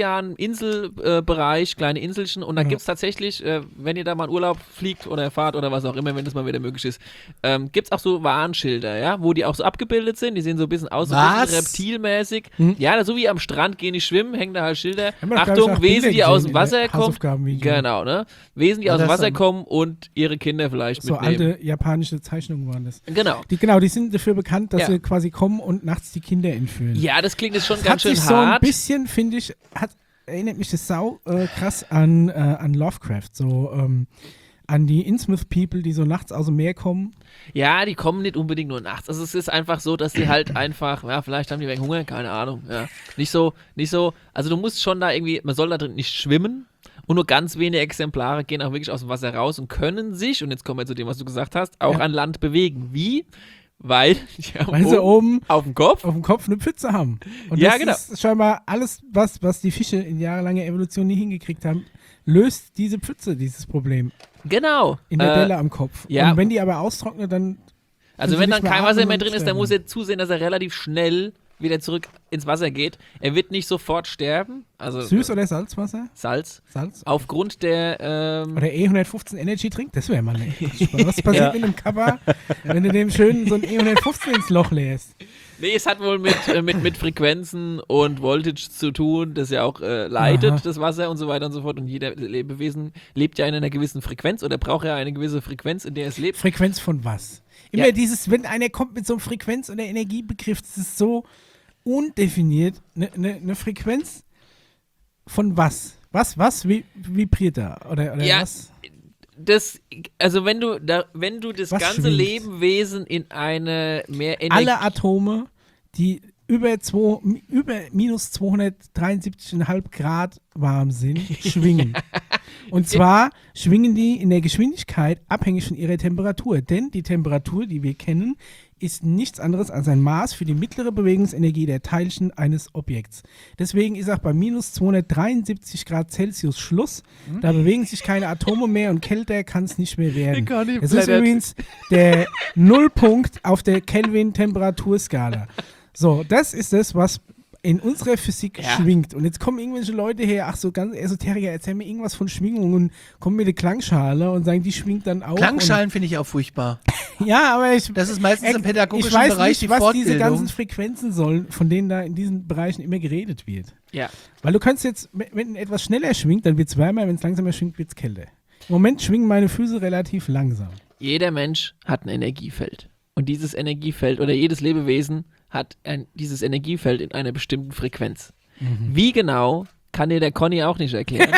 Ozean-Insel-Bereich, kleine Inselchen. Und da Ja. gibt es tatsächlich, äh, wenn ihr da mal in Urlaub fliegt oder fahrt oder was auch immer, wenn das mal wieder möglich ist, ähm, gibt es auch so Warnschilder, ja, wo die auch so abgebildet sind. Die sehen so ein bisschen aus, so ein Was? bisschen reptilmäßig. Hm. Ja, so wie am Strand gehen die schwimmen, hängen da halt Schilder. Haben wir doch, glaub ich, Achtung, auch Wesen, Bilder die aus gesehen dem in der Wasser kommen. Hausaufgabenvideo. Genau, ne? Wesen, die War aus dem das Wasser dann- kommen und ihre Kinder vielleicht So mitnehmen. alte japanische Zeichnungen waren das. Genau. Die, genau, die sind dafür bekannt, dass Ja. sie quasi kommen und nachts die Kinder entführen. Ja, das klingt jetzt schon Das ganz hat schön sich so ein hart. bisschen, finde ich, hat, erinnert mich das sau äh, krass an, äh, an Lovecraft, so ähm, an die Innsmouth People, die so nachts aus dem Meer kommen. Ja, die kommen nicht unbedingt nur nachts. Also es ist einfach so, dass die halt einfach, ja, vielleicht haben die wegen Hunger, keine Ahnung. Ja. Nicht so, nicht so, also du musst schon da irgendwie, man soll da drin nicht schwimmen und nur ganz wenige Exemplare gehen auch wirklich aus dem Wasser raus und können sich, und jetzt kommen wir zu dem, was du gesagt hast, auch Ja. an Land bewegen. Wie? Weil, ja, Weil sie oben auf dem Kopf. auf dem Kopf eine Pfütze haben. Und Ja, das genau. ist scheinbar alles, was, was die Fische in jahrelanger Evolution nie hingekriegt haben, löst diese Pfütze, dieses Problem Genau. in der Äh, Delle am Kopf. ja. Und wenn die aber austrocknet, dann Also Können wenn Sie dann nicht mehr kein Wasser atmen mehr und drin ist, dann sterben. muss er zusehen, dass er relativ schnell wieder zurück ins Wasser geht. Er wird nicht sofort sterben. Also süß äh, oder Salzwasser? Salz. Salz? Aufgrund der ähm, Oder E hundertfünfzehn Energy trinkt? Das wäre mal nett. Was passiert mit einem Kappa, wenn du dem schön so ein E hundertfünfzehn ins Loch lässt? Nee, es hat wohl mit, äh, mit, mit Frequenzen und Voltage zu tun, das ja auch äh, leitet, Aha. das Wasser und so weiter und so fort. Und jeder Lebewesen lebt ja in einer gewissen Frequenz oder braucht ja eine gewisse Frequenz, in der es lebt. Frequenz von was? Immer Ja. dieses, wenn einer kommt mit so einem Frequenz- oder Energiebegriff, das ist so undefiniert. Eine ne, ne Frequenz von was? Was, was vi- vibriert da? Oder, oder Ja, was? Das, also wenn du da, wenn du das Was ganze schwingt? Lebewesen in eine mehr Energie. Alle Atome, die über, zwei, über minus zweihundertdreiundsiebzig Komma fünf Grad warm sind, schwingen. Und zwar schwingen die in der Geschwindigkeit abhängig von ihrer Temperatur. Denn die Temperatur, die wir kennen, ist nichts anderes als ein Maß für die mittlere Bewegungsenergie der Teilchen eines Objekts. Deswegen ist auch bei minus zweihundertdreiundsiebzig Grad Celsius Schluss. Da bewegen sich keine Atome mehr und kälter kann es nicht mehr werden. Das ist übrigens der Nullpunkt auf der Kelvin-Temperaturskala. So, das ist das, was in unserer Physik Ja. schwingt. Und jetzt kommen irgendwelche Leute her, ach so ganz Esoteriker, erzählen mir irgendwas von Schwingungen und kommen mit der Klangschale und sagen, die schwingt dann auch. Klangschalen finde ich auch furchtbar. Und, ja, aber ich, Das ist meistens im pädagogischen ich weiß Bereich nicht, die was Fortbildung. diese ganzen Frequenzen sollen, von denen da in diesen Bereichen immer geredet wird. Ja. Weil du kannst jetzt, wenn wenn etwas schneller schwingt, dann wird es wärmer, wenn es langsamer schwingt, wird es kälter. Im Moment schwingen meine Füße relativ langsam. Jeder Mensch hat ein Energiefeld. Und dieses Energiefeld oder jedes Lebewesen hat ein, dieses Energiefeld in einer bestimmten Frequenz. Mhm. Wie genau, kann dir der Conny auch nicht erklären.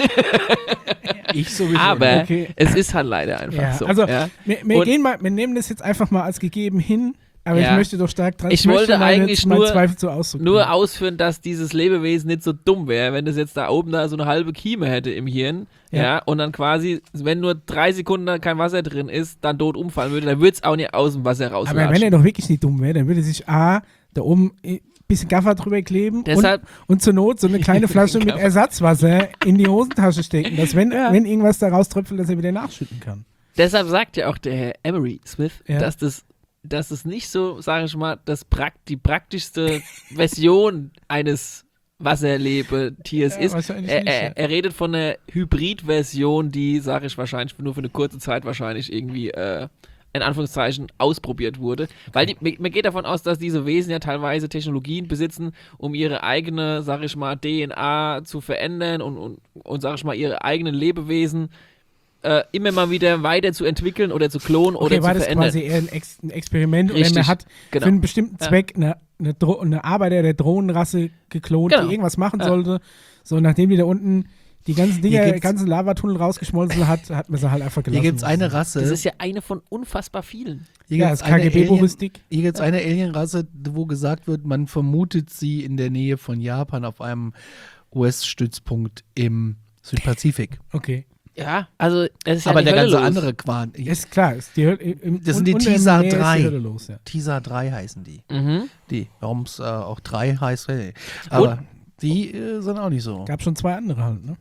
Ich sowieso. Aber Okay. es ist halt leider einfach Ja, so. also ja? wir, wir, Und- gehen mal, wir nehmen das jetzt einfach mal als gegeben hin. Aber Ja. ich möchte doch stark dran. Ich möchte wollte meine- eigentlich meinen nur- Zweifel zu Ausdruck Nur bringen. ausführen, dass dieses Lebewesen nicht so dumm wäre, wenn es jetzt da oben da so eine halbe Kieme hätte im Hirn, ja, Ja. und dann quasi, wenn nur drei Sekunden da kein Wasser drin ist, dann tot umfallen würde, dann würde es auch nicht aus dem Wasser Aber wenn er rauslatschen. doch wirklich nicht dumm wäre, dann würde sich A, da oben ein bisschen Gaffer drüber kleben Deshalb- und, und zur Not so eine kleine Flasche mit Gaffer. Ersatzwasser in die Hosentasche stecken, dass wenn, Ja. wenn irgendwas da rauströpfelt, dass er wieder nachschütten kann. Deshalb sagt ja auch der Herr Emery Smith, Ja. dass das dass es nicht so, sage ich mal, das Prakt die praktischste Version eines Wasserlebetiers Ja, ist. wahrscheinlich Er, nicht, ja. er, er redet von einer Hybrid-Version, die, sage ich wahrscheinlich, nur für eine kurze Zeit wahrscheinlich irgendwie, äh, in Anführungszeichen, ausprobiert wurde. Weil die, man man geht davon aus, dass diese Wesen ja teilweise Technologien besitzen, um ihre eigene, sage ich mal, D N A zu verändern und, und, und sage ich mal, ihre eigenen Lebewesen äh, immer mal wieder weiterzuentwickeln oder zu klonen oder Okay, war zu das verändern. quasi eher ein, Ex ein Experiment oder Richtig, man hat genau. für einen bestimmten Ja. Zweck eine, eine, Dro eine Arbeiter der Drohnenrasse geklont, Genau. die irgendwas machen Ja. sollte. So, nachdem die da unten die ganzen Dinger, gibt's- ganzen Lavatunnel rausgeschmolzen hat, hat man sie halt einfach gelassen. Hier gibt es eine Rasse. Das ist ja eine von unfassbar vielen. Hier ja, gibt's das eine K G Alien- B-Buristik. Hier gibt es eine Alienrasse, wo gesagt wird, man vermutet sie in der Nähe von Japan auf einem U S-Stützpunkt im Südpazifik. Okay. Ja, also es ist ja Aber die der Hölle ganze los. andere Quan. Ist klar, ist die Hölle, im, Das sind die unter dem Teaser Meer ist die drei. Hölle los, ja. Teaser drei heißen die. Mhm. Die. Warum es äh, auch drei heißt, weiß ich nicht. Aber die äh, sind auch nicht so. Gab schon zwei andere halt, ne?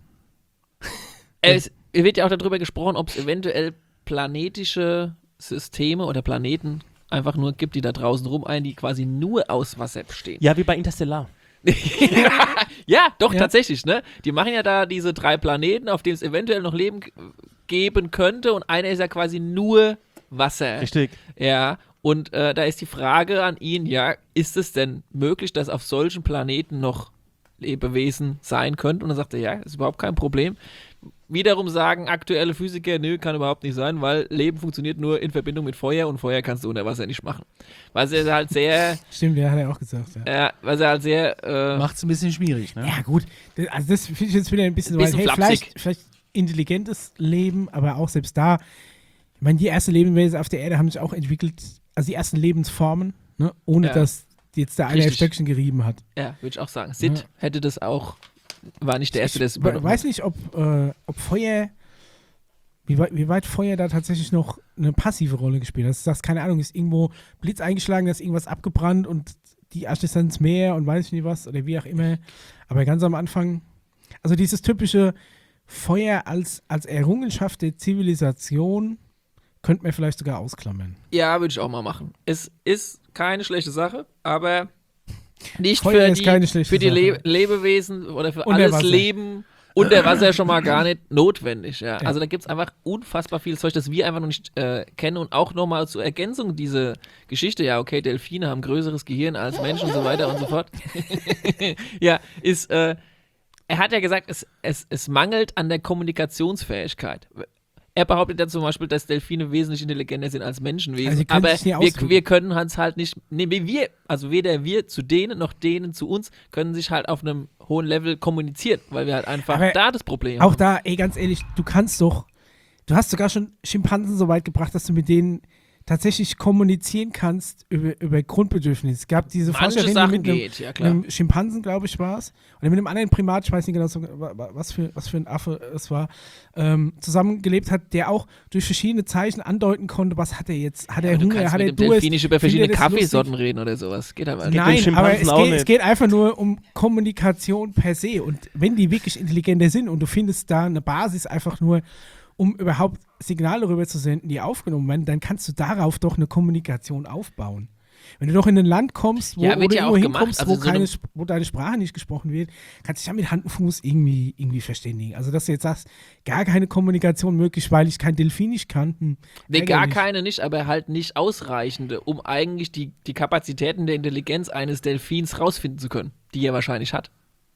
Es wird ja auch darüber gesprochen, ob es eventuell planetische Systeme oder Planeten einfach nur gibt, die da draußen rum ein, die quasi nur aus Wasser bestehen. Ja, wie bei Interstellar. Ja, doch, Ja. tatsächlich, ne? Die machen ja da diese drei Planeten, auf denen es eventuell noch Leben g- geben könnte und einer ist ja quasi nur Wasser. Richtig. Ja, und äh, da ist die Frage an ihn, ja, ist es denn möglich, dass auf solchen Planeten noch Lebewesen sein könnten? Und dann sagt er, ja, ist überhaupt kein Problem. Wiederum sagen aktuelle Physiker, nö, kann überhaupt nicht sein, weil Leben funktioniert nur in Verbindung mit Feuer und Feuer kannst du unter Wasser nicht machen. Was er halt sehr, Stimmt, ja, hat er auch gesagt, ja. äh, was er halt sehr, äh, Macht es ein bisschen schwierig, ne? Ja, gut. Das, also das finde ich jetzt wieder ein bisschen, Bisschen weit. Hey, flapsig. vielleicht, vielleicht intelligentes Leben, aber auch selbst da, ich meine, die ersten Lebewesen auf der Erde haben sich auch entwickelt, also die ersten Lebensformen, ne, ohne Ja. dass jetzt da einer ein Richtig. Stöckchen gerieben hat. ja, würde ich auch sagen. Sid Ja. hätte das auch, war nicht der Erste, der es Ich we- übernommen weiß nicht, ob, äh, ob Feuer, wie weit, wie weit Feuer da tatsächlich noch eine passive Rolle gespielt hat. Dass du sagst, keine Ahnung, ist irgendwo Blitz eingeschlagen, da ist irgendwas abgebrannt und die Asche ist dann ins Meer und weiß ich nicht was oder wie auch immer. Aber ganz am Anfang, also dieses typische Feuer als, als Errungenschaft der Zivilisation könnte man vielleicht sogar ausklammern. Ja, würde ich auch mal machen. Es ist keine schlechte Sache, aber nicht Feuer für ist die, keine schlechte für die Le Sache. Lebewesen oder für Unter alles Wasser. Leben unter Wasser schon mal gar nicht notwendig. Ja. Ja. Also da gibt es einfach unfassbar viel Zeug, das wir einfach noch nicht äh, kennen und auch nochmal zur Ergänzung diese Geschichte, ja okay, Delfine haben größeres Gehirn als Menschen und so weiter und so fort. Ja, ist, äh, er hat ja gesagt, es, es, es mangelt an der Kommunikationsfähigkeit. Er behauptet ja zum Beispiel, dass Delfine wesentlich intelligenter sind als Menschenwesen. Also sie können aber sich nicht wir, ausdrücken. wir können uns halt nicht, nee, wir, also weder wir zu denen noch denen zu uns, können sich halt auf einem hohen Level kommunizieren, weil wir halt einfach Aber da das Problem Auch haben. da, ey, ganz ehrlich, du kannst doch, du hast sogar schon Schimpansen so weit gebracht, dass du mit denen tatsächlich kommunizieren kannst über, über Grundbedürfnisse. Es gab diese Manche Forscherin, die Sachen mit einem, geht, ja klar. einem Schimpansen, glaube ich, war es, oder mit einem anderen Primat, ich weiß nicht genau, so, wa- wa- was für, was für ein Affe es war, ähm, zusammengelebt hat, der auch durch verschiedene Zeichen andeuten konnte, was hat er jetzt, hat Ja, er aber du Hunger, kannst hat er mit dem Durst. Delfin nicht über verschiedene findet er das Kaffeesorten lustig? reden oder sowas. Geht aber Geht nicht. den Nein, aber Schimpansen es auch geht, es nicht. geht einfach nur um Kommunikation per se. Und wenn die wirklich intelligenter sind und du findest da eine Basis einfach nur, um überhaupt Signale rüber zu senden, die aufgenommen werden, dann kannst du darauf doch eine Kommunikation aufbauen. Wenn du doch in ein Land kommst, wo, Ja, wo wird du ja irgendwo auch hinkommst, gemacht. Also wo, so keine, eine- Sp- wo deine Sprache nicht gesprochen wird, kannst du dich ja mit Hand und Fuß irgendwie, irgendwie verständigen. Also, dass du jetzt sagst, gar keine Kommunikation möglich, weil ich kein Delfinisch kann. Hm, Nee, gar ärgerlich. keine nicht, aber halt nicht ausreichende, um eigentlich die, die Kapazitäten der Intelligenz eines Delfins rausfinden zu können, die er wahrscheinlich hat.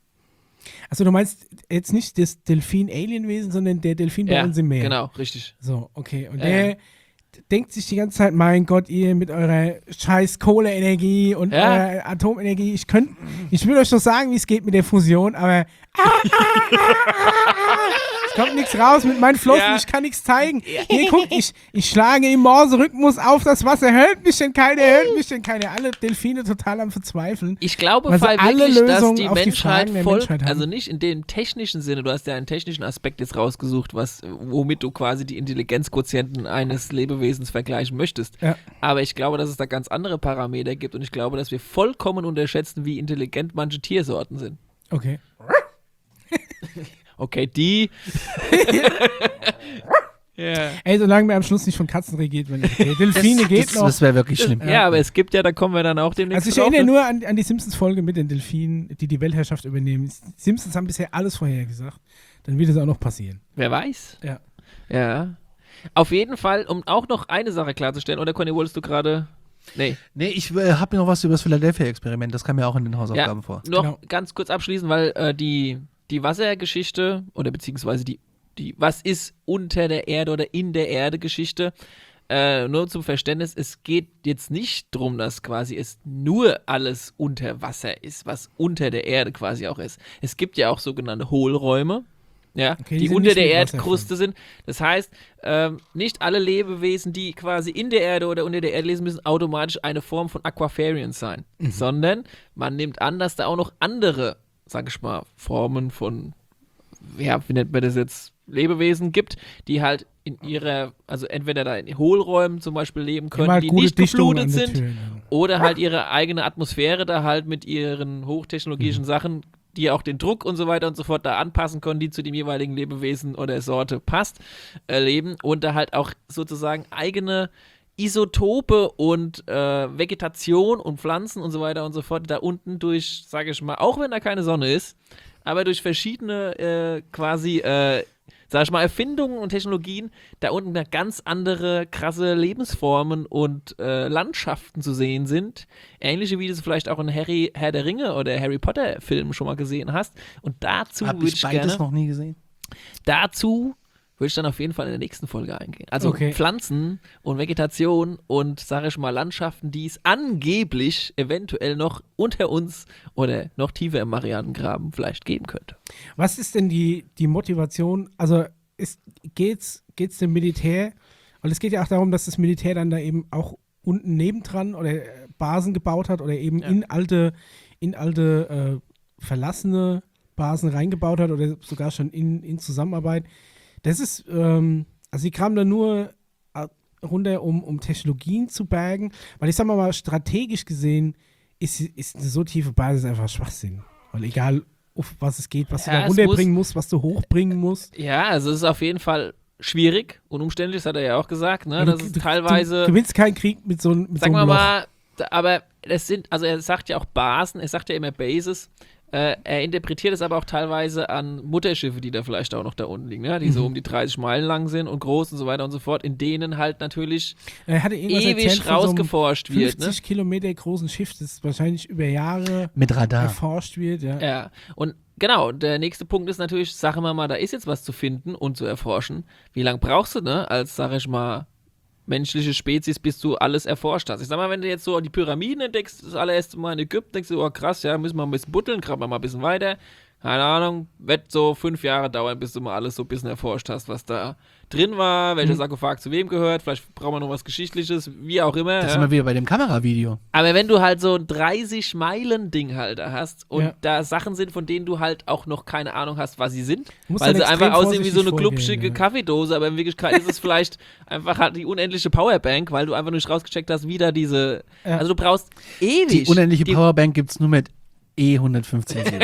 Also, du meinst jetzt nicht das Delfin-Alienwesen, sondern der Delfin bei Ja, uns im Meer. genau, richtig. So, okay. Und Ja, der ja. denkt sich die ganze Zeit, mein Gott, ihr mit eurer scheiß Kohleenergie und Ja. eurer Atomenergie, ich könnte, ich will euch doch sagen, wie es geht mit der Fusion, aber das kommt nichts raus mit meinen Flossen, Ja. ich kann nichts zeigen. Hier, guck, ich, ich schlage im Morse-Rhythmus auf das Wasser, hört mich denn keiner, hört mich denn keiner. Alle Delfine total am Verzweifeln. Ich glaube Also fall alle wirklich, dass Lösungen die auf die Menschheit Fragen der voll, Menschheit haben. also nicht in dem technischen Sinne, du hast ja einen technischen Aspekt jetzt rausgesucht, was, womit du quasi die Intelligenzquotienten eines Lebewesens vergleichen möchtest. Ja. Aber ich glaube, dass es da ganz andere Parameter gibt und ich glaube, dass wir vollkommen unterschätzen, wie intelligent manche Tiersorten sind. Okay. Okay, die. Ja. Ey, solange mir am Schluss nicht von Katzen regiert, wenn ich okay. Delfine geht Das, noch. das wäre wirklich schlimm. Ja, aber es gibt ja, da kommen wir dann auch demnächst Also ich drauf, erinnere ne? nur an, an die Simpsons-Folge mit den Delfinen, die die Weltherrschaft übernehmen. Die Simpsons haben bisher alles vorhergesagt. Dann wird es auch noch passieren. Wer weiß. Ja. Ja. Auf jeden Fall, um auch noch eine Sache klarzustellen, oder Conny, wolltest du gerade. Nee. Nee, ich äh, habe mir noch was über das Philadelphia-Experiment, das kam ja auch in den Hausaufgaben Ja, vor. noch Genau. ganz kurz abschließen, weil äh, die, die Wassergeschichte oder beziehungsweise die, die was ist unter der Erde oder in der Erde Geschichte, äh, nur zum Verständnis, es geht jetzt nicht darum, dass quasi es nur alles unter Wasser ist, was unter der Erde quasi auch ist. Es gibt ja auch sogenannte Hohlräume, ja, Okay, die die sind unter nicht der mit Wasser Erdkruste sind. Das heißt, ähm, nicht alle Lebewesen, die quasi in der Erde oder unter der Erde leben, müssen automatisch eine Form von Aquafarians sein, Mhm. sondern man nimmt an, dass da auch noch andere, sag ich mal, Formen von, ja, wie nennt man das jetzt, Lebewesen gibt, die halt in ihrer, also entweder da in Hohlräumen zum Beispiel leben können, Immer die gute nicht Dichtungen beflutet an den sind, Türen, ja. oder halt ihre eigene Atmosphäre da halt mit ihren hochtechnologischen Sachen, die auch den Druck und so weiter und so fort da anpassen können, die zu dem jeweiligen Lebewesen oder Sorte passt, äh, leben und da halt auch sozusagen eigene Isotope und äh, Vegetation und Pflanzen und so weiter und so fort da unten durch, sage ich mal, auch wenn da keine Sonne ist, aber durch verschiedene äh, quasi äh, sag ich mal, Erfindungen und Technologien da unten da ganz andere krasse Lebensformen und äh, Landschaften zu sehen sind. Ähnliche wie du es vielleicht auch in Harry, Herr der Ringe oder Harry Potter Filmen schon mal gesehen hast. Und dazu Habe würde ich ich beides gerne, noch nie gesehen. dazu würde ich dann auf jeden Fall in der nächsten Folge eingehen. Also Okay. Pflanzen und Vegetation und, sage ich mal, Landschaften, die es angeblich eventuell noch unter uns oder noch tiefer im Marianengraben vielleicht geben könnte. Was ist denn die, die Motivation? Also ist, geht's, geht's dem Militär? Weil es geht ja auch darum, dass das Militär dann da eben auch unten nebendran oder äh, Basen gebaut hat oder eben Ja. in alte, in alte äh, verlassene Basen reingebaut hat oder sogar schon in, in Zusammenarbeit. Das ist, ähm, also die kamen da nur äh, runter, um, um Technologien zu bergen, weil ich sag mal, mal strategisch gesehen ist, ist eine so tiefe Basis einfach Schwachsinn. Weil egal, auf was es geht, was Ja, du da es runterbringen musst, was du hochbringen musst. Ja, also es ist auf jeden Fall schwierig und umständlich, das hat er ja auch gesagt, ne? Du- Das ist du, teilweise, Du gewinnst keinen Krieg mit so, mit so sagen einem wir Loch. mal, da- aber es sind, also er sagt ja auch Basen, er sagt ja immer Bases, äh, er interpretiert es aber auch teilweise an Mutterschiffe, die da vielleicht auch noch da unten liegen, ne? Die so um die dreißig Meilen lang sind und groß und so weiter und so fort, in denen halt natürlich Er hatte irgendwas erzählt ewig von so einem rausgeforscht wird, ne? fünfzig Kilometer großen Schiff, das wahrscheinlich über Jahre Mit Radar. erforscht wird. Ja. Ja, und genau, der nächste Punkt ist natürlich, sagen wir mal, da ist jetzt was zu finden und zu erforschen. Wie lange brauchst du, ne, als, sag ich mal, menschliche Spezies, bis du alles erforscht hast? Ich sag mal, wenn du jetzt so die Pyramiden entdeckst, das allererste Mal in Ägypten, denkst du, oh krass, ja, müssen wir ein bisschen buddeln, graben wir mal ein bisschen weiter. Keine Ahnung, wird so fünf Jahre dauern, bis du mal alles so ein bisschen erforscht hast, was da drin war, welcher Sarkophag zu wem gehört, vielleicht brauchen wir noch was Geschichtliches, wie auch immer. Das ja. sind wir wieder bei dem Kameravideo. Aber wenn du halt so ein dreißig-Meilen-Ding halt da hast und Ja. da Sachen sind, von denen du halt auch noch keine Ahnung hast, was sie sind, Du musst weil dann sie extrem einfach aussehen wie so eine vorsichtig glubschige vorgehen, ja. Kaffeedose, aber in Wirklichkeit ist es vielleicht einfach halt die unendliche Powerbank, weil du einfach nicht rausgecheckt hast, wie da diese, Ja. also du brauchst ewig. Die unendliche die- Powerbank gibt es nur mit E hundertfünfzehn Silber.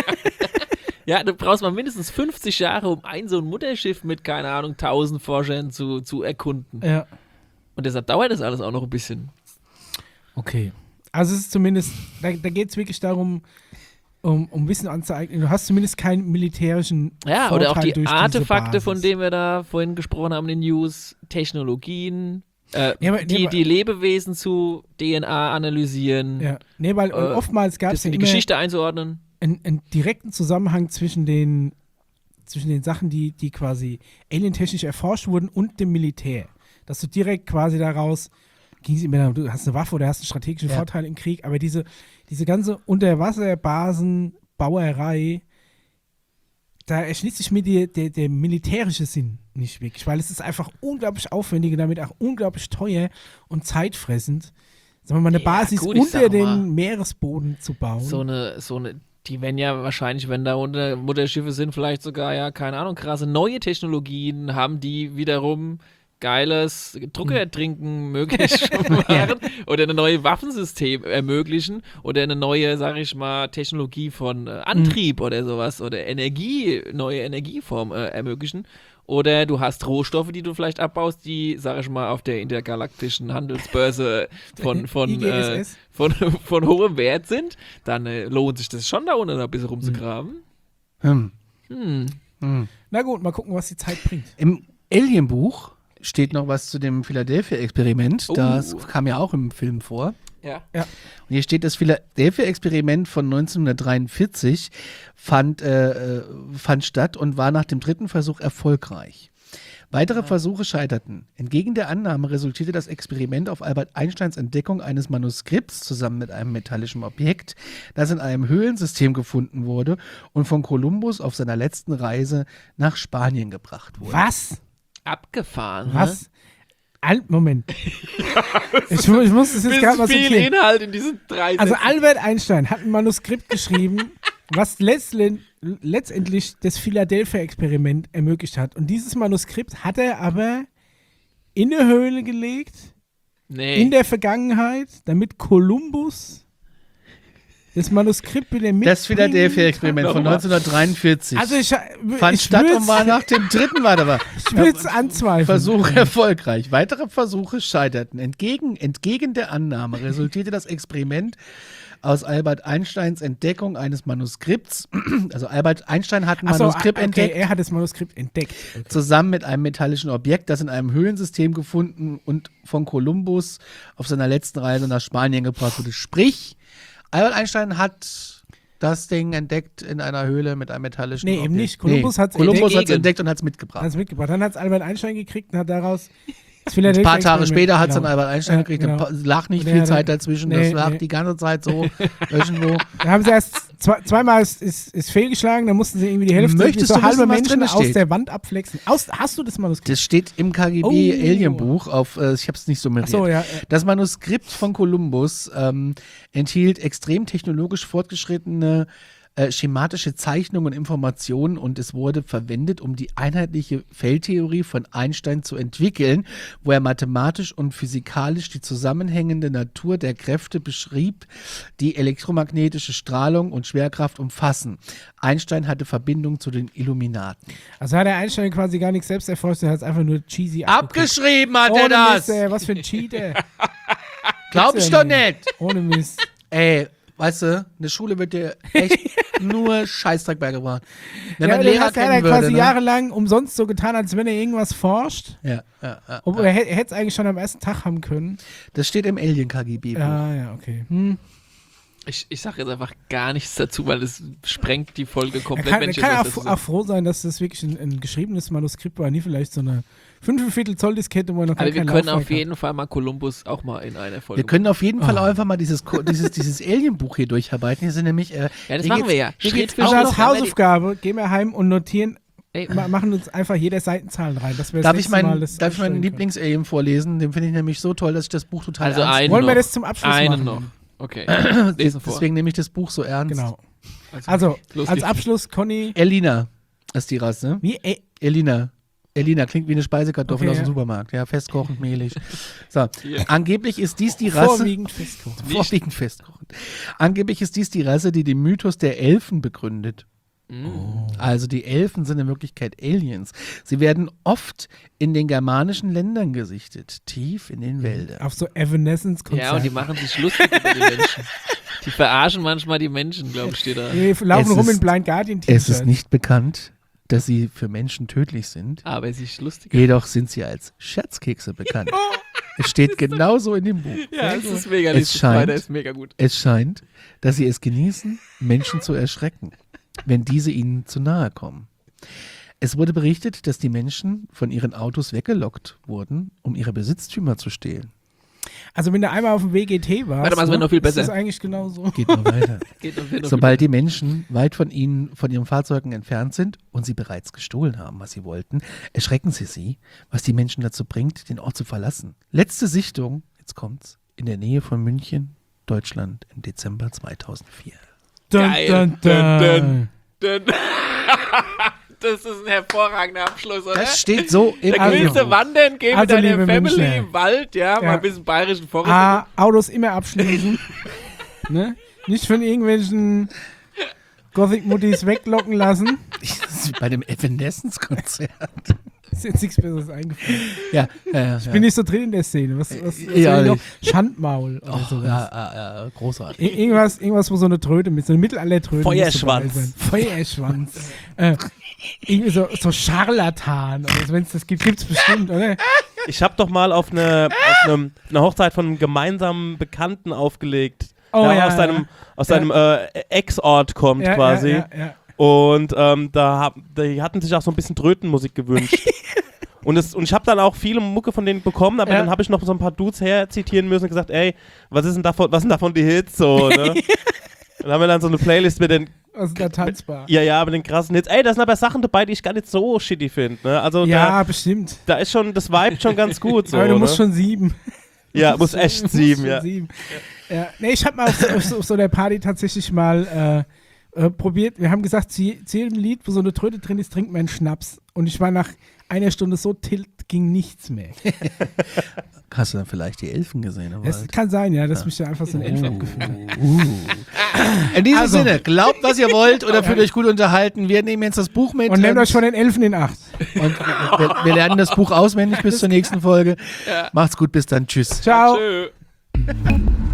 Ja, du brauchst mal mindestens fünfzig Jahre, um ein so ein Mutterschiff mit, keine Ahnung, tausend Forschern zu, zu erkunden. Ja. Und deshalb dauert das alles auch noch ein bisschen. Okay. Also es ist zumindest, da, da geht es wirklich darum, um, um Wissen anzueignen. Du hast zumindest keinen militärischen Ja, Vorteil oder auch die durch diese Artefakte, Basis. von denen wir da vorhin gesprochen haben in den News, Technologien, äh, Ja, aber- die, nee, aber- die Lebewesen zu D N A analysieren, Ja. Nee, weil Äh, oftmals gab das es ja in die immer Geschichte einzuordnen. einen, einen direkten Zusammenhang zwischen den, zwischen den Sachen, die, die quasi alientechnisch erforscht wurden und dem Militär. Dass du direkt quasi daraus, ging es immer darum, du hast eine Waffe oder hast einen strategischen Ja. Vorteil im Krieg, aber diese, diese ganze Unterwasserbasenbauerei, da erschließt sich mir die, der, der militärische Sinn nicht wirklich, weil es ist einfach unglaublich aufwendig und damit auch unglaublich teuer und zeitfressend, sagen wir mal, eine Ja, Basis gut, ich unter sag den mal, Meeresboden zu bauen. So eine, so eine, die werden ja wahrscheinlich, wenn da unter Mutterschiffe sind, vielleicht sogar, ja, keine Ahnung, krasse neue Technologien haben, die wiederum geiles Druckertrinken möglich machen oder ein neues Waffensystem ermöglichen oder eine neue, sag ich mal, Technologie von äh, Antrieb Mhm. oder sowas oder Energie, neue Energieform äh, ermöglichen. Oder du hast Rohstoffe, die du vielleicht abbaust, die, sag ich mal, auf der intergalaktischen Handelsbörse von, von, I G S S. äh, von, von hohem Wert sind. Dann äh, lohnt sich das schon, da unten ein bisschen rumzugraben. Hm. Hm. Hm. Na gut, mal gucken, was die Zeit bringt. Im Alien-Buch steht noch was zu dem Philadelphia-Experiment. Oh. Das kam ja auch im Film vor. Ja. Und hier steht, das Philadelphia-Experiment von neunzehnhundertdreiundvierzig fand, äh, äh, fand statt und war nach dem dritten Versuch erfolgreich. Weitere Versuche scheiterten. Entgegen der Annahme resultierte das Experiment auf Albert Einsteins Entdeckung eines Manuskripts zusammen mit einem metallischen Objekt, das in einem Höhlensystem gefunden wurde und von Kolumbus auf seiner letzten Reise nach Spanien gebracht wurde. Was? Abgefahren. Was? Al Moment. ich, mu- ich muss das jetzt gerade mal viel sortieren. Inhalt in diesen drei Also Sätzen. Albert Einstein hat ein Manuskript geschrieben, was letztlen- letztendlich das Philadelphia-Experiment ermöglicht hat. Und dieses Manuskript hat er aber in eine Höhle gelegt, Nee. in der Vergangenheit, damit Kolumbus das Manuskript wieder mitbringen Das Philadelphia-Experiment von Nochmal. neunzehnhundertdreiundvierzig Also ich, fand ich statt würd's- und war nach dem dritten, warte mal, Ich will es anzweifeln. Versuch erfolgreich. Weitere Versuche scheiterten. Entgegen, entgegen der Annahme resultierte das Experiment aus Albert Einsteins Entdeckung eines Manuskripts. Also Albert Einstein hat ein Ach so, Manuskript okay, entdeckt, er hat das Manuskript entdeckt. Okay. zusammen mit einem metallischen Objekt, das in einem Höhlensystem gefunden und von Kolumbus auf seiner letzten Reise nach Spanien gebracht wurde. Sprich, Albert Einstein hat das Ding entdeckt in einer Höhle mit einem metallischen Nee, Objekt. eben nicht. Kolumbus hat's Kolumbus entdeckt. hat es entdeckt und hat es mitgebracht. Hat es mitgebracht. Dann hat es Albert Einstein gekriegt und hat daraus das Ein paar Tage Philadelphia-Experiment- später hat es dann genau. Albert Einstein Ja, gekriegt. genau. Da lag nicht Nee, viel nee. Zeit dazwischen. Nee, das lag nee. die ganze Zeit so irgendwo. Da haben sie erst zwei, zweimal ist, ist, ist fehlgeschlagen, dann mussten sie irgendwie die Hälfte, Möchtest so du halbe wissen, was Menschen drin aus steht? der Wand abflexen. Aus, hast du das Manuskript? Das steht im K G Oh. B-Alien-Buch auf, äh, ich habe es nicht summariert. Ach so, ja. Das Manuskript von Kolumbus ähm, enthielt extrem technologisch fortgeschrittene äh, schematische Zeichnungen und Informationen und es wurde verwendet, um die einheitliche Feldtheorie von Einstein zu entwickeln, wo er mathematisch und physikalisch die zusammenhängende Natur der Kräfte beschrieb, die elektromagnetische Strahlung und Schwerkraft umfassen. Einstein hatte Verbindung zu den Illuminaten. Also hat der Einstein quasi gar nichts selbst erforscht, er hat es einfach nur cheesy Abgeschrieben hat er Ohne das! Mist, ey, was für ein Cheater. Glaub Gibt's ich ja doch nicht! Ohne Mist. Ey, weißt du, eine Schule wird dir echt nur Scheißdreck beigebracht. Wenn Ja, man der Lehrer hat, der hat kennen ja quasi würde, ne? jahrelang umsonst so getan, als wenn er irgendwas forscht. Ja, ja, ja. Obwohl, er, hä- er hätte es eigentlich schon am ersten Tag haben können. Das steht im Alien-K G B-Buch. Ja, ja, okay. Hm. Ich, ich sage jetzt einfach gar nichts dazu, weil es sprengt die Folge Er komplett, kann, wenn er ich kann jetzt auch, was dazu auch sage. froh sein, dass das wirklich ein, ein geschriebenes Manuskript war, nie vielleicht so eine fünfeinviertel Zoll Diskette, wo er noch gar Aber wir kein können Laufwerk auf jeden Fall mal Kolumbus auch mal in einer Folge Wir können auf jeden Fall Oh. auch einfach mal dieses, Ko- dieses, dieses Alien-Buch hier durcharbeiten. Hier sind nämlich. Äh, Ja, das hier machen geht's- wir ja. hier Schritt geht's für Also auch Schritt. als noch- Hausaufgabe gehen wir heim und notieren, Ey, ma- machen uns einfach jeder Seitenzahlen rein. Dass wir das Darf ich, nächste Mal meinen, das darf ich meinen anstellen können. Lieblings-Alien vorlesen? Den finde ich nämlich so toll, dass ich das Buch total Also ernst einen Wollen noch. wir das zum Abschluss einen machen? noch. Okay. Lesen vor. Deswegen nehme ich das Buch so ernst. Genau. Also, los als geht's. Abschluss, Conny, Elina ist die Rasse. wie, ey, Elina. Elina klingt wie eine Speisekartoffel Okay, aus dem ja. Supermarkt. Ja, festkochend, mehlig. So. Hier. Angeblich ist dies die Rasse. vorwiegend festkochen. Vorwiegend festkochend. Angeblich ist dies die Rasse, die den Mythos der Elfen begründet. Mm. Also die Elfen sind in Wirklichkeit Aliens. Sie werden oft in den germanischen Ländern gesichtet, tief in den Wäldern. Auf so Evanescence-Konzerten. Ja, und die machen sich lustig über die Menschen. Die verarschen manchmal die Menschen, glaube ich, steht da. Die laufen Es rum ist- in Blind Guardian-T-Shirts. Es ist nicht bekannt, dass sie für Menschen tödlich sind. Aber es ist lustig. Jedoch sind sie als Scherzkekse bekannt. Es steht genauso in dem Buch. Ja, es ist mega Es lustig. scheint- Weiter ist mega gut. Es scheint, dass sie es genießen, Menschen zu erschrecken, wenn diese ihnen zu nahe kommen. Es wurde berichtet, dass die Menschen von ihren Autos weggelockt wurden, um ihre Besitztümer zu stehlen. Also wenn du einmal auf dem W G T warst, Warte mal, es wird noch viel besser. ist das eigentlich genauso. Geht noch weiter. Geht noch, geht noch Sobald die Menschen weit von ihnen, von ihren Fahrzeugen entfernt sind und sie bereits gestohlen haben, was sie wollten, erschrecken sie sie, was die Menschen dazu bringt, den Ort zu verlassen. Letzte Sichtung, jetzt kommt's, in der Nähe von München, Deutschland im Dezember zweitausendvier. Dun, Geil. dun, dun. Dun. Das ist ein hervorragender Abschluss, oder? Das steht so im Da willst du Angebot. wandern, gehen Also, mit deiner liebe Family Münchner. im Wald, ja, mal Ja. ein bisschen bayerischen Forest. A, Autos immer abschließen. Ne? Nicht von irgendwelchen Gothic-Muttis weglocken lassen. Das ist bei dem Evanescence-Konzert. Ist jetzt nichts Besseres eingefallen. Ja, ja, ja. Ich bin nicht so drin in der Szene. Was, was, was Ja, soll ich noch? ich- Schandmaul oder Oh, sowas. ja, ja, ja, großartig. Ir- Irgendwas, irgendwas, wo so eine Tröte mit, so eine Mittelalter-Tröte. Feuerschwanz. muss dabei sein. Feuerschwanz. äh, irgendwie so, so Scharlatan. Wenn es das gibt, gibt es bestimmt, oder? Ich habe doch mal auf eine, auf eine, eine Hochzeit von einem gemeinsamen Bekannten aufgelegt. Oh, der ja, aus seinem, ja. aus Ja. seinem äh, Ex-Ort kommt Ja, quasi. Ja, ja, ja. Und ähm, da hab, die hatten sich auch so ein bisschen Trötenmusik gewünscht. und, es, und ich habe dann auch viele Mucke von denen bekommen, aber Ja. dann habe ich noch so ein paar Dudes herzitieren müssen und gesagt, ey, was ist denn davon, was sind davon die Hits so, ne? Dann haben wir dann so eine Playlist mit den, Was ist da tanzbar? ja, ja, mit den krassen Hits. Ey, da sind aber Sachen dabei, die ich gar nicht so shitty finde, ne? Also Ja, da, bestimmt. da ist schon, das Vibe schon ganz gut so, Aber du musst ne? schon sieben. Ja, muss echt Du musst sieben, schon ja. sieben. Ja. Nee, ich habe mal auf so, auf, so, auf so der Party tatsächlich mal äh, äh, probiert. Wir haben gesagt, zu, je- zu jedem Lied, wo so eine Tröte drin ist, trinkt man einen Schnaps. Und ich war nach einer Stunde so tilt, ging nichts mehr. Hast du dann vielleicht die Elfen gesehen? im Es Wald? kann sein, ja, dass mich da einfach so ein Elf abgefühlt hat. Uh. In diesem Also. Sinne, glaubt, was ihr wollt oder fühlt euch gut unterhalten. Wir nehmen jetzt das Buch mit. Und nehmt ähm, euch von den Elfen in Acht. und wir, wir lernen das Buch auswendig bis zur nächsten Folge. Macht's gut, bis dann. Tschüss. Ciao. Tschö.